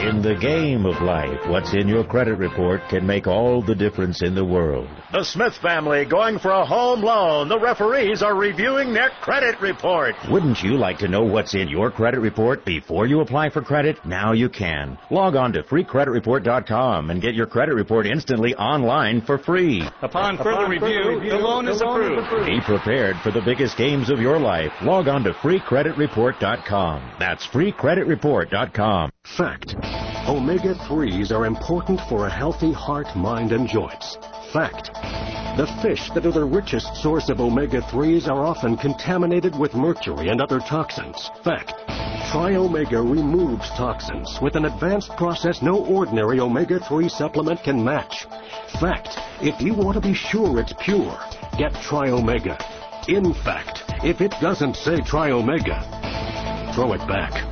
In the game of life, what's in your credit report can make all the difference in the world. The Smith family going for a home loan. The referees are reviewing their credit report. Wouldn't you like to know what's in your credit report before you apply for credit? Now you can. Log on to freecreditreport.com and get your credit report instantly online for free. Upon further review, the loan is approved. Be prepared for the biggest games of your life. Log on to freecreditreport.com. That's freecreditreport.com. Fact. Omega-3s are important for a healthy heart, mind, and joints. Fact. The fish that are the richest source of omega-3s are often contaminated with mercury and other toxins. Fact. Tri-Omega removes toxins with an advanced process no ordinary omega-3 supplement can match. Fact. If you want to be sure it's pure, get Tri-Omega. In fact, if it doesn't say Tri-Omega, throw it back.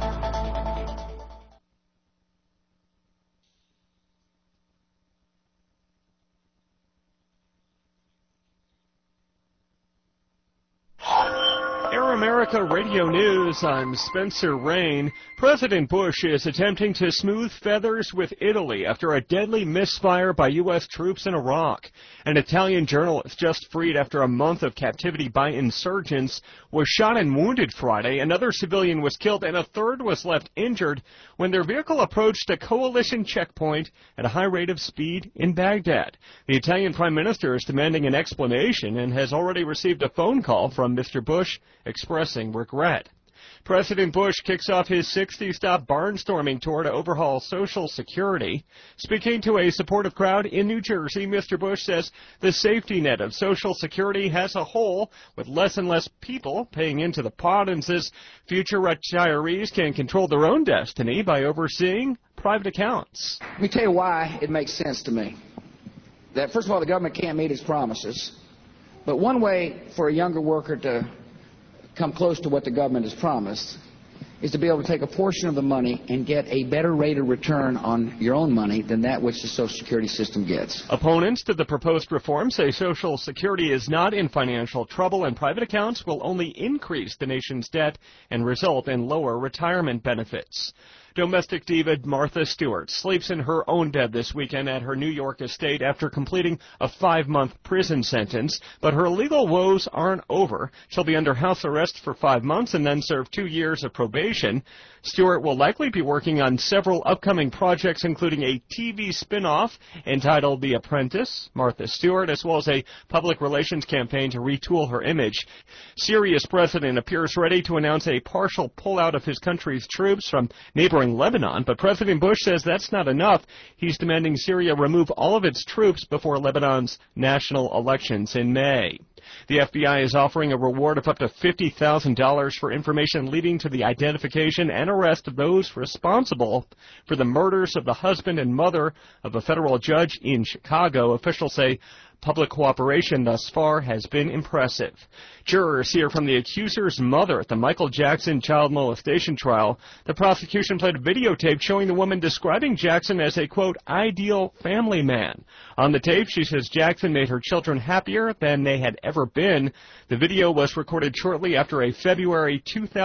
America Radio News, I'm Spencer Rain. President Bush is attempting to smooth feathers with Italy after a deadly misfire by U.S. troops in Iraq. An Italian journalist just freed after a month of captivity by insurgents was shot and wounded Friday. Another civilian was killed and a third was left injured when their vehicle approached a coalition checkpoint at a high rate of speed in Baghdad. The Italian Prime Minister is demanding an explanation and has already received a phone call from Mr. Bush expressing regret. President Bush kicks off his 60-stop barnstorming tour to overhaul Social Security. Speaking to a supportive crowd in New Jersey, Mr. Bush says the safety net of Social Security has a hole with less and less people paying into the pot, and says future retirees can control their own destiny by overseeing private accounts. Let me tell you why it makes sense to me. That, first of all, the government can't meet its promises. But one way for a younger worker to come close to what the government has promised is to be able to take a portion of the money and get a better rate of return on your own money than that which the Social Security system gets. Opponents to the proposed reform say Social Security is not in financial trouble and private accounts will only increase the nation's debt and result in lower retirement benefits. Domestic diva Martha Stewart sleeps in her own bed this weekend at her New York estate after completing a 5-month prison sentence. But her legal woes aren't over. She'll be under house arrest for 5 months and then serve 2 years of probation. Stewart will likely be working on several upcoming projects, including a TV spin-off entitled The Apprentice, Martha Stewart, as well as a public relations campaign to retool her image. Syria's president appears ready to announce a partial pullout of his country's troops from neighboring Lebanon, but President Bush says that's not enough. He's demanding Syria remove all of its troops before Lebanon's national elections in May. The FBI is offering a reward of up to $50,000 for information leading to the identification and arrest of those responsible for the murders of the husband and mother of a federal judge in Chicago. Officials say public cooperation thus far has been impressive. Jurors hear from the accuser's mother at the Michael Jackson child molestation trial. The prosecution played a videotape showing the woman describing Jackson as a, quote, ideal family man. On the tape, she says Jackson made her children happier than they had ever been. The video was recorded shortly after a February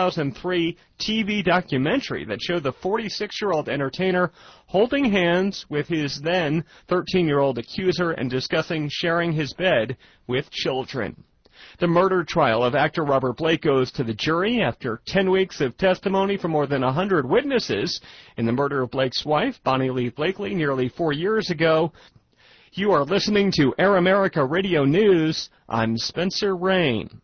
2003 TV documentary that showed the 46-year-old entertainer holding hands with his then 13-year-old accuser and discussing sharing his bed with children. The murder trial of actor Robert Blake goes to the jury after 10 weeks of testimony from more than 100 witnesses in the murder of Blake's wife, Bonnie Lee Blakely, nearly 4 years ago. You are listening to Air America Radio News. I'm Spencer Rain.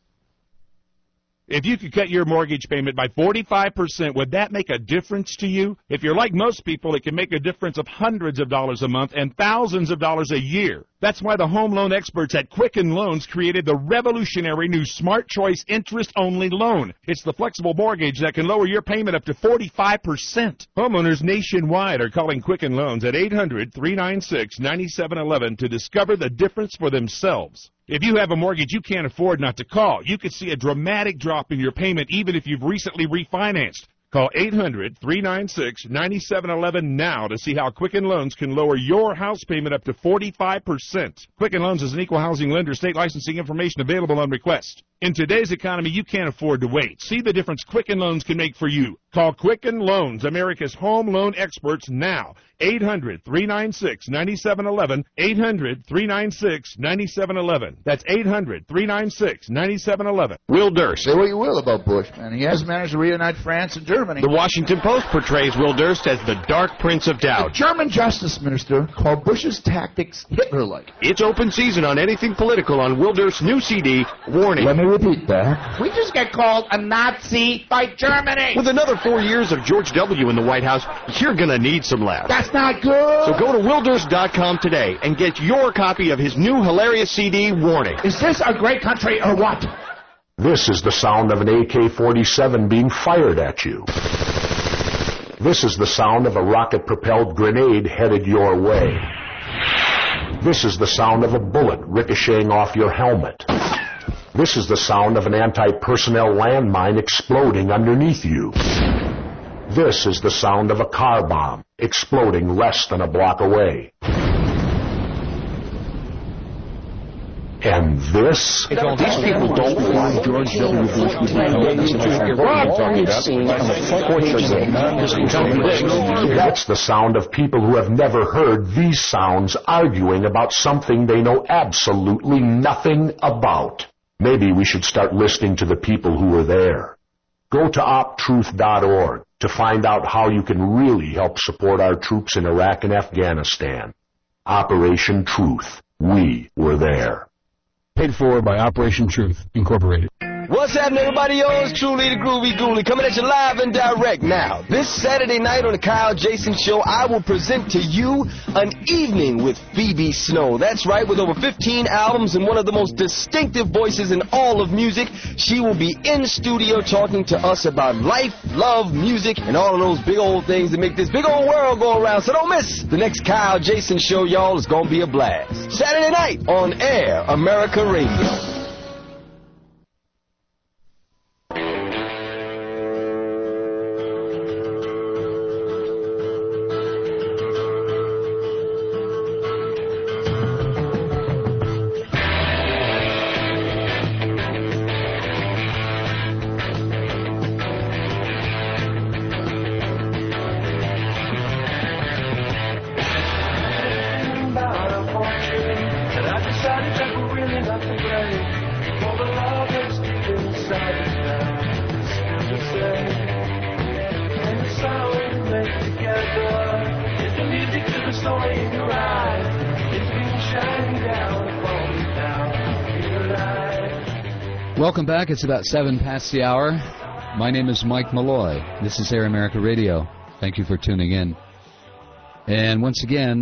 If you could cut your mortgage payment by 45%, would that make a difference to you? If you're like most people, it can make a difference of hundreds of dollars a month and thousands of dollars a year. That's why the home loan experts at Quicken Loans created the revolutionary new Smart Choice interest-only loan. It's the flexible mortgage that can lower your payment up to 45%. Homeowners nationwide are calling Quicken Loans at 800-396-9711 to discover the difference for themselves. If you have a mortgage you can't afford not to call, you could see a dramatic drop in your payment even if you've recently refinanced. Call 800-396-9711 now to see how Quicken Loans can lower your house payment up to 45%. Quicken Loans is an equal housing lender. State licensing information available on request. In today's economy, you can't afford to wait. See the difference Quicken Loans can make for you. Call Quicken Loans, America's home loan experts, now. 800-396-9711. 800-396-9711. That's 800-396-9711. Will Durst. Say what you will about Bush, man. He has managed to reunite France and Germany. The Washington Post portrays Will Durst as the Dark Prince of Doubt. The German Justice Minister called Bush's tactics Hitler-like. It's open season on anything political on Will Durst's new CD, Warning. Let me repeat that. We just got called a Nazi by Germany. With another 4 years of George W. in the White House, you're going to need some laughs. That's not good. So go to WillDurst.com today and get your copy of his new hilarious CD, Warning. Is this a great country or what? This is the sound of an AK-47 being fired at you. This is the sound of a rocket-propelled grenade headed your way. This is the sound of a bullet ricocheting off your helmet. This is the sound of an anti-personnel landmine exploding underneath you. This is the sound of a car bomb exploding less than a block away. And this? These people don't fly. George W. Bush would That's the sound of people who have never heard these sounds arguing about something they know absolutely nothing about. Maybe we should start listening to the people who were there. Go to optruth.org to find out how you can really help support our troops in Iraq and Afghanistan. Operation Truth. We were there. Paid for by Operation Truth, Incorporated. What's happening, everybody? Yours truly, the Groovy Ghoulie, coming at you live and direct. Now, this Saturday night on the Kyle Jason Show, I will present to you an evening with Phoebe Snow. That's right, with over 15 albums and one of the most distinctive voices in all of music, she will be in studio talking to us about life, love, music, and all of those big old things that make this big old world go around. So don't miss the next Kyle Jason Show, y'all. It's gonna be a blast. Saturday night on Air America Radio. Welcome back. It's about 7 past the hour. My name is Mike Malloy. This is Air America Radio. Thank you for tuning in. And once again,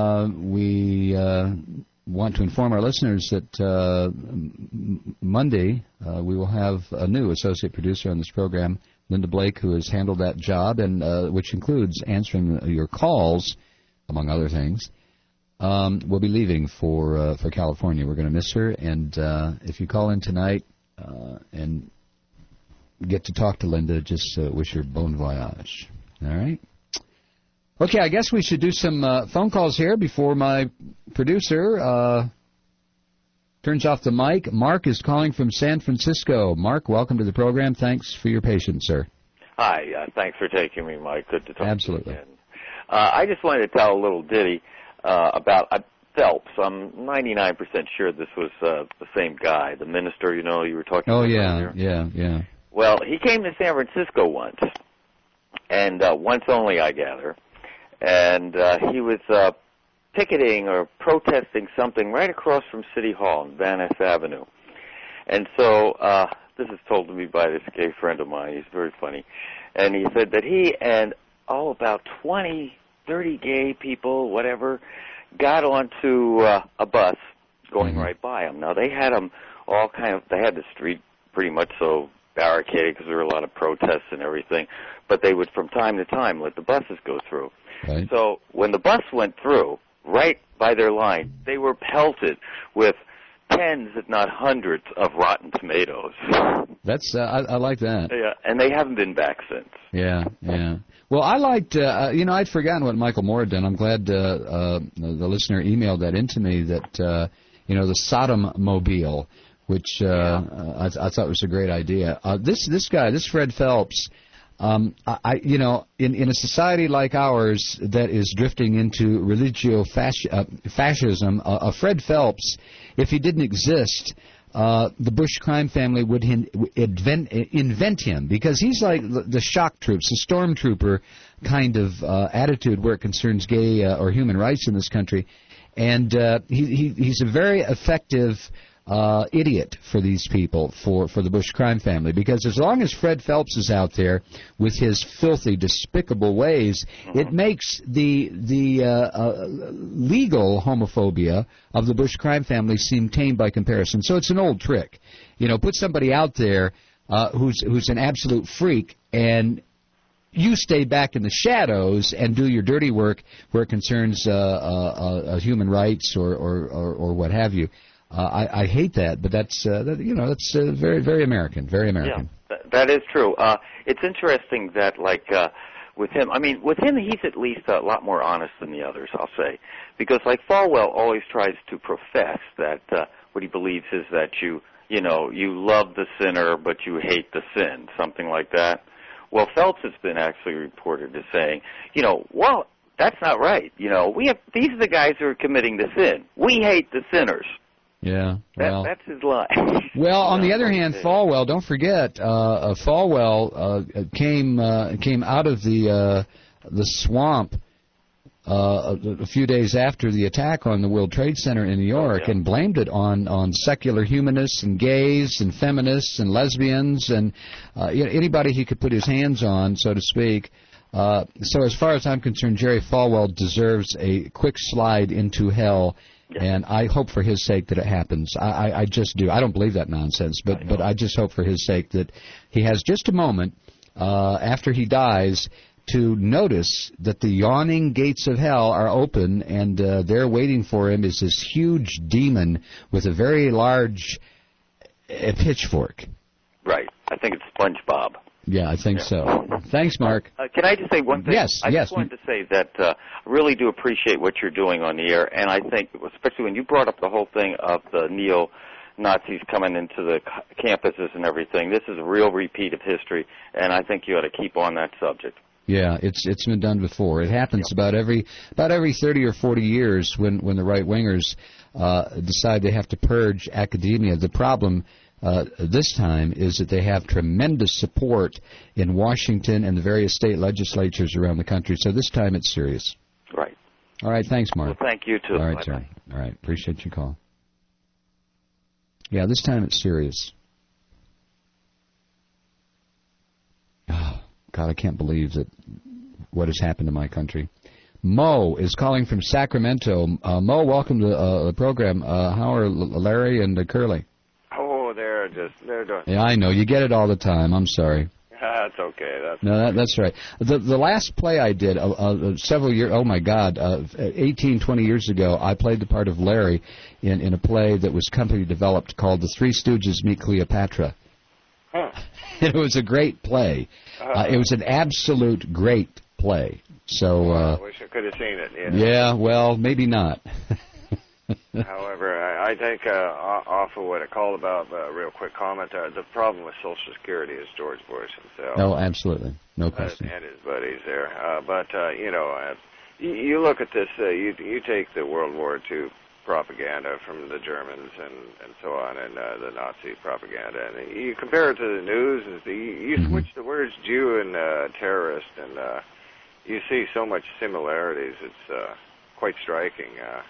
we want to inform our listeners that Monday we will have a new associate producer on this program, Linda Blake, who has handled that job, and which includes answering your calls, among other things. We'll be leaving for California. We're going to miss her, and if you call in tonight and get to talk to Linda, just wish her bon voyage. All right? Okay, I guess we should do some phone calls here before my producer turns off the mic. Mark is calling from San Francisco. Mark, welcome to the program. Thanks for your patience, sir. Hi, thanks for taking me, Mike. Good to talk Absolutely. to you again. I just wanted to tell a little ditty about Phelps. I'm 99% sure this was the same guy, the minister, you were talking about earlier. Yeah. Well, he came to San Francisco once, and once only, I gather, and he was picketing or protesting something right across from City Hall on Van Ness Avenue. And so this is told to me by this gay friend of mine. He's very funny. And he said that he and about 20, 30 gay people, whatever, got onto a bus going right by him. Now, they had them all they had the street pretty much so barricaded because there were a lot of protests and everything, but they would from time to time let the buses go through. Right. So when the bus went through, right by their line, they were pelted with tens, if not hundreds, of rotten tomatoes. That's I like that. Yeah, and they haven't been back since. Yeah. Well, I liked, I'd forgotten what Michael Moore had done. I'm glad the listener emailed that into me, that, the Sodom Mobile, which I thought was a great idea. This guy, Fred Phelps, in a society like ours that is drifting into religio-fascism, Fred Phelps, if he didn't exist, the Bush crime family would invent him, because he's like the shock troops, the stormtrooper kind of attitude where it concerns gay or human rights in this country. And he's a very effective idiot for these people, for the Bush crime family, because as long as Fred Phelps is out there with his filthy, despicable ways, it makes the legal homophobia of the Bush crime family seem tame by comparison. So it's an old trick. Put somebody out there who's an absolute freak, and you stay back in the shadows and do your dirty work where it concerns human rights or what have you. I hate that, but that's very, very American, very American. Yeah, that is true. It's interesting that, with him, he's at least a lot more honest than the others, I'll say, because Falwell always tries to profess that what he believes is that you love the sinner but you hate the sin, something like that. Well, Phelps has been actually reported as saying, well, that's not right. These are the guys who are committing the sin. We hate the sinners. Yeah, well, that's his line. Well, on the other hand, Falwell, don't forget, Falwell came out of the swamp a few days after the attack on the World Trade Center in New York, and blamed it on secular humanists and gays and feminists and lesbians and anybody he could put his hands on, so to speak. So as far as I'm concerned, Jerry Falwell deserves a quick slide into hell. And I hope for his sake that it happens. I just do. I don't believe that nonsense, but I just hope for his sake that he has just a moment after he dies to notice that the yawning gates of hell are open, and there waiting for him is this huge demon with a very large pitchfork. Right. I think it's SpongeBob. Yeah, I think so. Thanks, Mark. Can I just say one thing? Yes, I just wanted to say that I really do appreciate what you're doing on the air, and I think, especially when you brought up the whole thing of the neo-Nazis coming into the campuses and everything, this is a real repeat of history, and I think you ought to keep on that subject. Yeah, it's been done before. It happens about every 30 or 40 years when the right-wingers decide they have to purge academia. The problem this time is that they have tremendous support in Washington and the various state legislatures around the country. So this time it's serious. Right. All right. Thanks, Mark. Well, thank you, too. All right, sir. All right. Appreciate your call. Yeah, this time it's serious. Oh, God, I can't believe that what has happened to my country. Mo is calling from Sacramento. Mo, welcome to the program. How are Larry and Curly? They're doing. Yeah, I know. You get it all the time. I'm sorry. That's okay. That's right. The last play I did several years, 18, 20 years ago, I played the part of Larry in a play that was company developed called The Three Stooges Meet Cleopatra. Huh. It was a great play. It was an absolute great play. So. I wish I could have seen it. Yeah, well, maybe not. However, I think off of what I called about, real quick comment, the problem with Social Security is George Bush himself. Oh, absolutely. No question. And his buddies there. You look at this, you take the World War II propaganda from the Germans and so on, and the Nazi propaganda, and you compare it to the news, and you switch the words Jew and terrorist, and you see so much similarities. It's quite striking.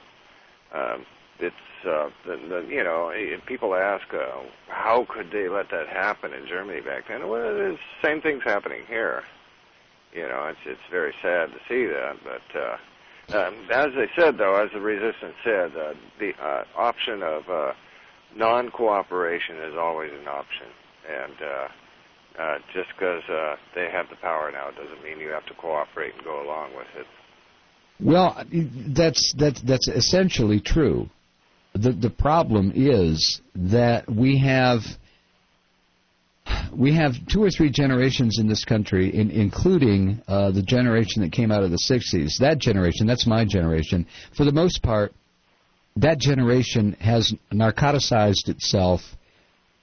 People ask, how could they let that happen in Germany back then? Well, the same thing's happening here. It's very sad to see that. But as they said, though, as the resistance said, the option of non-cooperation is always an option. And just because they have the power now doesn't mean you have to cooperate and go along with it. Well, that's essentially true. The problem is that we have 2 or 3 generations in this country, including the generation that came out of the 60s. That generation, that's my generation. For the most part, that generation has narcoticized itself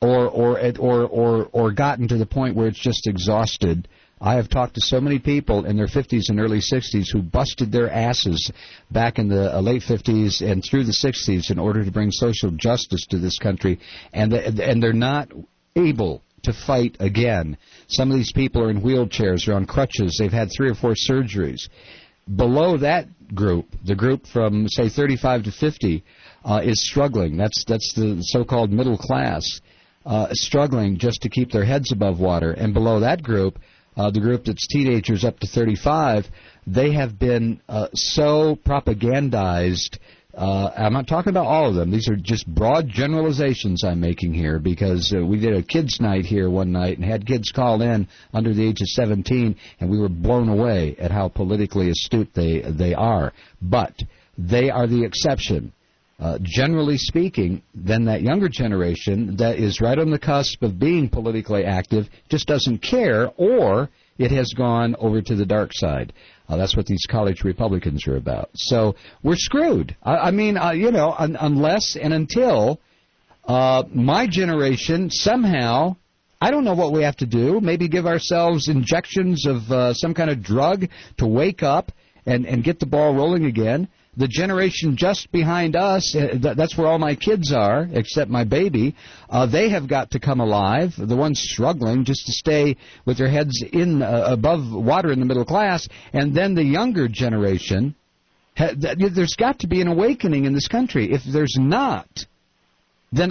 or gotten to the point where it's just exhausted. I have talked to so many people in their 50s and early 60s who busted their asses back in the late 50s and through the 60s in order to bring social justice to this country, and they're not able to fight again. Some of these people are in wheelchairs or on crutches. They've had 3 or 4 surgeries. Below that group, the group from, say, 35 to 50, is struggling. That's the so-called middle class, struggling just to keep their heads above water. And below that group, the group that's teenagers up to 35, they have been so propagandized. I'm not talking about all of them. These are just broad generalizations I'm making here, because we did a kids' night here one night and had kids call in under the age of 17, and we were blown away at how politically astute they are. But they are the exception. Generally speaking, then that younger generation that is right on the cusp of being politically active just doesn't care, or it has gone over to the dark side. That's what these college Republicans are about. So we're screwed. Unless and until my generation somehow, I don't know what we have to do, maybe give ourselves injections of some kind of drug to wake up and get the ball rolling again. The generation just behind us, that's where all my kids are, except my baby, they have got to come alive, the ones struggling just to stay with their heads above water in the middle class. And then the younger generation, there's got to be an awakening in this country. If there's not, then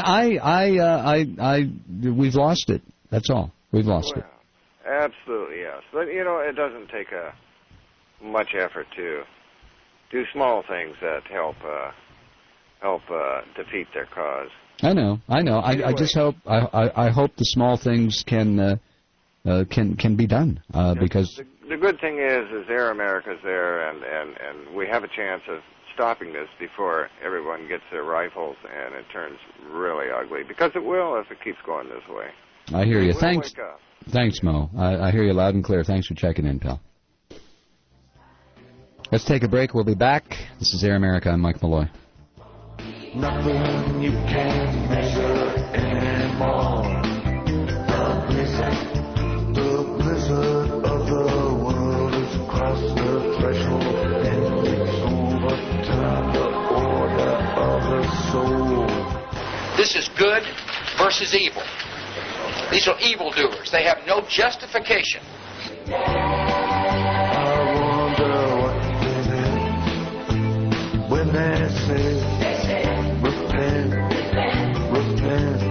we've lost it. That's all. We've lost it. Absolutely, yes. But, it doesn't take much effort to do small things that help defeat their cause. I know. Anyway. I just hope I hope the small things can be done because the good thing is Air America's there, and we have a chance of stopping this before everyone gets their rifles and it turns really ugly, because it will if it keeps going this way. I hear you. Thanks, Mo. I hear you loud and clear. Thanks for checking in, pal. Let's take a break. We'll be back. This is Air America. I'm Mike Malloy. Nothing you can measure anymore. The blizzard of the world is across the threshold, and it's overturned the order of the soul. This is good versus evil. These are evildoers. They have no justification. When they say, repent, repent,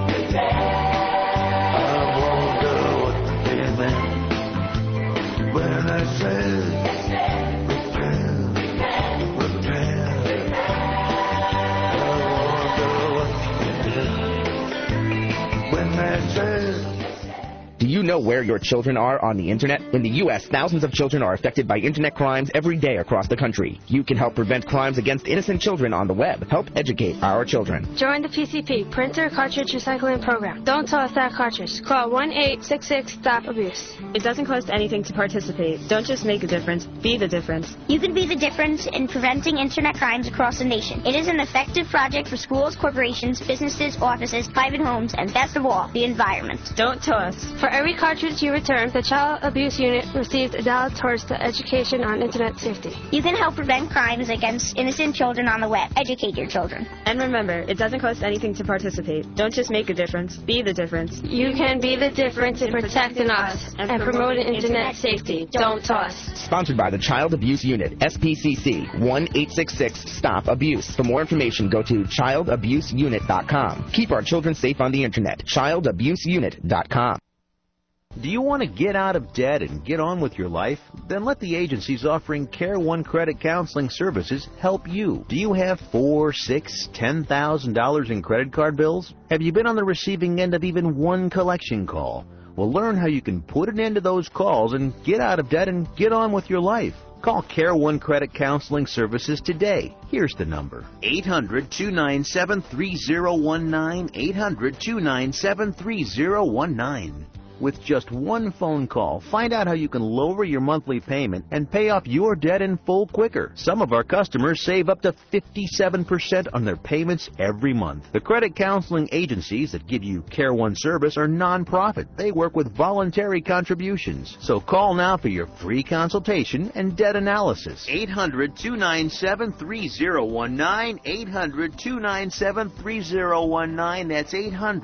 I wonder what they meant. When they say, repent, repent, I wonder what they meant. When they say, do you know where your children are on the Internet? In the U.S., thousands of children are affected by Internet crimes every day across the country. You can help prevent crimes against innocent children on the web. Help educate our children. Join the PCP, Printer Cartridge Recycling Program. Don't toss that cartridge. Call 1-866-STOP-ABUSE. It doesn't cost anything to participate. Don't just make a difference. Be the difference. You can be the difference in preventing Internet crimes across the nation. It is an effective project for schools, corporations, businesses, offices, private homes, and best of all, the environment. Don't toss. For every cartridge you return, the Child Abuse Unit receives $1 towards the education on Internet safety. You can help prevent crimes against innocent children on the web. Educate your children. And remember, it doesn't cost anything to participate. Don't just make a difference. Be the difference. You can be the difference in protecting us and promoting Internet safety. Don't toss. Sponsored by the Child Abuse Unit, SPCC, 1-866-STOP-ABUSE. For more information, go to childabuseunit.com. Keep our children safe on the Internet. childabuseunit.com. Do you want to get out of debt and get on with your life? Then let the agencies offering Care One Credit Counseling Services help you. Do you have $4,000, $6,000, $10,000 in credit card bills? Have you been on the receiving end of even one collection call? Well, learn how you can put an end to those calls and get out of debt and get on with your life. Call Care One Credit Counseling Services today. Here's the number: 800-297-3019, 800-297-3019. With just one phone call, find out how you can lower your monthly payment and pay off your debt in full quicker. Some of our customers save up to 57% on their payments every month. The credit counseling agencies that give you Care One service are non-profit. They work with voluntary contributions. So call now for your free consultation and debt analysis. 800-297-3019. 800-297-3019. That's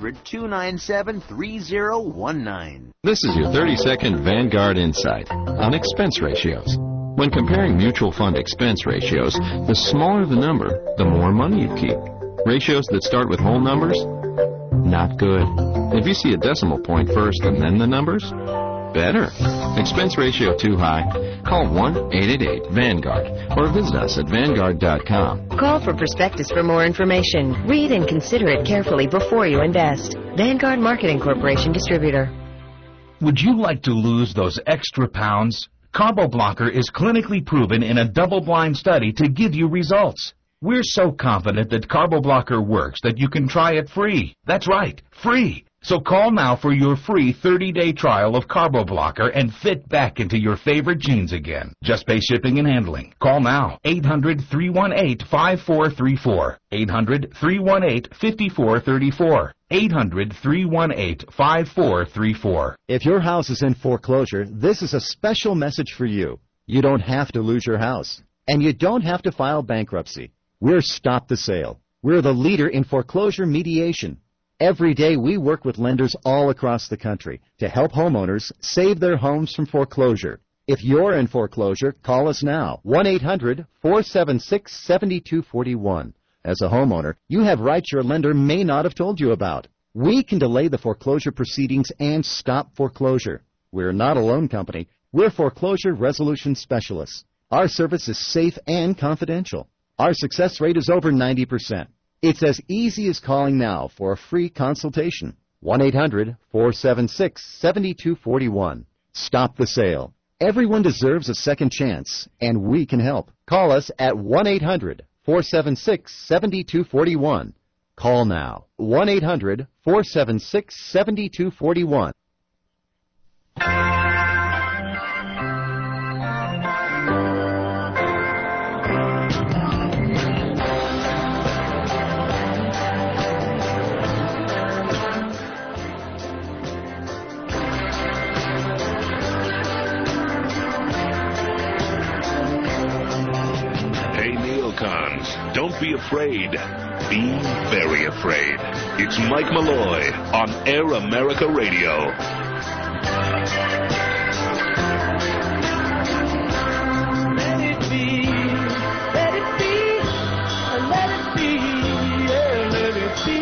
800-297-3019. This is your 30-second Vanguard Insight on expense ratios. When comparing mutual fund expense ratios, the smaller the number, the more money you keep. Ratios that start with whole numbers? Not good. If you see a decimal point first and then the numbers? Better. Expense ratio too high? Call 1-888-VANGUARD or visit us at Vanguard.com. Call for prospectus for more information. Read and consider it carefully before you invest. Vanguard Marketing Corporation Distributor. Would you like to lose those extra pounds? Carbo Blocker is clinically proven in a double-blind study to give you results. We're so confident that Carbo Blocker works that you can try it free. That's right, free. So call now for your free 30-day trial of Carbo Blocker and fit back into your favorite jeans again. Just pay shipping and handling. Call now. 800-318-5434. 800-318-5434. 800-318-5434. If your house is in foreclosure, this is a special message for you. You don't have to lose your house, and you don't have to file bankruptcy. We're Stop the Sale. We're the leader in foreclosure mediation. Every day we work with lenders all across the country to help homeowners save their homes from foreclosure. If you're in foreclosure, call us now, 1-800-476-7241. As a homeowner, you have rights your lender may not have told you about. We can delay the foreclosure proceedings and stop foreclosure. We're not a loan company. We're foreclosure resolution specialists. Our service is safe and confidential. Our success rate is over 90%. It's as easy as calling now for a free consultation. 1-800-476-7241. Stop the sale. Everyone deserves a second chance, and we can help. Call us at 1-800-476-7241. Call now. 1-800-476-7241. Don't be afraid. Be very afraid. It's Mike Malloy on Air America Radio. Let it be, let it be, let it be, yeah, let it be.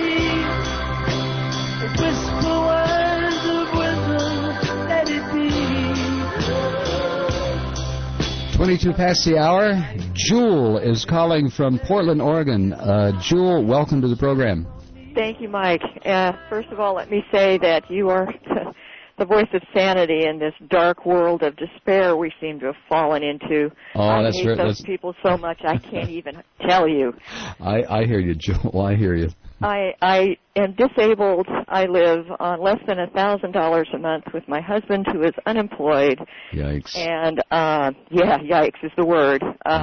Whisper words of wisdom, let it be. 22 past the hour. Jewel is calling from Portland, Oregon. Jewel, welcome to the program. Thank you, Mike. First of all, let me say that you are the voice of sanity in this dark world of despair we seem to have fallen into. I hate those people so much I can't even tell you. I hear you, Jewel. I hear you. I am disabled. I live on less than $1,000 a month with my husband, who is unemployed. Yikes. And, yikes is the word.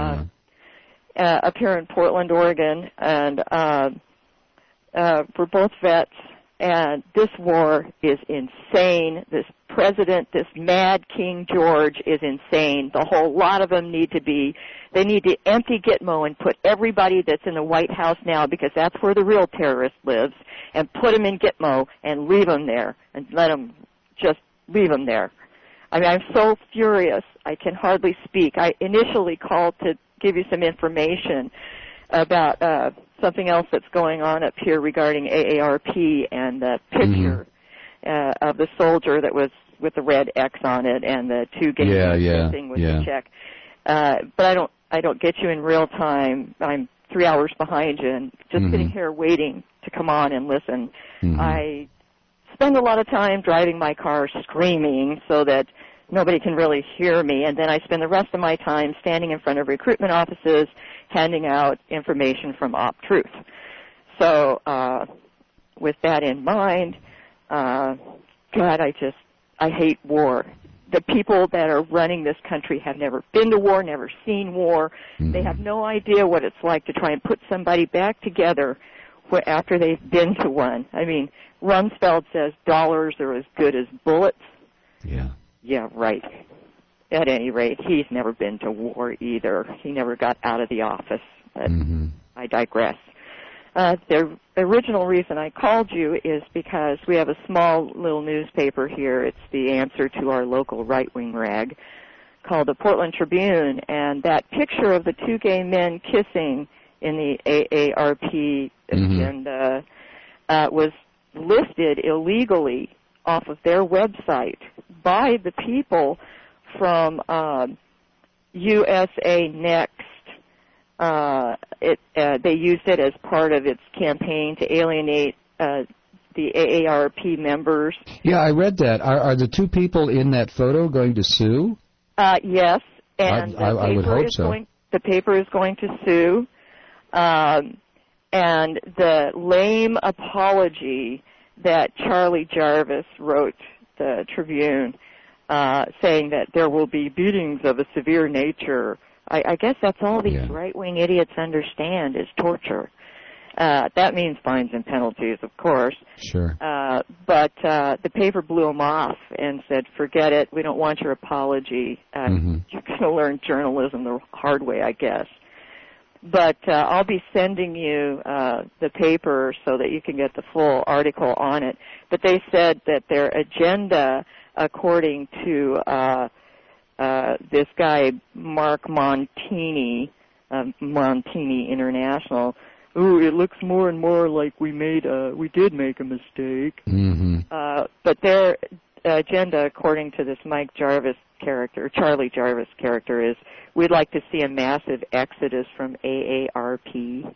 Up here in Portland, Oregon, and we're both vets. And this war is insane. This president, this mad King George, is insane. The whole lot of them they need to empty Gitmo and put everybody that's in the White House now, because that's where the real terrorist lives, and put them in Gitmo and leave them there, and let them just leave them there. I mean, I'm so furious, I can hardly speak. I initially called to give you some information about something else that's going on up here regarding AARP and the picture of the soldier that was with the red X on it and the two games thing with the check. But I don't get you in real time. I'm 3 hours behind you and just sitting here waiting to come on and listen. I spend a lot of time driving my car screaming so that nobody can really hear me, and then I spend the rest of my time standing in front of recruitment offices handing out information from OpTruth. So with that in mind, God, I hate war. The people that are running this country have never been to war, never seen war. Mm-hmm. They have no idea what it's like to try and put somebody back together after they've been to one. I mean, Rumsfeld says dollars are as good as bullets. Yeah. Yeah, right. At any rate, he's never been to war either. He never got out of the office. But I digress. The original reason I called you is because we have a small little newspaper here. It's the answer to our local right-wing rag called the Portland Tribune, and that picture of the two gay men kissing in the AARP agenda was listed illegally off of their website by the people from USA Next. They used it as part of its campaign to alienate the AARP members. Yeah, I read that. Are the two people in that photo going to sue? Yes, and I would hope so. The paper is going to sue, and the lame apology that Charlie Jarvis wrote the Tribune, saying that there will be beatings of a severe nature. I guess that's all these right-wing idiots understand is torture. That means fines and penalties, of course. Sure. But the paper blew them off and said, forget it, we don't want your apology. You're going to learn journalism the hard way, I guess. But I'll be sending you the paper so that you can get the full article on it. But they said that their agenda, according to this guy, Mark Montini, Montini International, it looks more and more like we did make a mistake. But their agenda, according to this Mike Jarvis character, Charlie Jarvis character, is we'd like to see a massive exodus from AARP.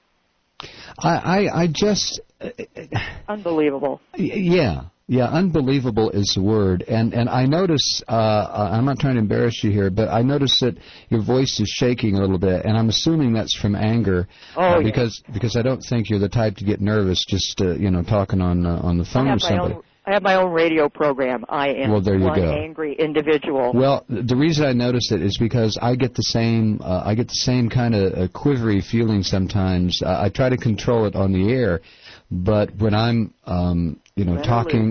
I just... Unbelievable. Yeah, unbelievable is the word. And I notice, I'm not trying to embarrass you here, but I notice that your voice is shaking a little bit, and I'm assuming that's from anger. Because I don't think you're the type to get nervous just, talking on the phone with somebody. I have my own radio program. I am one angry individual. Well, the reason I notice it is because I get the same kind of quivery feeling sometimes. I try to control it on the air, but when I'm talking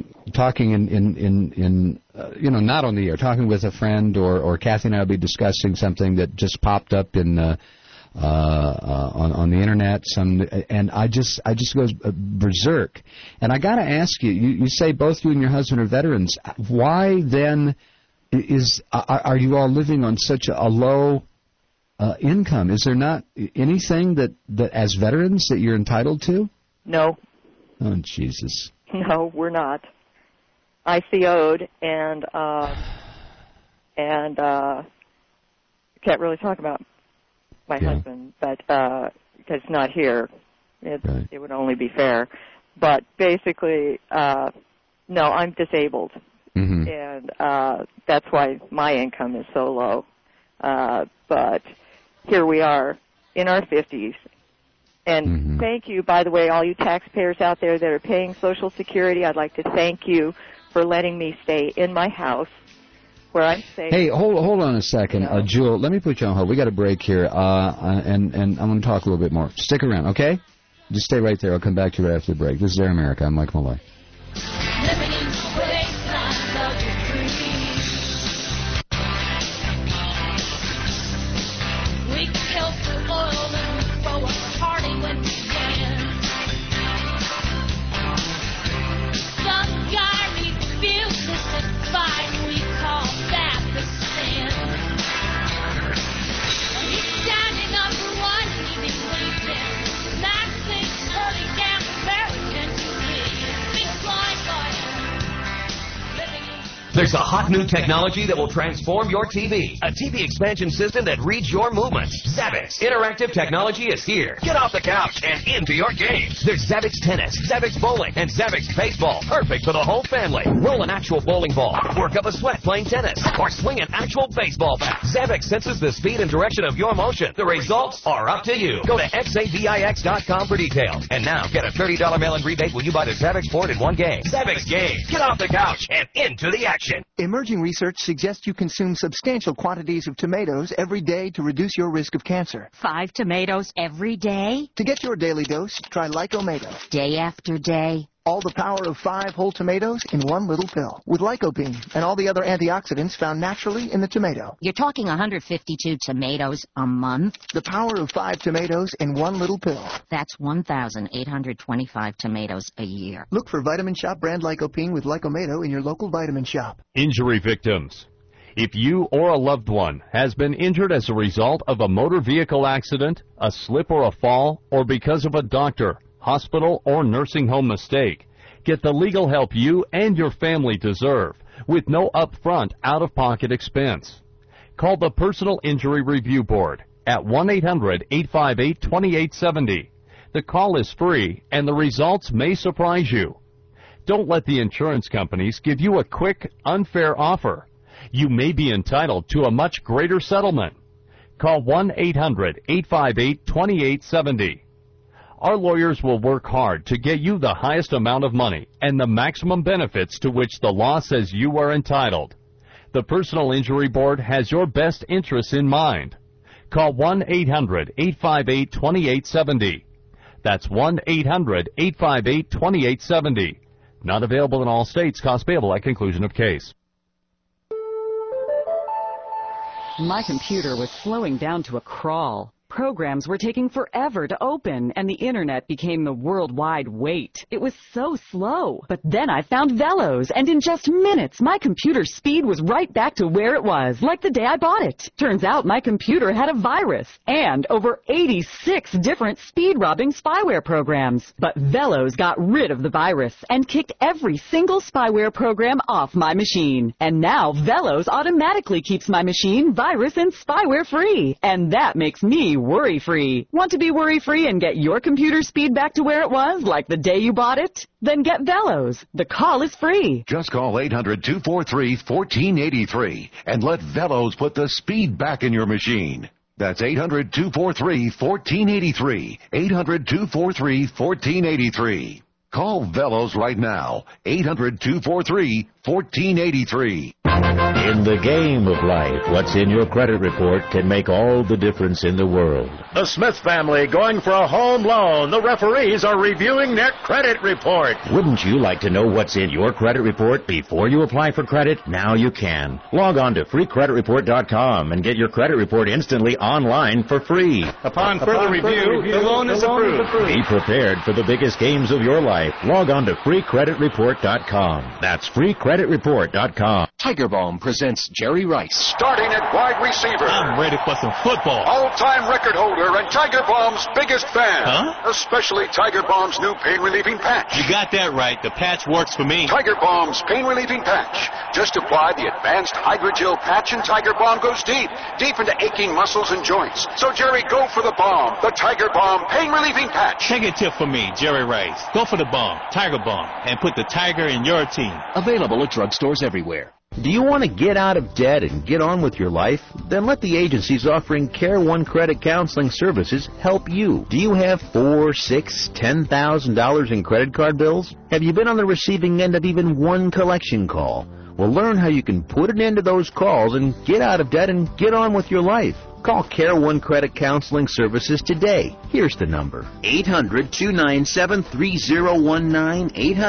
in not on the air, talking with a friend or Kathy and I will be discussing something that just popped up in on the internet, and I just goes berserk. And I got to ask you, you say both you and your husband are veterans. Why then are you all living on such a low income? Is there not anything that as veterans that you're entitled to? No. Oh, Jesus. No, we're not. I CO'd and can't really talk about my husband, but because it's not here, it would only be fair. But basically, no, I'm disabled, and that's why my income is so low. But here we are in our 50s. And thank you, by the way, all you taxpayers out there that are paying Social Security. I'd like to thank you for letting me stay in my house where I'm safe. Hey, hold on a second. Jewel, let me put you on hold. We got a break here, and I'm going to talk a little bit more. Stick around, okay? Just stay right there. I'll come back to you right after the break. This is Air America. I'm Mike Malloy. There's a hot new technology that will transform your TV. A TV expansion system that reads your movements. Zavix interactive technology is here. Get off the couch and into your games. There's Zavix Tennis, Zavix Bowling, and Zavix Baseball. Perfect for the whole family. Roll an actual bowling ball. Work up a sweat playing tennis. Or swing an actual baseball bat. Zavix senses the speed and direction of your motion. The results are up to you. Go to xavix.com for details. And now get a $30 mail-in rebate when you buy the Zavix board in one game. Zavix Game. Get off the couch and into the action. action. Emerging research suggests you consume substantial quantities of tomatoes every day to reduce your risk of cancer. 5 tomatoes every day? To get your daily dose, try Lycomado. Day after day? All the power of 5 whole tomatoes in one little pill. With lycopene and all the other antioxidants found naturally in the tomato. You're talking 152 tomatoes a month? The power of 5 tomatoes in one little pill. That's 1,825 tomatoes a year. Look for Vitamin Shop brand Lycopene with Lycomado in your local vitamin shop. Injury victims. If you or a loved one has been injured as a result of a motor vehicle accident, a slip or a fall, or because of a doctor, hospital, or nursing home mistake, get the legal help you and your family deserve with no upfront, out-of-pocket expense. Call the Personal Injury Review Board at 1-800-858-2870. The call is free, and the results may surprise you. Don't let the insurance companies give you a quick, unfair offer. You may be entitled to a much greater settlement. Call 1-800-858-2870. Our lawyers will work hard to get you the highest amount of money and the maximum benefits to which the law says you are entitled. The Personal Injury Board has your best interests in mind. Call 1-800-858-2870. That's 1-800-858-2870. Not available in all states. Cost payable at conclusion of case. My computer was slowing down to a crawl. Programs were taking forever to open, and the Internet became the worldwide wait. It was so slow. But then I found Velos, and in just minutes, my computer's speed was right back to where it was, like the day I bought it. Turns out my computer had a virus, and over 86 different speed-robbing spyware programs. But Velos got rid of the virus, and kicked every single spyware program off my machine. And now Velos automatically keeps my machine virus and spyware-free. And that makes me worry-free. Want to be worry-free and get your computer speed back to where it was, like the day you bought it? Then get Velos. The call is free. Just call 800-243-1483 and let Velos put the speed back in your machine. That's 800-243-1483. 800-243-1483. Call Velos right now. 800-243-1483. In the game of life, what's in your credit report can make all the difference in the world. The Smith family going for a home loan. The referees are reviewing their credit report. Wouldn't you like to know what's in your credit report before you apply for credit? Now you can. Log on to freecreditreport.com and get your credit report instantly online for free. Upon further review, the loan is approved. Be prepared for the biggest games of your life. Log on to freecreditreport.com. That's freecreditreport.com. Tiger Balm presents Jerry Rice. Starting at wide receiver. I'm ready for some football. All-time record holder and Tiger Balm's biggest fan. Huh? Especially Tiger Balm's new pain-relieving patch. You got that right. The patch works for me. Tiger Balm's pain-relieving patch. Just apply the advanced Hydrogel patch and Tiger Balm goes deep into aching muscles and joints. So, Jerry, go for the balm. The Tiger Balm pain-relieving patch. Take a tip from me, Jerry Rice. Go for the balm, Tiger Balm, and put the tiger in your team. Available at drugstores everywhere. Do you want to get out of debt and get on with your life? Then let the agencies offering Care One Credit Counseling Services help you. Do you have $4,000, $6,000, $10,000 in credit card bills? Have you been on the receiving end of even one collection call? Well, learn how you can put an end to those calls and get out of debt and get on with your life. Call Care One Credit Counseling Services today. Here's the number. 800-297-3019.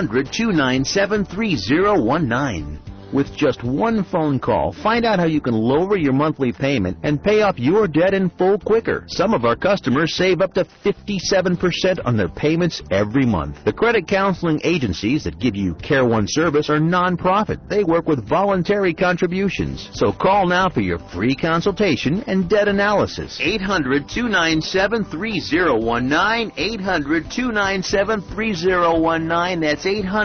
800-297-3019. With just one phone call, find out how you can lower your monthly payment and pay off your debt in full quicker. Some of our customers save up to 57% on their payments every month. The credit counseling agencies that give you Care One service are non-profit. They work with voluntary contributions. So call now for your free consultation and debt analysis. 800-297-3019. 800-297-3019. That's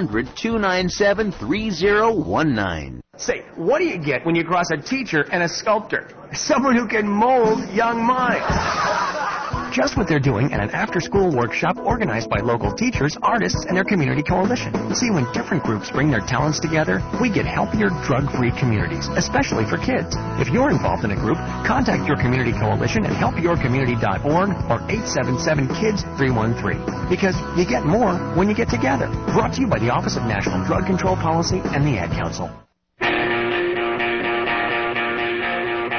800-297-3019. Say, what do you get when you cross a teacher and a sculptor? Someone who can mold young minds. Just what they're doing at an after-school workshop organized by local teachers, artists, and their community coalition. See, when different groups bring their talents together, we get healthier, drug-free communities, especially for kids. If you're involved in a group, contact your community coalition at helpyourcommunity.org or 877-KIDS-313. Because you get more when you get together. Brought to you by the Office of National Drug Control Policy and the Ad Council.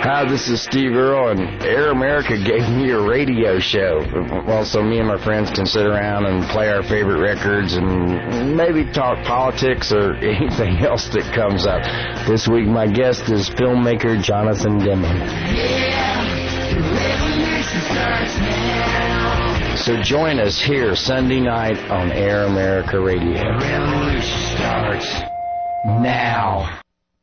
Hi, this is Steve Earle, and Air America gave me a radio show. Well, so me and my friends can sit around and play our favorite records and maybe talk politics or anything else that comes up. This week, my guest is filmmaker Jonathan Demme. So join us here Sunday night on Air America Radio. The revolution starts now.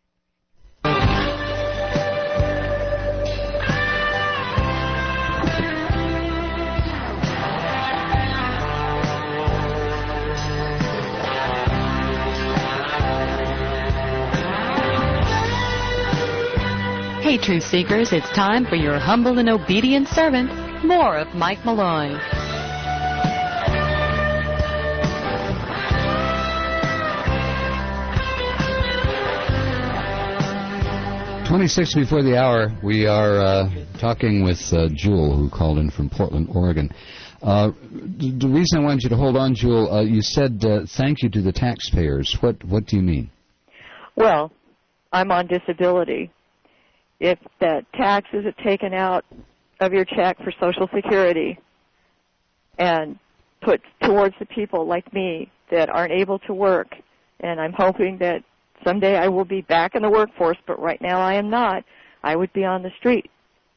Hey, Truth Seekers, it's time for your humble and obedient servant, more of Mike Malloy. 26 before the hour, we are talking with Jewel, who called in from Portland, Oregon. The reason I wanted you to hold on, Jewel, you said thank you to the taxpayers. What do you mean? Well, I'm on disability. If that taxes are taken out of your check for Social Security and put towards the people like me that aren't able to work, and I'm hoping that someday I will be back in the workforce, but right now I am not, I would be on the street.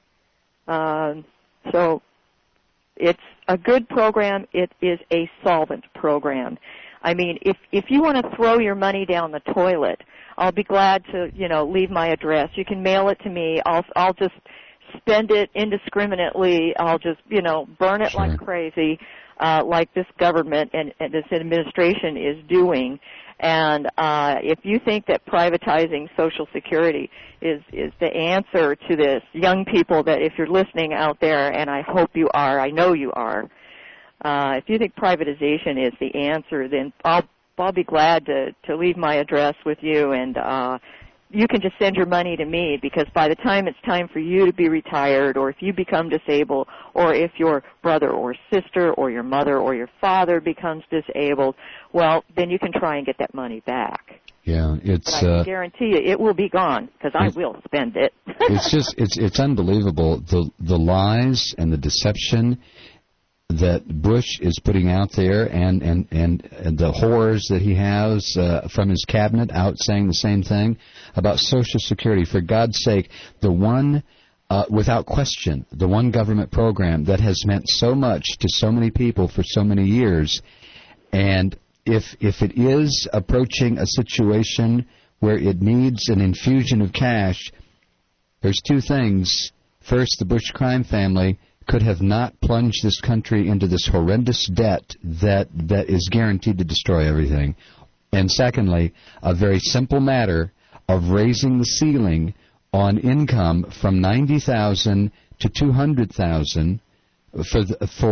So it's a good program. It is a solvent program. I mean, if you want to throw your money down the toilet, I'll be glad to, leave my address. You can mail it to me. I'll just spend it indiscriminately. I'll just, burn it like crazy, like this government and this administration is doing. And if you think that privatizing Social Security is the answer to this, young people that if you're listening out there, and I hope you are, I know you are, if you think privatization is the answer, then I'll be glad to leave my address with you, and you can just send your money to me, because by the time it's time for you to be retired, or if you become disabled, or if your brother or sister or your mother or your father becomes disabled, well, then you can try and get that money back. Yeah, But I can guarantee you it will be gone, because I will spend it. it's unbelievable, the lies and the deception that Bush is putting out there, and the horrors that he has from his cabinet out saying the same thing about Social Security. For God's sake, the one, without question, the one government program that has meant so much to so many people for so many years, and if it is approaching a situation where it needs an infusion of cash, there's two things. First, the Bush crime family could have not plunged this country into this horrendous debt that is guaranteed to destroy everything. And secondly, a very simple matter of raising the ceiling on income from $90,000 to $200,000 for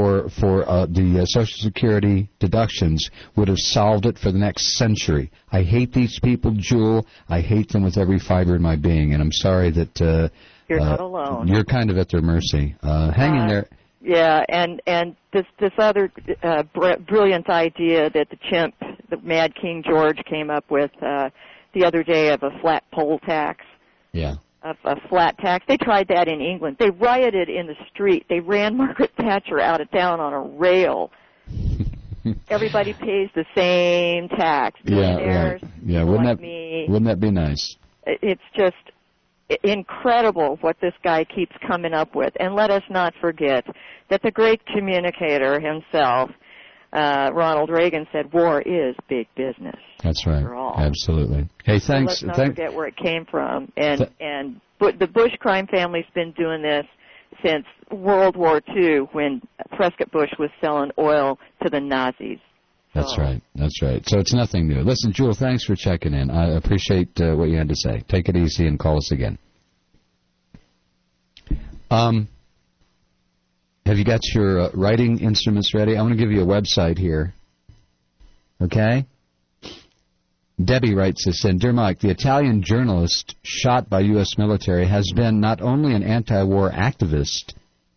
the Social Security deductions would have solved it for the next century. I hate these people, Jewel. I hate them with every fiber in my being, and I'm sorry that you're not alone. You're kind of at their mercy. Hang in there. Yeah, and this other brilliant idea that the chimp, the Mad King George, came up with the other day of a flat poll tax. Yeah. A flat tax. They tried that in England. They rioted in the street. They ran Margaret Thatcher out of town on a rail. Everybody pays the same tax. Millionaires, yeah. Wouldn't that be nice? It's just incredible what this guy keeps coming up with. And let us not forget that the great communicator himself, Ronald Reagan, said war is big business. That's right. Absolutely. Hey, thanks. So let's not forget where it came from. But the Bush crime family's been doing this since World War II, when Prescott Bush was selling oil to the Nazis. That's right. So it's nothing new. Listen, Jewel, thanks for checking in. I appreciate what you had to say. Take it easy and call us again. Have you got your writing instruments ready? I want to give you a website here. Okay? Debbie writes this in. Dear Mike, the Italian journalist shot by U.S. military has been not only an anti-war activist,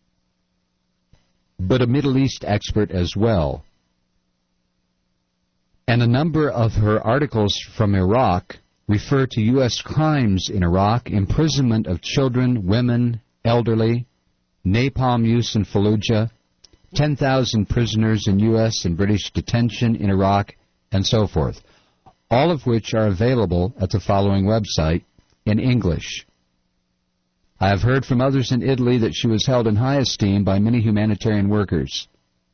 but a Middle East expert as well. And a number of her articles from Iraq refer to U.S. crimes in Iraq, imprisonment of children, women, elderly, napalm use in Fallujah, 10,000 prisoners in U.S. and British detention in Iraq, and so forth, all of which are available at the following website in English. I have heard from others in Italy that she was held in high esteem by many humanitarian workers.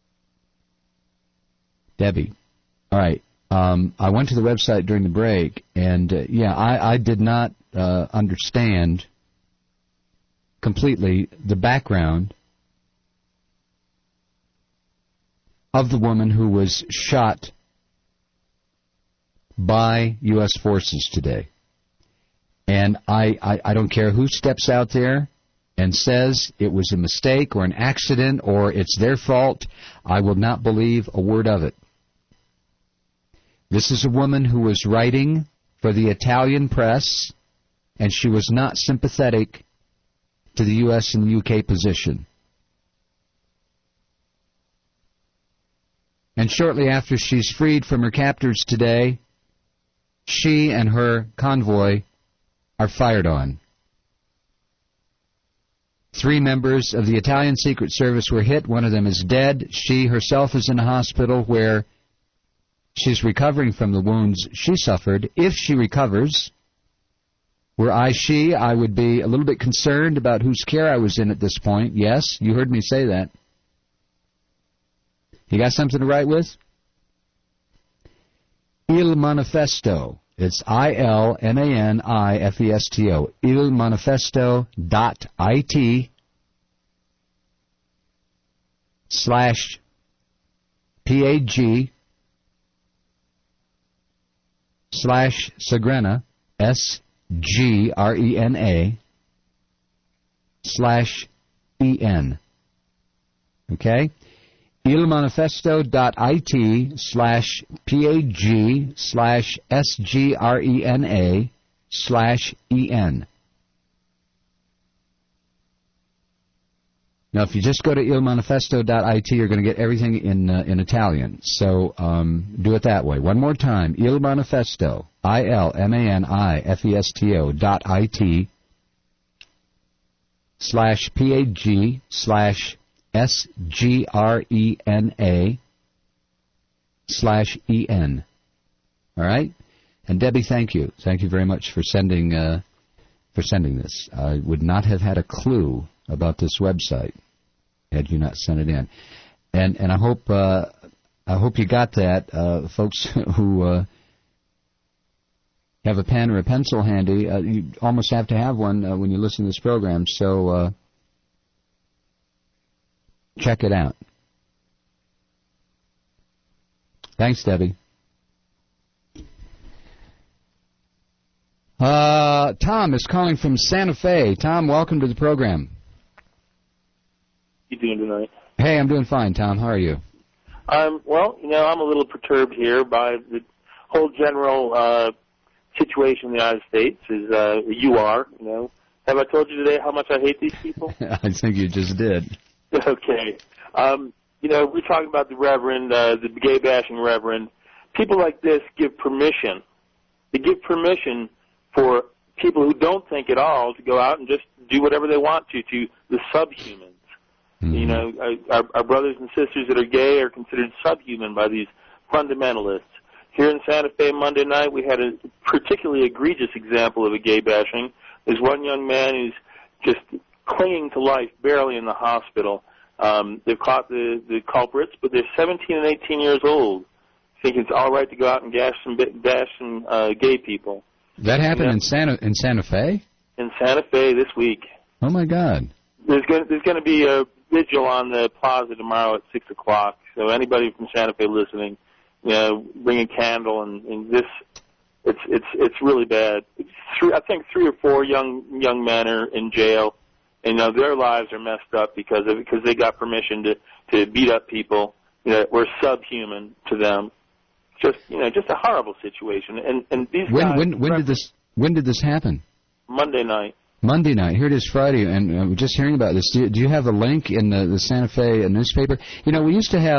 Debbie. All right. I went to the website during the break, and, I did not understand completely the background of the woman who was shot by U.S. forces today. And I don't care who steps out there and says it was a mistake or an accident or it's their fault. I will not believe a word of it. This is a woman who was writing for the Italian press, and she was not sympathetic to the U.S. and the U.K. position. And shortly after she's freed from her captors today, she and her convoy are fired on. 3 members of the Italian Secret Service were hit. One of them is dead. She herself is in a hospital where she's recovering from the wounds she suffered. If she recovers, were I she, I would be a little bit concerned about whose care I was in at this point. Yes, you heard me say that. You got something to write with? Il Manifesto. It's ILMANIFESTO. ilmanifesto.it/PAG/Sagrena, SGRENA/EN. Okay? ilmanifesto.it/PAG/SGRENA/EN. Now, if you just go to ilmanifesto.it, you're going to get everything in Italian. So do it that way. One more time. ilmanifesto, ilmanifesto.it/PAG/SGRENA/EN. All right? And Debbie, thank you. Thank you very much for sending this. I would not have had a clue about this website had you not sent it in. And I hope you got that, folks who have a pen or a pencil handy. You almost have to have one when you listen to this program, so check it out. Thanks, Debbie. Tom is calling from Santa Fe. Tom, welcome to the program. You doing tonight? Hey, I'm doing fine, Tom. How are you? Well, I'm a little perturbed here by the whole general situation in the United States. You are. Have I told you today how much I hate these people? I think you just did. Okay. We're talking about the Reverend, the gay bashing Reverend. People like this give permission. They give permission for people who don't think at all to go out and just do whatever they want to the subhumans. Mm-hmm. Our brothers and sisters that are gay are considered subhuman by these fundamentalists. Here in Santa Fe Monday night, we had a particularly egregious example of a gay bashing. There's one young man who's just clinging to life, barely in the hospital. They've caught the culprits, but they're 17 and 18 years old. Think it's all right to go out and bash some gay people. That happened in Santa Fe? In Santa Fe this week. Oh my God! There's going to be a vigil on the plaza tomorrow at 6 o'clock. So anybody from Santa Fe listening, bring a candle and this. It's really bad. I think 3 or 4 young men are in jail, and their lives are messed up because they got permission to beat up people that were subhuman to them. Just a horrible situation. And these guys. When did this happen? Monday night. Monday night. Here it is Friday, and we're just hearing about this. Do you have a link in the Santa Fe newspaper? We used to have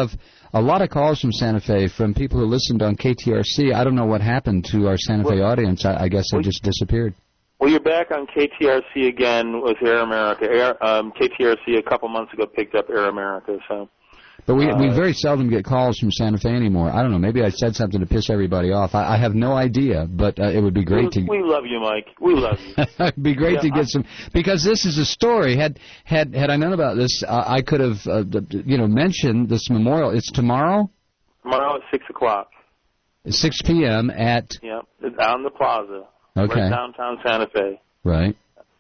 a lot of calls from Santa Fe from people who listened on KTRC. I don't know what happened to our Santa Fe audience. I guess it just disappeared. Well, you're back on KTRC again with Air America. KTRC a couple months ago picked up Air America, so. But we very seldom get calls from Santa Fe anymore. I don't know. Maybe I said something to piss everybody off. I have no idea, but it would be great to. We love you, Mike. We love you. It'd be great to get some, because this is a story. Had I known about this, I could have mentioned this memorial. It's tomorrow. Tomorrow at 6 o'clock. 6 p.m. at. Yeah, on the plaza. Okay. Right downtown Santa Fe. Right.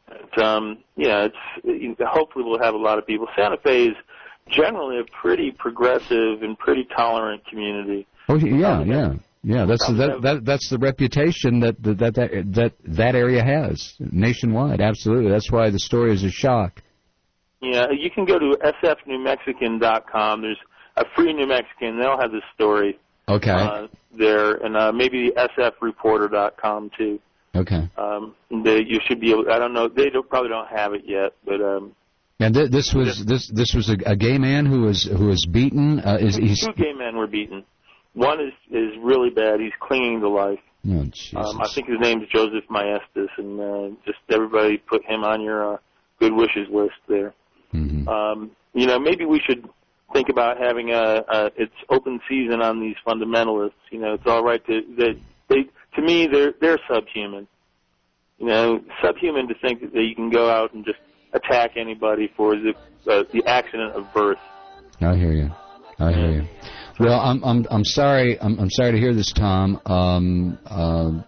It's hopefully we'll have a lot of people. Santa Fe is generally a pretty progressive and pretty tolerant community. Oh yeah. That's the reputation that area has nationwide. Absolutely, that's why the story is a shock. Yeah, you can go to sfnewmexican.com. There's a free New Mexican. They'll have this story. Okay. There and maybe sfreporter.com too. Okay. You should be able. I don't know. They probably don't have it yet, but. And this was a gay man who was beaten. Two gay men were beaten. One is really bad. He's clinging to life. Oh, Jesus. I think his name is Joseph Maestas, and just everybody put him on your good wishes list there. Mm-hmm. Maybe we should think about having it's open season on these fundamentalists. It's all right to me they're subhuman. Subhuman to think that you can go out and just attack anybody for the accident of birth. I hear you. Well, I'm sorry. I'm sorry to hear this, Tom. I'm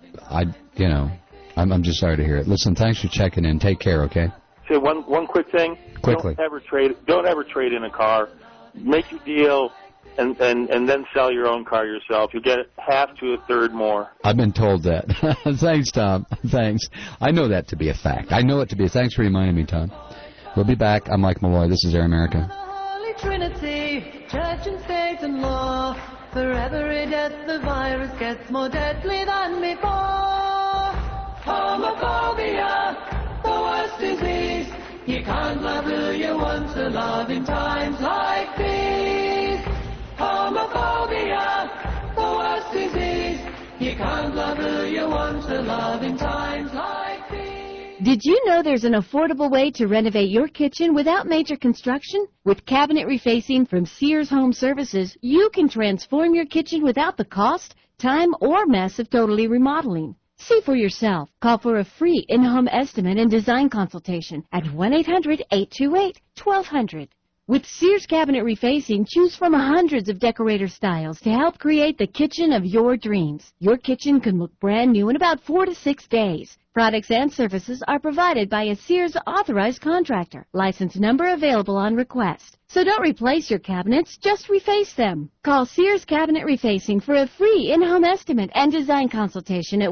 just sorry to hear it. Listen, thanks for checking in. Take care, okay? Say one quick thing. Quickly. Don't ever trade in a car. Make your deal and then sell your own car yourself. You'll get half to a third more. I've been told that. Thanks, Tom. Thanks. I know that to be a fact. I know it to be. Thanks for reminding me, Tom. We'll be back. I'm Mike Malloy. This is Air America. Holy Trinity, Church and State and law. For every death the virus gets more deadly than before. Homophobia, the worst disease. You can't love who you want to love in times like these. Homophobia, the worst disease. You can't love who you want to love in times like these. Did you know there's an affordable way to renovate your kitchen without major construction? With cabinet refacing from Sears Home Services, you can transform your kitchen without the cost, time, or mess of totally remodeling. See for yourself. Call for a free in-home estimate and design consultation at 1-800-828-1200. With Sears Cabinet Refacing, choose from hundreds of decorator styles to help create the kitchen of your dreams. Your kitchen can look brand new in about 4 to 6 days. Products and services are provided by a Sears authorized contractor. License number available on request. So don't replace your cabinets, just reface them. Call Sears Cabinet Refacing for a free in-home estimate and design consultation at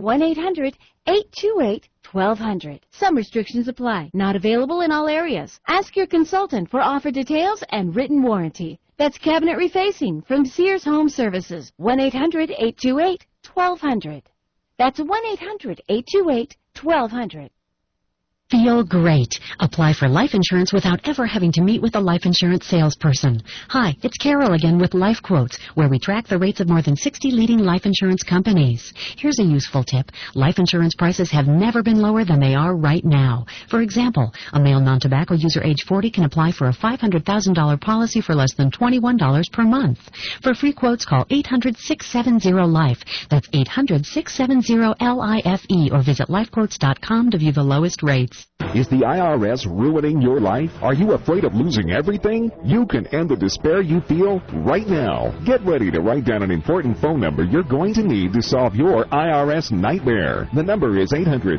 1-800-828-1200. Some restrictions apply. Not available in all areas. Ask your consultant for offer details and written warranty. That's Cabinet Refacing from Sears Home Services. 1-800-828-1200. That's 1-800-828-1200. Feel great. Apply for life insurance without ever having to meet with a life insurance salesperson. Hi, it's Carol again with Life Quotes, where we track the rates of more than 60 leading life insurance companies. Here's a useful tip. Life insurance prices have never been lower than they are right now. For example, a male non-tobacco user age 40 can apply for a $500,000 policy for less than $21 per month. For free quotes, call 800-670-LIFE. That's 800-670-LIFE, or visit lifequotes.com to view the lowest rates. Is the IRS ruining your life? Are you afraid of losing everything? You can end the despair you feel right now. Get ready to write down an important phone number you're going to need to solve your IRS nightmare. The number is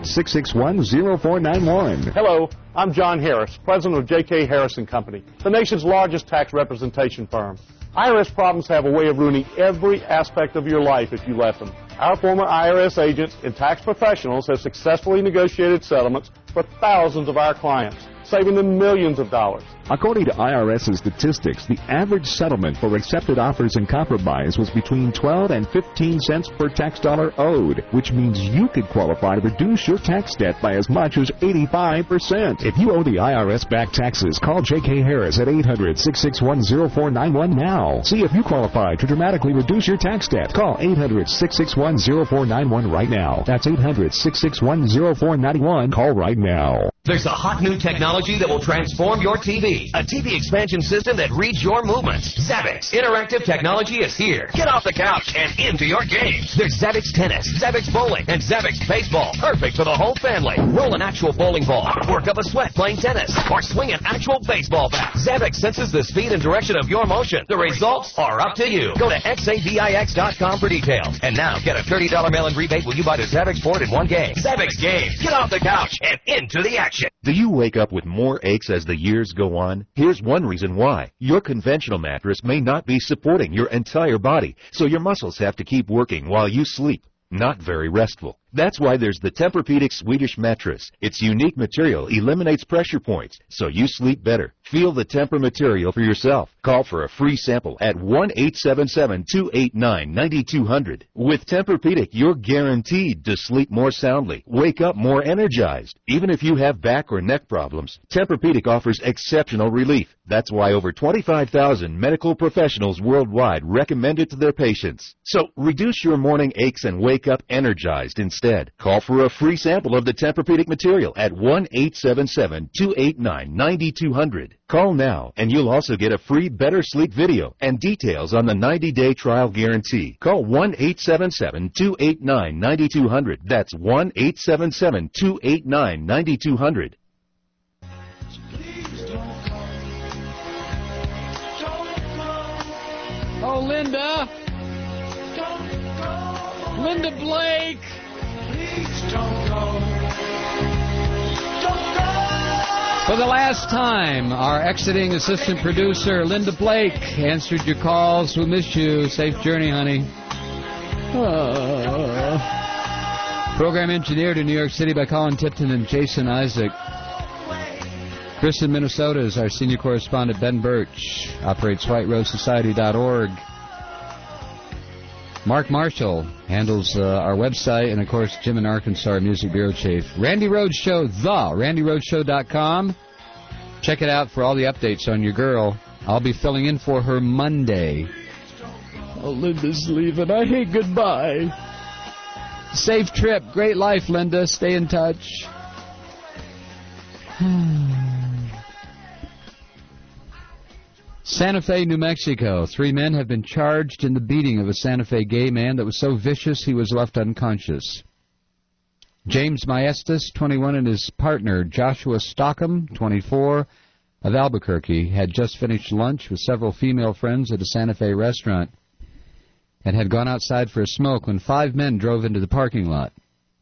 800-661-0491. Hello, I'm John Harris, president of J.K. Harris & Company, the nation's largest tax representation firm. IRS problems have a way of ruining every aspect of your life if you let them. Our former IRS agents and tax professionals have successfully negotiated settlements for thousands of our clients. saving them millions of dollars. According to IRS's statistics, the average settlement for accepted offers and compromise was between 12 and 15 cents per tax dollar owed, which means you could qualify to reduce your tax debt by as much as 85%. If you owe the IRS back taxes, call J.K. Harris at 800-661-0491 now. See if you qualify to dramatically reduce your tax debt. Call 800-661-0491 right now. That's 800-661-0491. Call right now. There's a hot new technology that will transform your TV. A TV expansion system that reads your movements. Zavix Interactive Technology is here. Get off the couch and into your game. There's Zavix Tennis, Zavix Bowling, and Zavix Baseball. Perfect for the whole family. Roll an actual bowling ball, work up a sweat playing tennis, or swing an actual baseball bat. Zavix senses the speed and direction of your motion. The results are up to you. Go to xavix.com for details. And now get a $30 mail-in rebate when you buy the Zavix board in one game. Zavix Game. Get off the couch and into the action. Do you wake up with more aches as the years go on? Here's one reason why. Your conventional mattress may not be supporting your entire body, so your muscles have to keep working while you sleep. Not very restful. That's why there's the Tempur-Pedic Swedish mattress. Its unique material eliminates pressure points, so you sleep better. Feel the Tempur material for yourself. Call for a free sample at 1-877-289-9200. With Tempur-Pedic, you're guaranteed to sleep more soundly, wake up more energized. Even if you have back or neck problems, Tempur-Pedic offers exceptional relief. That's why over 25,000 medical professionals worldwide recommend it to their patients. So reduce your morning aches and wake up energized instead. Call for a free sample of the Tempur-Pedic material at 1-877-289-9200. Call now, and you'll also get a free Better Sleep video and details on the 90-day trial guarantee. Call 1-877-289-9200. That's 1-877-289-9200. Oh, Linda. Linda Blake. Please don't go. Don't go. For the last time, our exiting assistant producer, Linda Blake, answered your calls. We miss you. Safe journey, honey. Program engineered in New York City by Colin Tipton and Jason Isaac. Chris in Minnesota is our senior correspondent. Ben Birch operates WhiteRoseSociety.org. Mark Marshall handles our website, and, of course, Jim in Arkansas, our music bureau chief. Randy Rhoads Show, RandyRhoadsShow.com. Check it out for all the updates on your girl. I'll be filling in for her Monday. Oh, Linda's leaving. I hate goodbye. Safe trip. Great life, Linda. Stay in touch. Santa Fe, New Mexico. 3 men have been charged in the beating of a Santa Fe gay man that was so vicious he was left unconscious. James Maestas, 21, and his partner, Joshua Stockham, 24, of Albuquerque, had just finished lunch with several female friends at a Santa Fe restaurant and had gone outside for a smoke when 5 men drove into the parking lot.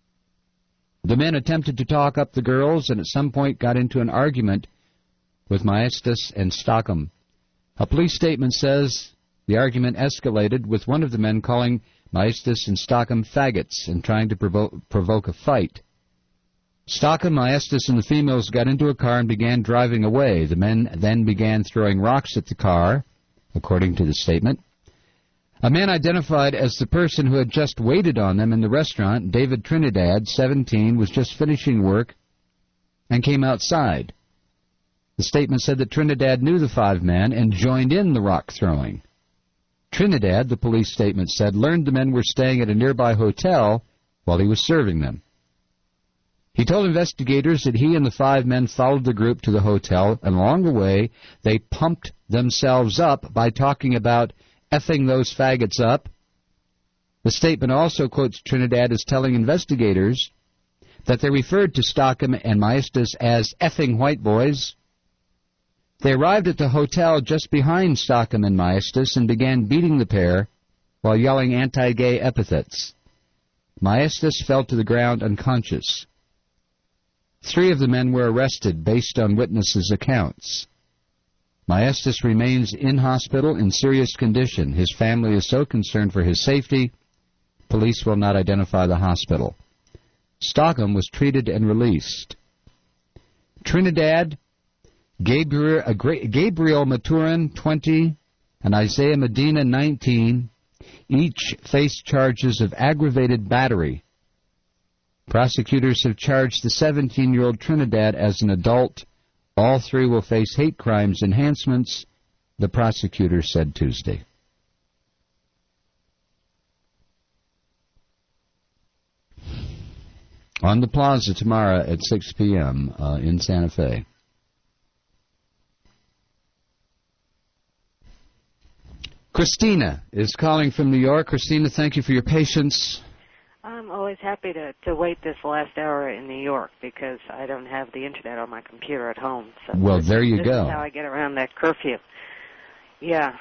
The men attempted to talk up the girls and at some point got into an argument with Maestas and Stockham. A police statement says the argument escalated with one of the men calling Maestas and Stockham faggots and trying to provoke a fight. Stockham, Maestas, and the females got into a car and began driving away. The men then began throwing rocks at the car, according to the statement. A man identified as the person who had just waited on them in the restaurant, David Trinidad, 17, was just finishing work and came outside. The statement said that Trinidad knew the 5 men and joined in the rock throwing. Trinidad, the police statement said, learned the men were staying at a nearby hotel while he was serving them. He told investigators that he and the 5 men followed the group to the hotel, and along the way they pumped themselves up by talking about effing those faggots up. The statement also quotes Trinidad as telling investigators that they referred to Stockham and Maestas as effing white boys. They arrived at the hotel just behind Stockham and Maestas and began beating the pair while yelling anti-gay epithets. Maestas fell to the ground unconscious. 3 of the men were arrested based on witnesses' accounts. Maestas remains in hospital in serious condition. His family is so concerned for his safety, police will not identify the hospital. Stockham was treated and released. Trinidad Gabriel Maturin, 20, and Isaiah Medina, 19, each face charges of aggravated battery. Prosecutors have charged the 17-year-old Trinidad as an adult. All three will face hate crimes enhancements, the prosecutor said Tuesday. On the plaza tomorrow at 6 p.m. In Santa Fe. Christina is calling from New York. Christina, thank you for your patience. I'm always happy to wait this last hour in New York because I don't have the internet on my computer at home. So well, there you go. This is how I get around that curfew. Yeah,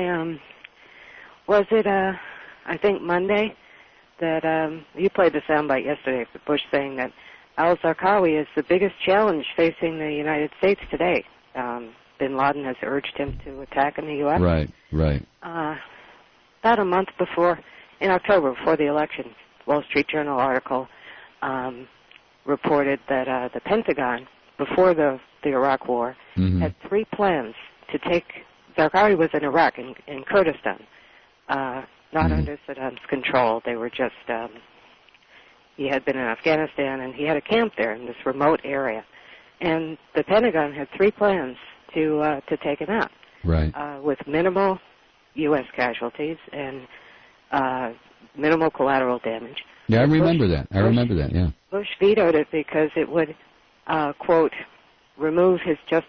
was it I think Monday that you played the soundbite yesterday of Bush saying that al-Zarqawi is the biggest challenge facing the United States today. Bin Laden has urged him to attack in the U.S. Right. About a month before, in October, before the election, Wall Street Journal article reported that the Pentagon, before the Iraq War, had three plans to take. Zarqawi was in Iraq, in Kurdistan, not under Saddam's control. They were just. He had been in Afghanistan, and he had a camp there in this remote area, and the Pentagon had three plans to take him out, with minimal U.S. casualties and minimal collateral damage. Yeah, I remember that. Yeah. Bush vetoed it because it would, quote, would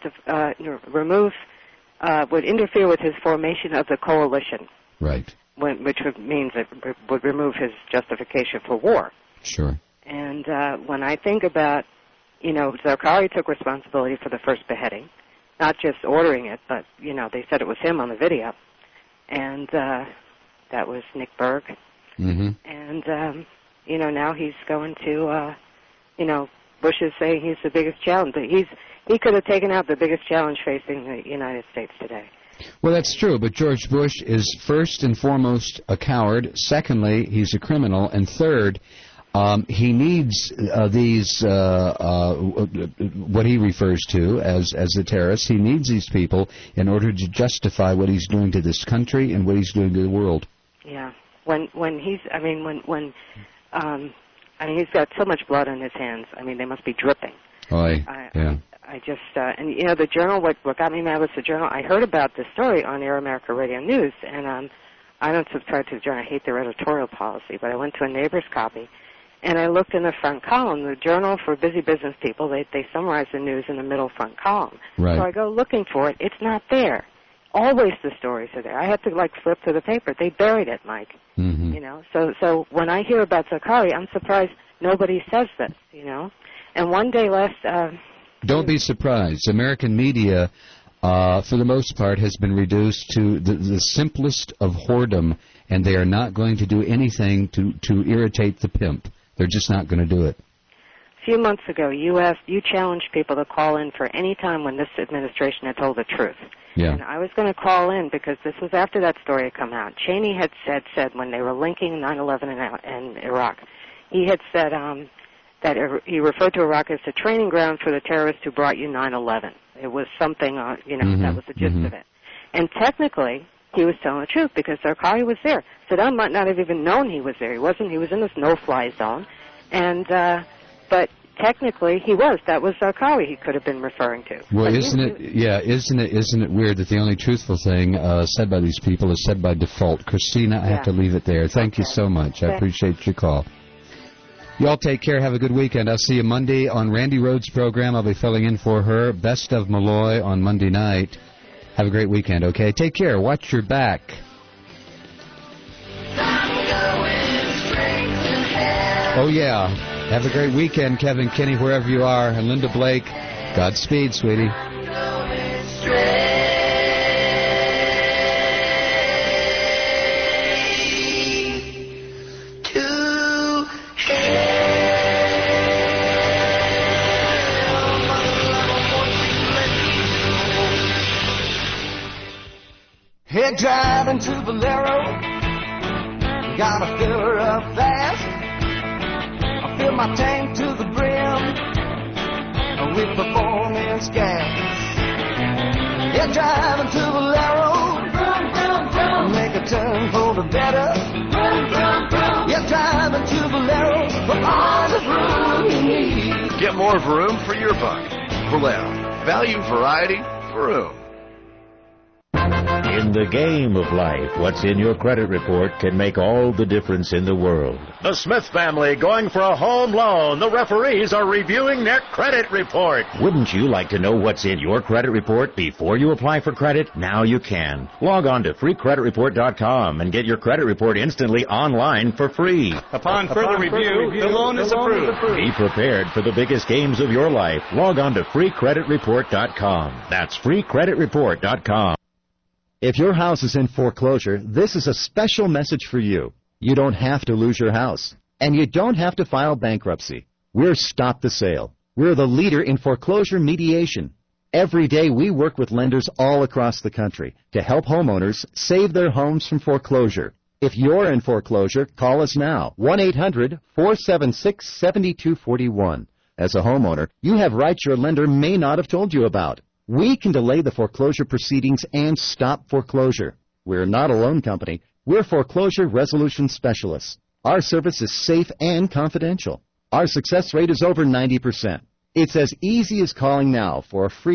interfere with his formation of the coalition. Right. Which means it would remove his justification for war. Sure. And when I think about, Zarqawi took responsibility for the first beheading, not just ordering it, but, they said it was him on the video. And that was Nick Berg. And, now he's going to, Bush is saying he's the biggest challenge. He could have taken out the biggest challenge facing the United States today. Well, that's true, but George Bush is first and foremost a coward. Secondly, he's a criminal. And third, he needs these, what he refers to as the terrorists. He needs these people in order to justify what he's doing to this country and what he's doing to the world. Yeah. When he's got so much blood on his hands. I mean, they must be dripping. I just, the Journal, what got me mad was the Journal. I heard about this story on Air America Radio News, and I don't subscribe to the Journal. I hate their editorial policy, but I went to a neighbor's copy, and I looked in the front column. The Journal, for busy business people, they summarize the news in the middle front column. Right. So I go looking for it. It's not there. Always the stories are there. I had to, flip to the paper. They buried it, Mike. So when I hear about Zarqawi, I'm surprised nobody says this, And one day last... Don't be surprised. American media, for the most part, has been reduced to the simplest of whoredom, and they are not going to do anything to irritate the pimp. They're just not going to do it. A few months ago, you challenged people to call in for any time when this administration had told the truth. Yeah. And I was going to call in because this was after that story had come out. Cheney had said when they were linking 9/11 and Iraq, he had said that he referred to Iraq as the training ground for the terrorists who brought you 9/11. It was something, that was the gist of it. And technically, he was telling the truth because Zarqawi was there. Saddam might not have even known he was there. He wasn't. He was in this no-fly zone, and but technically he was. That was Zarqawi he could have been referring to. Well, but isn't it weird that the only truthful thing said by these people is said by default? Christina, I have to leave it there. Thank you so much. I appreciate your call. Y'all take care. Have a good weekend. I'll see you Monday on Randy Rhodes' program. I'll be filling in for her. Best of Malloy on Monday night. Have a great weekend, okay? Take care. Watch your back. Oh, yeah. Have a great weekend, Kevin Kinney, wherever you are. And Linda Blake, Godspeed, sweetie. Head driving to Valero, gotta fill her up fast. I fill my tank to the brim with performance gas. You're driving to Valero. Make a turn for the better. You're driving to Valero for all the room you need. Get more Vroom for your buck. Valero. Value, variety, Vroom. In the game of life, what's in your credit report can make all the difference in the world. The Smith family going for a home loan. The referees are reviewing their credit report. Wouldn't you like to know what's in your credit report before you apply for credit? Now you can. Log on to freecreditreport.com and get your credit report instantly online for free. Upon further review, the loan is approved. Be prepared for the biggest games of your life. Log on to freecreditreport.com. That's freecreditreport.com. If your house is in foreclosure, this is a special message for you. You don't have to lose your house, and you don't have to file bankruptcy. We're Stop the Sale. We're the leader in foreclosure mediation. Every day we work with lenders all across the country to help homeowners save their homes from foreclosure. If you're in foreclosure, call us now, 1-800-476-7241. As a homeowner, you have rights your lender may not have told you about. We can delay the foreclosure proceedings and stop foreclosure. We're not a loan company. We're foreclosure resolution specialists. Our service is safe and confidential. Our success rate is over 90%. It's as easy as calling now for a free